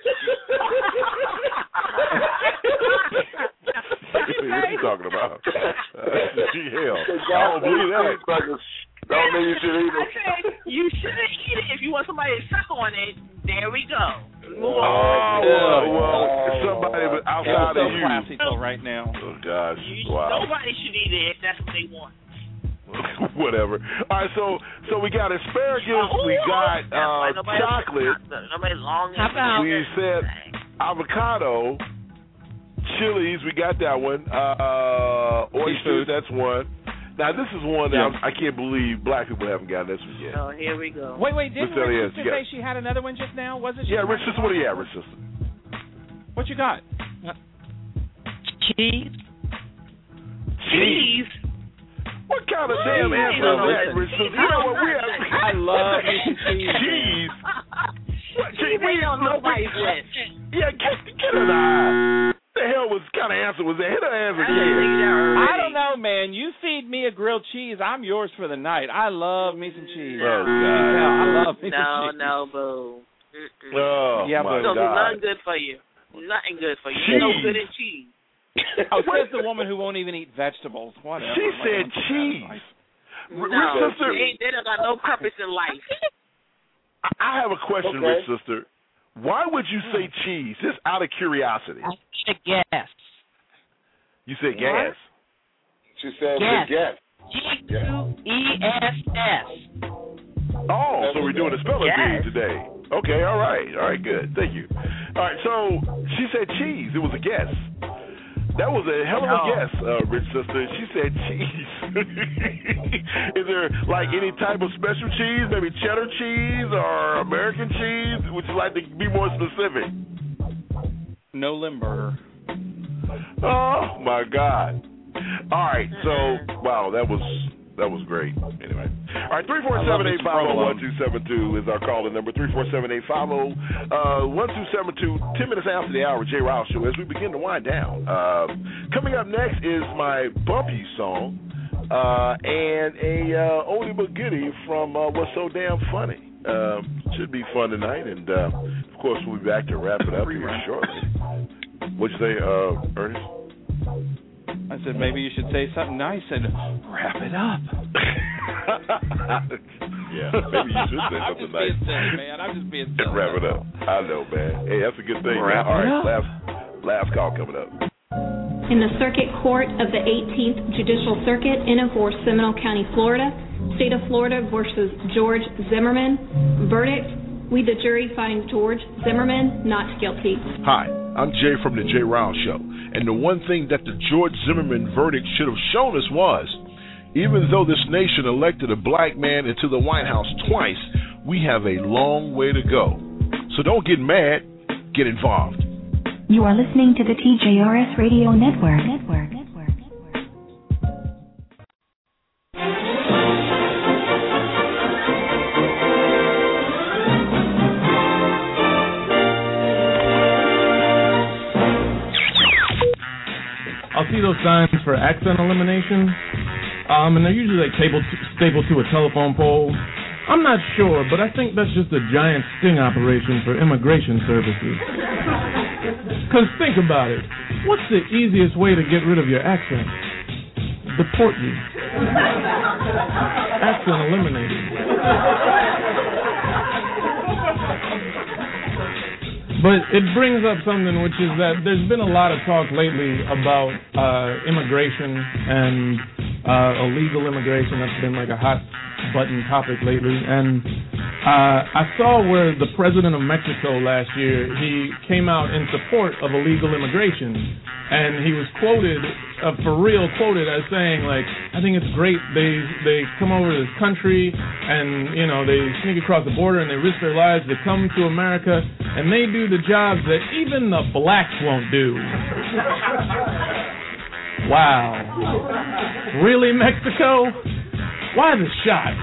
What are you talking about? Hell, I don't believe that. Don't mean you should eat it. I said you shouldn't eat it if you want somebody to suck on it. There we go. Well, somebody outside of you. Classical right now. Oh gosh! Wow. Nobody should eat it if that's what they want. Whatever. All right, so we got asparagus. We got chocolate. We said avocado. Chilies. We got that one. Oysters. That's one. Now, this is one that I can't believe black people haven't gotten this one yet. Oh, here we go. Wait, didn't Rich Sister say she had another one just now? Wasn't she? Yeah, Rich Sister, what do you have, Rich Sister? What you got? Cheese. Cheese? What kind of damn answer is that, Rich Sister? You know what we have? I love cheese. Cheese. We don't know nobody's list. Yeah, get it out. What the hell was kind of answer was that? Hit her answer again. I don't know, man. You feed me a grilled cheese, I'm yours for the night. I love me some cheese. Oh, God. I love me some cheese. No, boo. Oh, yeah, my God. God. Nothing good for you. Nothing good for you. There's no good in cheese. Says the woman who won't even eat vegetables. Whatever. She said cheese. No, Rich Sister, they don't got no purpose in life. I have a question, Rich Sister. Why would you say cheese? Just out of curiosity. I said gas. You said gas. She said gas. gas. G-U-E-S-S. Oh, so we're doing a spelling bee today. Okay, all right, good. Thank you. All right, so she said cheese. It was a guess. That was a hell of a guess, Rich Sister. She said cheese. Is there like any type of special cheese, maybe cheddar cheese or American cheese? Would you like to be more specific? No Limburger. Oh my God! All right, so wow, that was That was great. Anyway. All right, 347-850-1272 is our calling number. 347-850-1272. 10 minutes after the hour, Jay Rouse Show, as we begin to wind down. Coming up next is my Bumpy song and a oldie but goodie from What's So Damn Funny. Should be fun tonight, and of course we'll be back to wrap it up here shortly. What'd you say, Ernest? I said maybe you should say something nice and wrap it up. Yeah, maybe you should say something nice. I'm just being silly, man. I'm just being silly. And wrap it up. I know, man. Hey, that's a good thing. Wrap All it right, up. last call coming up. In the Circuit Court of the 18th Judicial Circuit in and for Seminole County, Florida, State of Florida versus George Zimmerman. Verdict: we, the jury, find George Zimmerman not guilty. Hi, I'm Jay from the Jay Rouse Show. And the one thing that the George Zimmerman verdict should have shown us was, even though this nation elected a black man into the White House twice, we have a long way to go. So don't get mad, get involved. You are listening to the TJRS Radio Network. I'll see those signs for accent elimination, and they're usually like stapled to a telephone pole. I'm not sure, but I think that's just a giant sting operation for immigration services. Because think about it. What's the easiest way to get rid of your accent? Deport you. Accent eliminated. But it brings up something, which is that there's been a lot of talk lately about immigration and illegal immigration. That's been like a hot button topic lately. And I saw where the president of Mexico last year, he came out in support of illegal immigration. And he was quoted, for real quoted, as saying, like, I think it's great they come over to this country and, you know, they sneak across the border and they risk their lives. They come to America and they do the jobs that even the blacks won't do. Wow. Really, Mexico? Why the shot?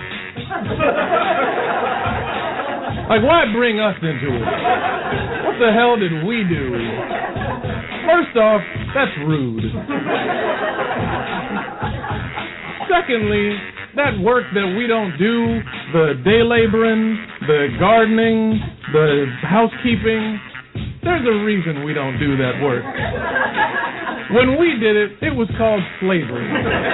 Like, why bring us into it? What the hell did we do? First off, that's rude. Secondly, that work that we don't do, the day laboring, the gardening, the housekeeping, there's a reason we don't do that work. When we did it, it was called slavery.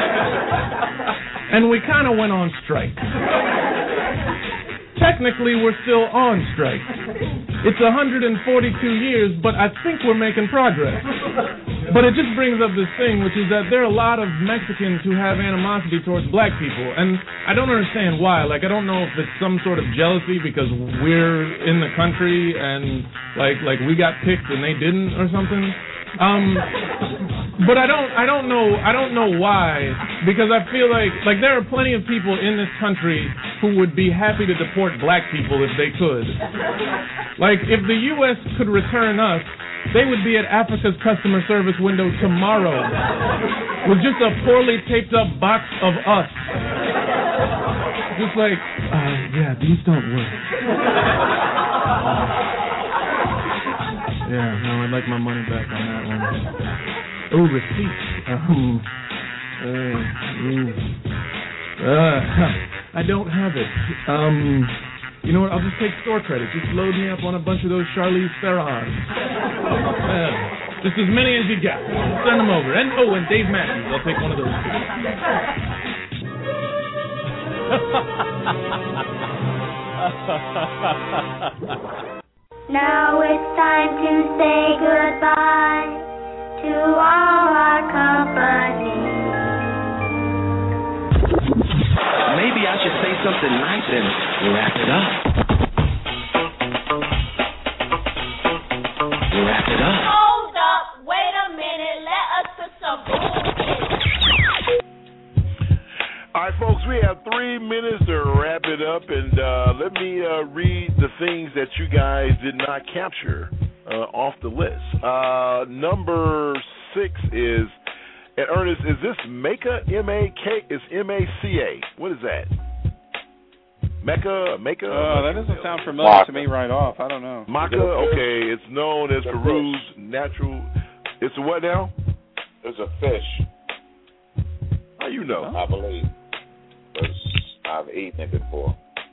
And we kind of went on strike. Technically, we're still on strike. It's 142 years, but I think we're making progress. But it just brings up this thing, which is that there are a lot of Mexicans who have animosity towards black people, and I don't understand why. Like, I don't know if it's some sort of jealousy because we're in the country and like we got picked and they didn't or something. But I don't know why, because I feel like there are plenty of people in this country who would be happy to deport black people if they could. Like, if the U.S. could return us, they would be at Africa's customer service window tomorrow with just a poorly taped up box of us. Just like, yeah, these don't work. Yeah, no, I'd like my money back on that one. Oh, receipts. I don't have it. You know what? I'll just take store credit. Just load me up on a bunch of those Charlize Theron. Just as many as you got. Send them over. And Dave Matthews. I'll take one of those too. Now it's time to say goodbye to all our company. Maybe I should say something nice and wrap it up. Wrap it up. Hold up, wait a minute, let us put some bullshit. All right, folks, we have 3 minutes to wrap it up, and let me read the things that you guys did not capture off the list. Number 6 is And Ernest, is this Maca? M-A-K? It's M-A-C-A. What is that? Mecca? That doesn't sound familiar to me right off. I don't know. Maca, okay. It's known as Peru's natural. It's a what now? It's a fish. How you know? I believe. Because I've eaten it before.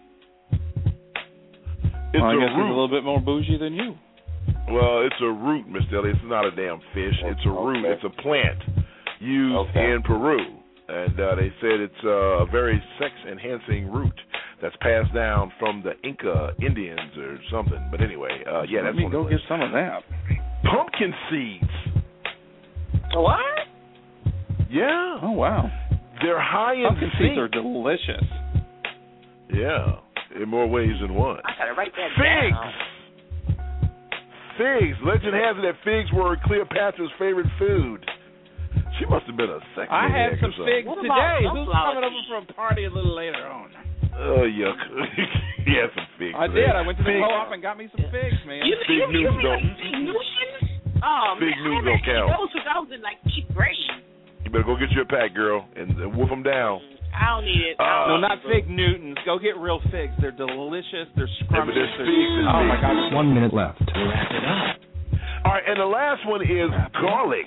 It's I guess a root. it's a little bit more bougie than you. Well, it's a root, Mr. Elliott. It's not a damn fish. It's a root. It's a plant used in Peru. And they said it's a very sex-enhancing root that's passed down from the Inca Indians or something. But anyway, that's Let me go get some of that. Pumpkin seeds. What? Yeah. Oh, wow. They're high in pumpkin zinc. seeds are delicious. Yeah, in more ways than one. I gotta write that Figs. down. Figs. Legend has it that figs were Cleopatra's favorite food. She must have been a sex I had some figs What today. about Who's sunflower coming over for a party a little later on? Oh, yuck. He had some figs. I did. I went to the co-op and got me some figs, man. Fig Newtons don't. Oh, Fig man, Newtons don't count. Those since I was in like 8th grade. You better go get you a pack, girl, and wolf them down. I don't need it. No, not Fig Newtons. Go get real figs. They're delicious. They're scrumptious. Yeah, but there's figs. Oh, my God. 1 minute left. Wrap it up. All right, and the last one is garlic.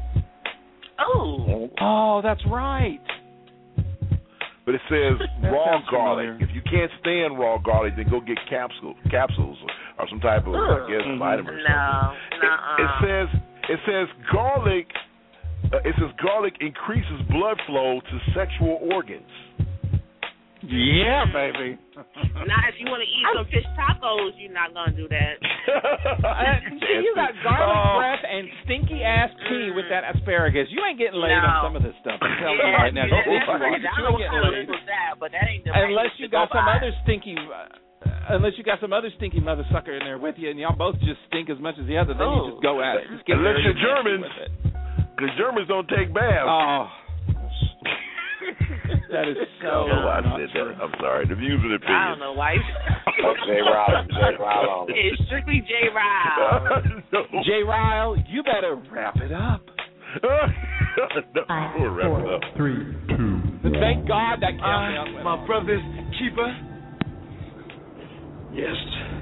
Oh, that's right. But it says That raw sounds garlic. familiar. If you can't stand raw garlic, then go get capsules or some type of, I guess, vitamin or something. It says garlic. It says garlic increases blood flow to sexual organs. Yeah, baby. Now, if you want to eat some fish tacos, you're not gonna do that. See, you got garlic breath and stinky ass pee with that asparagus. You ain't getting laid on some of this stuff. I'm telling you right now. I don't know what kind of was that, but that ain't the Unless you got some other stinky. Unless you got some other stinky mother sucker in there with you, and y'all both just stink as much as the other, then you just go at it. Just get Unless very you're Germans, because Germans don't take baths. Oh. That is so. I said that. I'm sorry. The views and opinions. I don't know why. J. Ryle. It's strictly J. Ryle. J. Ryle, you better wrap it up. No, we'll wrap it up. 3, 2. Thank God that countdown went My on. brother's keeper. Yes.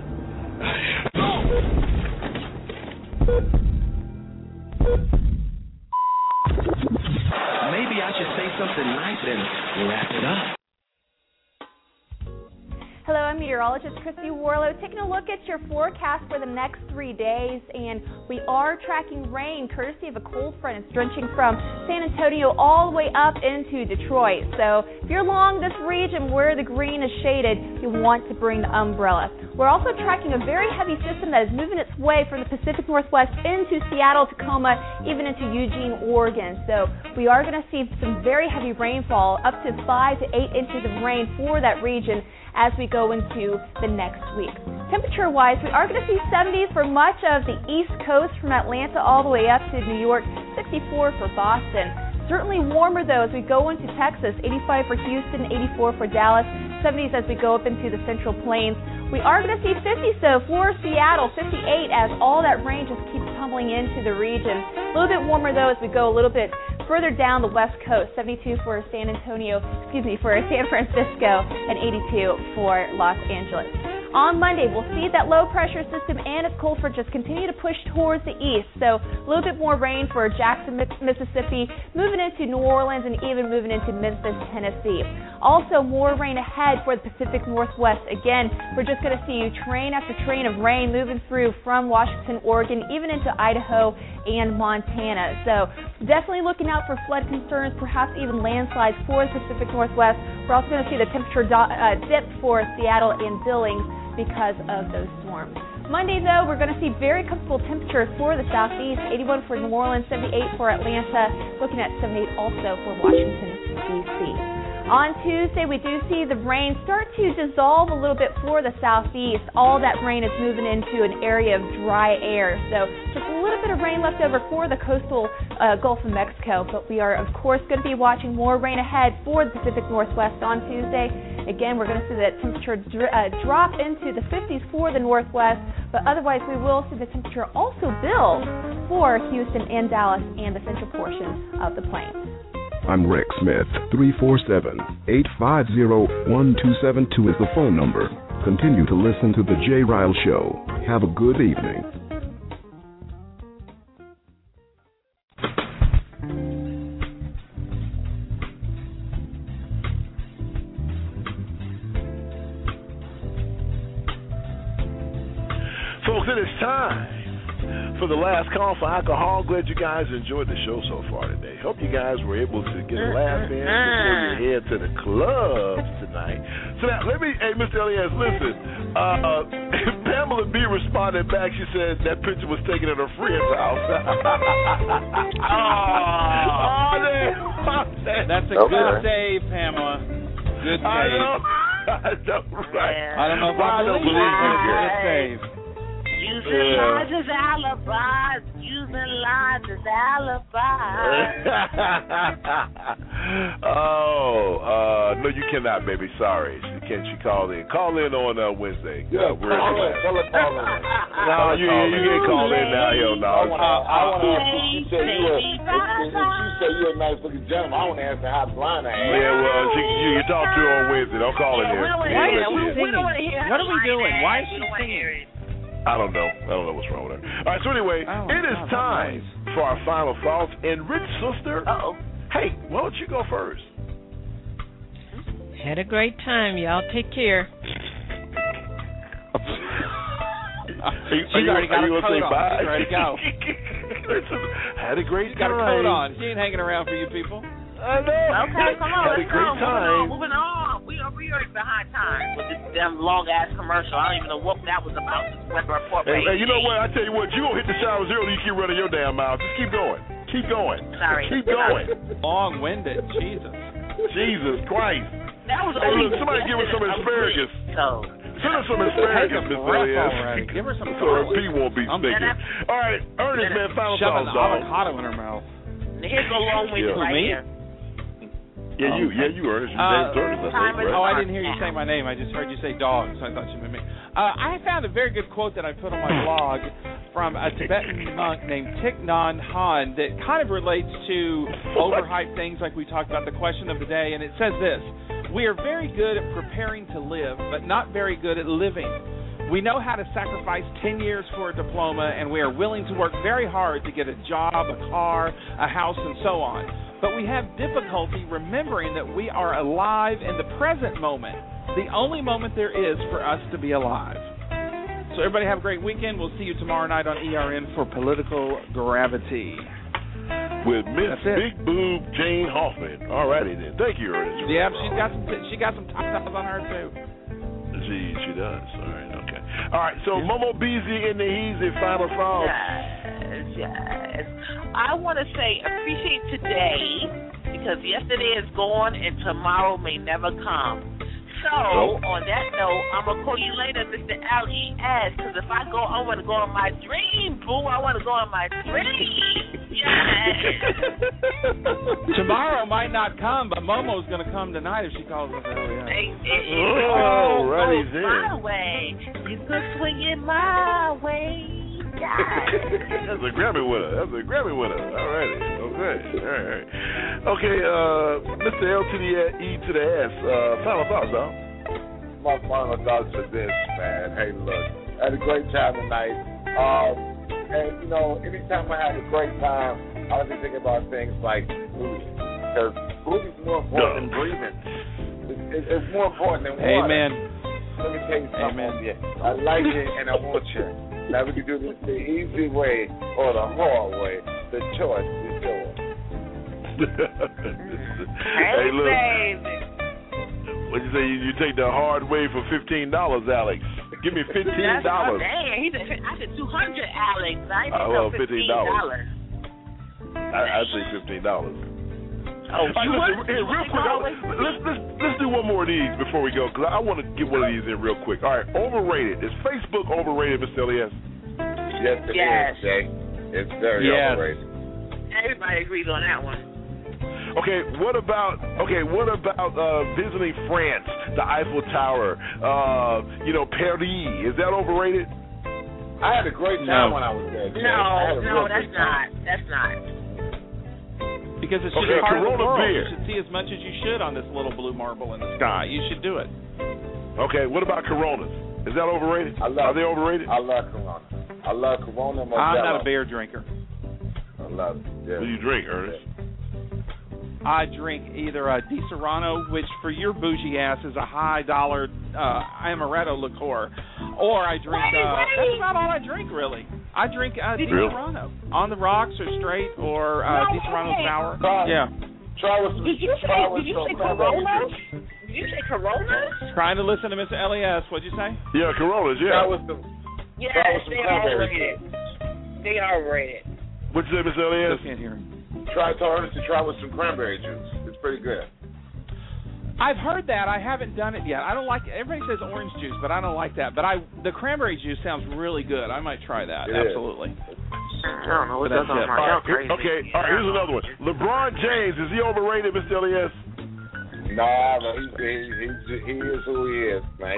Maybe I should say something nice and wrap it up. Hello, I'm meteorologist Christy Warlow taking a look at your forecast for the next 3 days, and we are tracking rain courtesy of a cold front. It's drenching from San Antonio all the way up into Detroit. So if you're along this region where the green is shaded, you want to bring the umbrella. We're also tracking a very heavy system that is moving its way from the Pacific Northwest into Seattle, Tacoma, even into Eugene, Oregon. So we are going to see some very heavy rainfall, up to 5 to 8 inches of rain for that region as we go into the next week. Temperature-wise, we are going to see 70s for much of the East Coast from Atlanta all the way up to New York, 64 for Boston. Certainly warmer, though, as we go into Texas, 85 for Houston, 84 for Dallas, 70s as we go up into the Central Plains. We are going to see 50s, though, for Seattle, 58 as all that rain just keeps tumbling into the region. A little bit warmer, though, as we go a little bit further down the West Coast, 72 for for San Francisco, and 82 for Los Angeles. On Monday, we'll see that low-pressure system and its cold front just continue to push towards the east. So a little bit more rain for Jackson, Mississippi, moving into New Orleans, and even moving into Memphis, Tennessee. Also, more rain ahead for the Pacific Northwest. Again, we're just going to see train after train of rain moving through from Washington, Oregon, even into Idaho and Montana. So definitely looking out for flood concerns, perhaps even landslides for the Pacific Northwest. We're also going to see the temperature dip for Seattle and Billings because of those storms. Monday, though, we're going to see very comfortable temperatures for the southeast, 81 for New Orleans, 78 for Atlanta, looking at 78 also for Washington, D.C. On Tuesday, we do see the rain start to dissolve a little bit for the southeast. All that rain is moving into an area of dry air, so just a little bit bit of rain left over for the coastal Gulf of Mexico, but we are, of course, going to be watching more rain ahead for the Pacific Northwest on Tuesday. Again, we're going to see that temperature drop into the 50s for the Northwest, but otherwise we will see the temperature also build for Houston and Dallas and the central portion of the plains. I'm Rick Smith. 347-850-1272 is the phone number. Continue to listen to The Jay Ryle Show. Have a good evening. Folks, it is time for the last call for alcohol. Glad you guys enjoyed the show so far today. Hope you guys were able to get a laugh in before you head to the clubs tonight. So now, hey, Mr. Elias, listen. Pamela B responded back. She said that picture was taken at her friend's house. That's a good save, Pamela. Good save. I know, right? I don't know if I believe it, but it's a good save. Using lies as alibis. Using lies as alibis. No, you cannot, baby. Sorry. She called in. Call in on Wednesday. Yeah, we're call in. Tell her call in. No, you can't call in now, yo, no. She said you're a nice looking gentleman. I want to ask her how blind I am. Yeah, well, you talk to her on Wednesday. Don't call in here. What are we doing? Why is she singing? I don't know what's wrong with her. All right, so anyway, it is time for our final thoughts. And Rich Sister, hey, why don't you go first? Had a great time, y'all. Take care. She's already got her coat on. She's ready to go. Had a great time. Got her coat on. She ain't hanging around for you people. I know. Okay, come on. Had a great time. Moving on. We are behind time with this damn long-ass commercial. I don't even know what that was about. This weather report. Hey, you know what? I tell you what. You going to hit the shower zero and you keep running your damn mouth. Just keep going. Keep going. Sorry. Keep going. Long-winded. Jesus Christ. That was hey, look, somebody give her some asparagus. Send her some asparagus, Miss Elias. Give her some so her pee won't be stinking. All right, Ernest, man, final thoughts. Shove an avocado in her mouth. Here's a long way right here. Yeah, you, Ernest. Ernest, I didn't hear you say my name. I just heard you say dog, so I thought you meant me. I found a very good quote that I put on my blog from a Tibetan monk named Thich Nhat Hanh that kind of relates to overhyped things like we talked about, the question of the day, and it says this: we are very good at preparing to live, but not very good at living. We know how to sacrifice 10 years for a diploma, and we are willing to work very hard to get a job, a car, a house, and so on. But we have difficulty remembering that we are alive in the present moment, the only moment there is for us to be alive. So everybody have a great weekend. We'll see you tomorrow night on ERN for Political Gravity. With Miss Big Boob Jane Hoffman. All righty then. Thank you, Ernest. Yeah, she got some top tops on her too. She does. All right, okay. All right, so Momo Beezy in the Easy final thoughts. Yes. I want to say appreciate today because yesterday is gone and tomorrow may never come. So, on that note, I'm going to call you later, Mr. L.E.S., because if I go, I want to go on my dream, boo. I want to go on my dream. Yes. Tomorrow might not come, but Momo's going to come tonight if she calls us early. Righty then. My way. You could swing it my way. That's a Grammy winner. All righty. Okay. All right. Okay, Mr. L to the E to the S. Final thoughts, dog. My final thoughts are this, man. Hey, look, I had a great time tonight. And, you know, anytime I have a great time, I was thinking about things like food. Because food is more important than breathing. It's more important than water. Amen. Let me tell you something. I like you and I want you. Now we can do this the easy way or the hard way. The choice is yours. Hey, look. What'd you say? You take the hard way for $15, Alex. Give me $15. Damn, I said $200, Alex. I ain't $15. I say $15. Oh, listen, real quick. Let's do one more of these before we go, because I want to get one of these in real quick. All right, overrated. Is Facebook overrated, Mr. Elias? Yes, it is, Jay. It's very overrated. Everybody agrees on that one. Okay, what about visiting France, the Eiffel Tower, Paris? Is that overrated? I had a great time when I was there. No, that's not. That's not. Because it's just part of the world. Beer. You should see as much as you should on this little blue marble in the sky. You should do it. Okay, what about Coronas? Is that overrated? Are they overrated? I love Corona. I love Corona. I'm not a beer drinker. I love it. Yeah. What do you drink, Ernest? I drink either a Di Serrano, which for your bougie ass is a high dollar amaretto liqueur, or I drink. That's about all I drink, really. I drink Di Serrano on the rocks or straight, or Di Serrano sour. Yeah. Try with some. Did you say Coronas? Did you say Coronas? Trying to listen to Mr. LES. What'd you say? Yeah, Coronas. Yeah. Try with some. Yes, they are overrated. They are overrated. What'd you say, Mr. LES? I can't hear him. Try with some cranberry juice. It's pretty good. I've heard that. I haven't done it yet. I don't like it. Everybody says orange juice, but I don't like that. But the cranberry juice sounds really good. I might try that. Absolutely. I don't know what that's on my crazy. Okay, all right, here's another one. LeBron James, is he overrated, Mr. Elias? Nah, but he is who he is, man.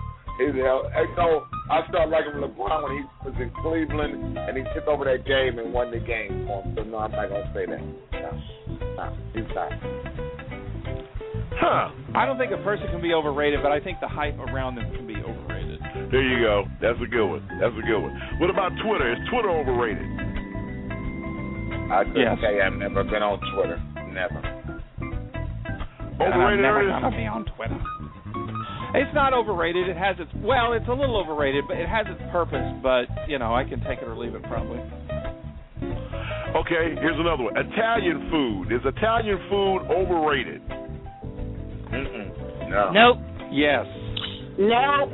I started liking LeBron when he was in Cleveland and he took over that game and won the game for him. So no, I'm not gonna say that. No, he's not. Huh. I don't think a person can be overrated, but I think the hype around them can be overrated. There you go. That's a good one. What about Twitter? Is Twitter overrated? I couldn't say I've never been on Twitter. Never. Overrated? I'm never gonna be on Twitter. It's not overrated. It's a little overrated, but it has its purpose. But I can take it or leave it probably. Okay, here's another one. Italian food. Is Italian food overrated? No. Nope. Yes. Nope.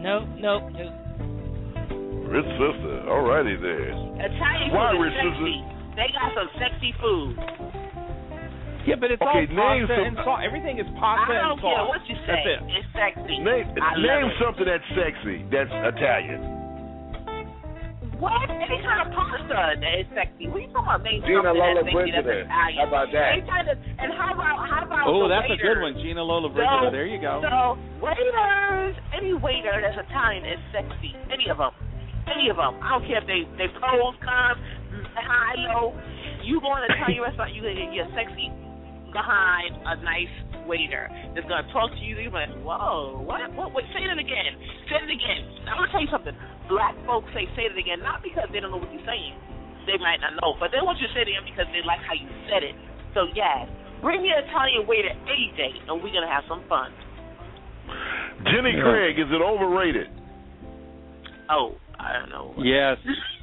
Rich sister. Alrighty there. Italian food is sexy. They got some sexy food. Yeah, but it's all pasta and sauce. Everything is pasta and sauce. I don't care what you say. That's it. It's sexy. Name something that's sexy. That's Italian. What? Any kind of pasta that is sexy. What are you talking about? Name Gina something Lola that's sexy that's Brigida. Italian. How about that? And how about Oh, that's waiters? a good one. Gina Lola Brigida. There you go. So, waiters, any waiter that's Italian is sexy. Any of them. I don't care if they pros, cons, high, low. You go in an Italian restaurant, you're sexy behind a nice waiter that's going to talk to you. You're like, whoa, what? Wait, say it again. I'm going to tell you something. Black folks say it again, not because they don't know what you're saying. They might not know, but they want you to say it again because they like how you said it. So, yes, bring me an Italian waiter any day, and we're going to have some fun. Jenny Craig, is it overrated? Oh, I don't know. Yes.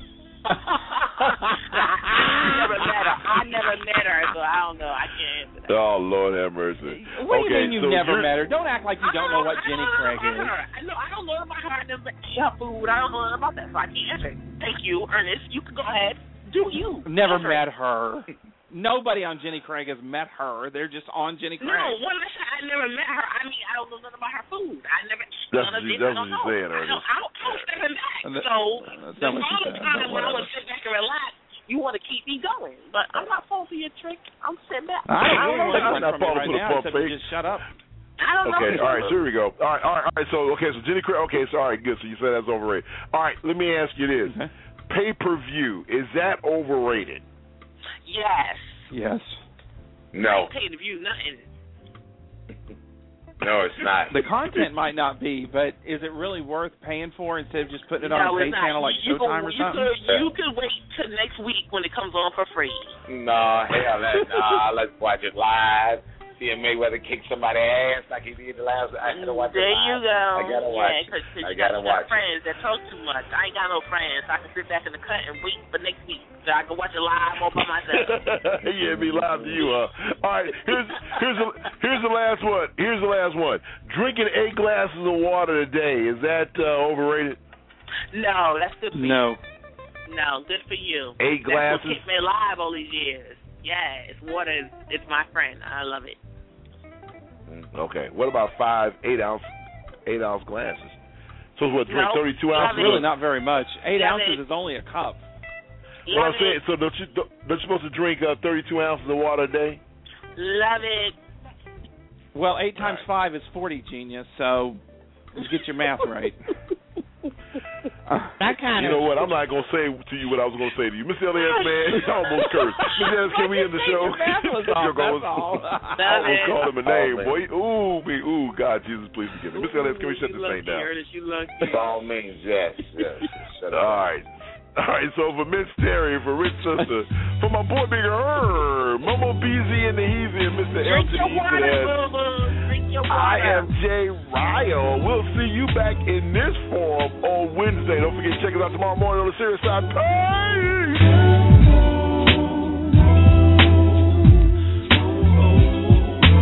I never met her, so I don't know. I can't answer that. Oh, Lord have mercy. What do you mean you've never met her? Don't act like you don't know what Jenny Craig is. I don't know about her. I never ate her food. I don't know about that, so I can't answer. Thank you, Ernest. You can go ahead. Do you? Never met her. Nobody on Jenny Craig has met her. They're just on Jenny Craig. No, when I say I never met her, I mean I don't know nothing about her food. I never. That's what you're saying, Ernest. I don't stepping back. So all the time when I want to sit back and relax, you want to keep me going. But I'm not falling for your trick. I'm sitting back. I don't know I'm not falling for the pump fake. Just shut up. I don't know. Okay, all right, so here we go. All right. So Jenny Craig. Okay, so all right, good. So you said that's overrated. All right, let me ask you this: pay-per-view, is that overrated? Yes. Yes. No. Pay the view, nothing. No, it's not. The content might not be, but is it really worth paying for instead of just putting it on a pay channel like Showtime or something? You can wait till next week when it comes on for free. No, hell, let's watch it live. Seeing Mayweather kick somebody's ass like he did the last. I gotta watch it live. There you go. I gotta watch it. I gotta watch it. Friends that talk too much. I ain't got no friends. I can sit back in the cut and wait for next week so I can watch it live all by myself. Yeah, it'd be live to you, huh? All right, here's the last one. Here's the last one. Drinking 8 glasses of water a day, is that overrated? No, that's good for you. No, good for you. 8 glasses? That's what kept me alive all these years. Yes, water it's my friend. I love it. Okay. What about 8 ounce glasses? So what? Drink 32 ounces? Really, not very much. 8 ounces is only a cup. What I'm saying, so don't you supposed to drink 32 ounces of water a day? Love it. Well, 8 times 5 is 40, genius. So you get your math right. You know what? I'm not gonna say to you what I was gonna say to you, Miss Elias, man. You almost cursed. Miss Elias, can we end the show? That's all. I almost called him a name, boy. Ooh, God, Jesus, please forgive me. Miss Elias, can we shut this thing down? By all means, yes. Shut up. All right. So for Miss Terry, for Rich Sister, for my boy Big Herb, Momo BZ and the Heezy, and Mr. I am Jay Ryle. We'll see you back in this forum on Wednesday. Don't forget to check us out tomorrow morning on the Serious Side.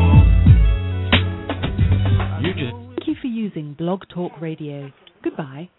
Thank you for using Blog Talk Radio. Goodbye.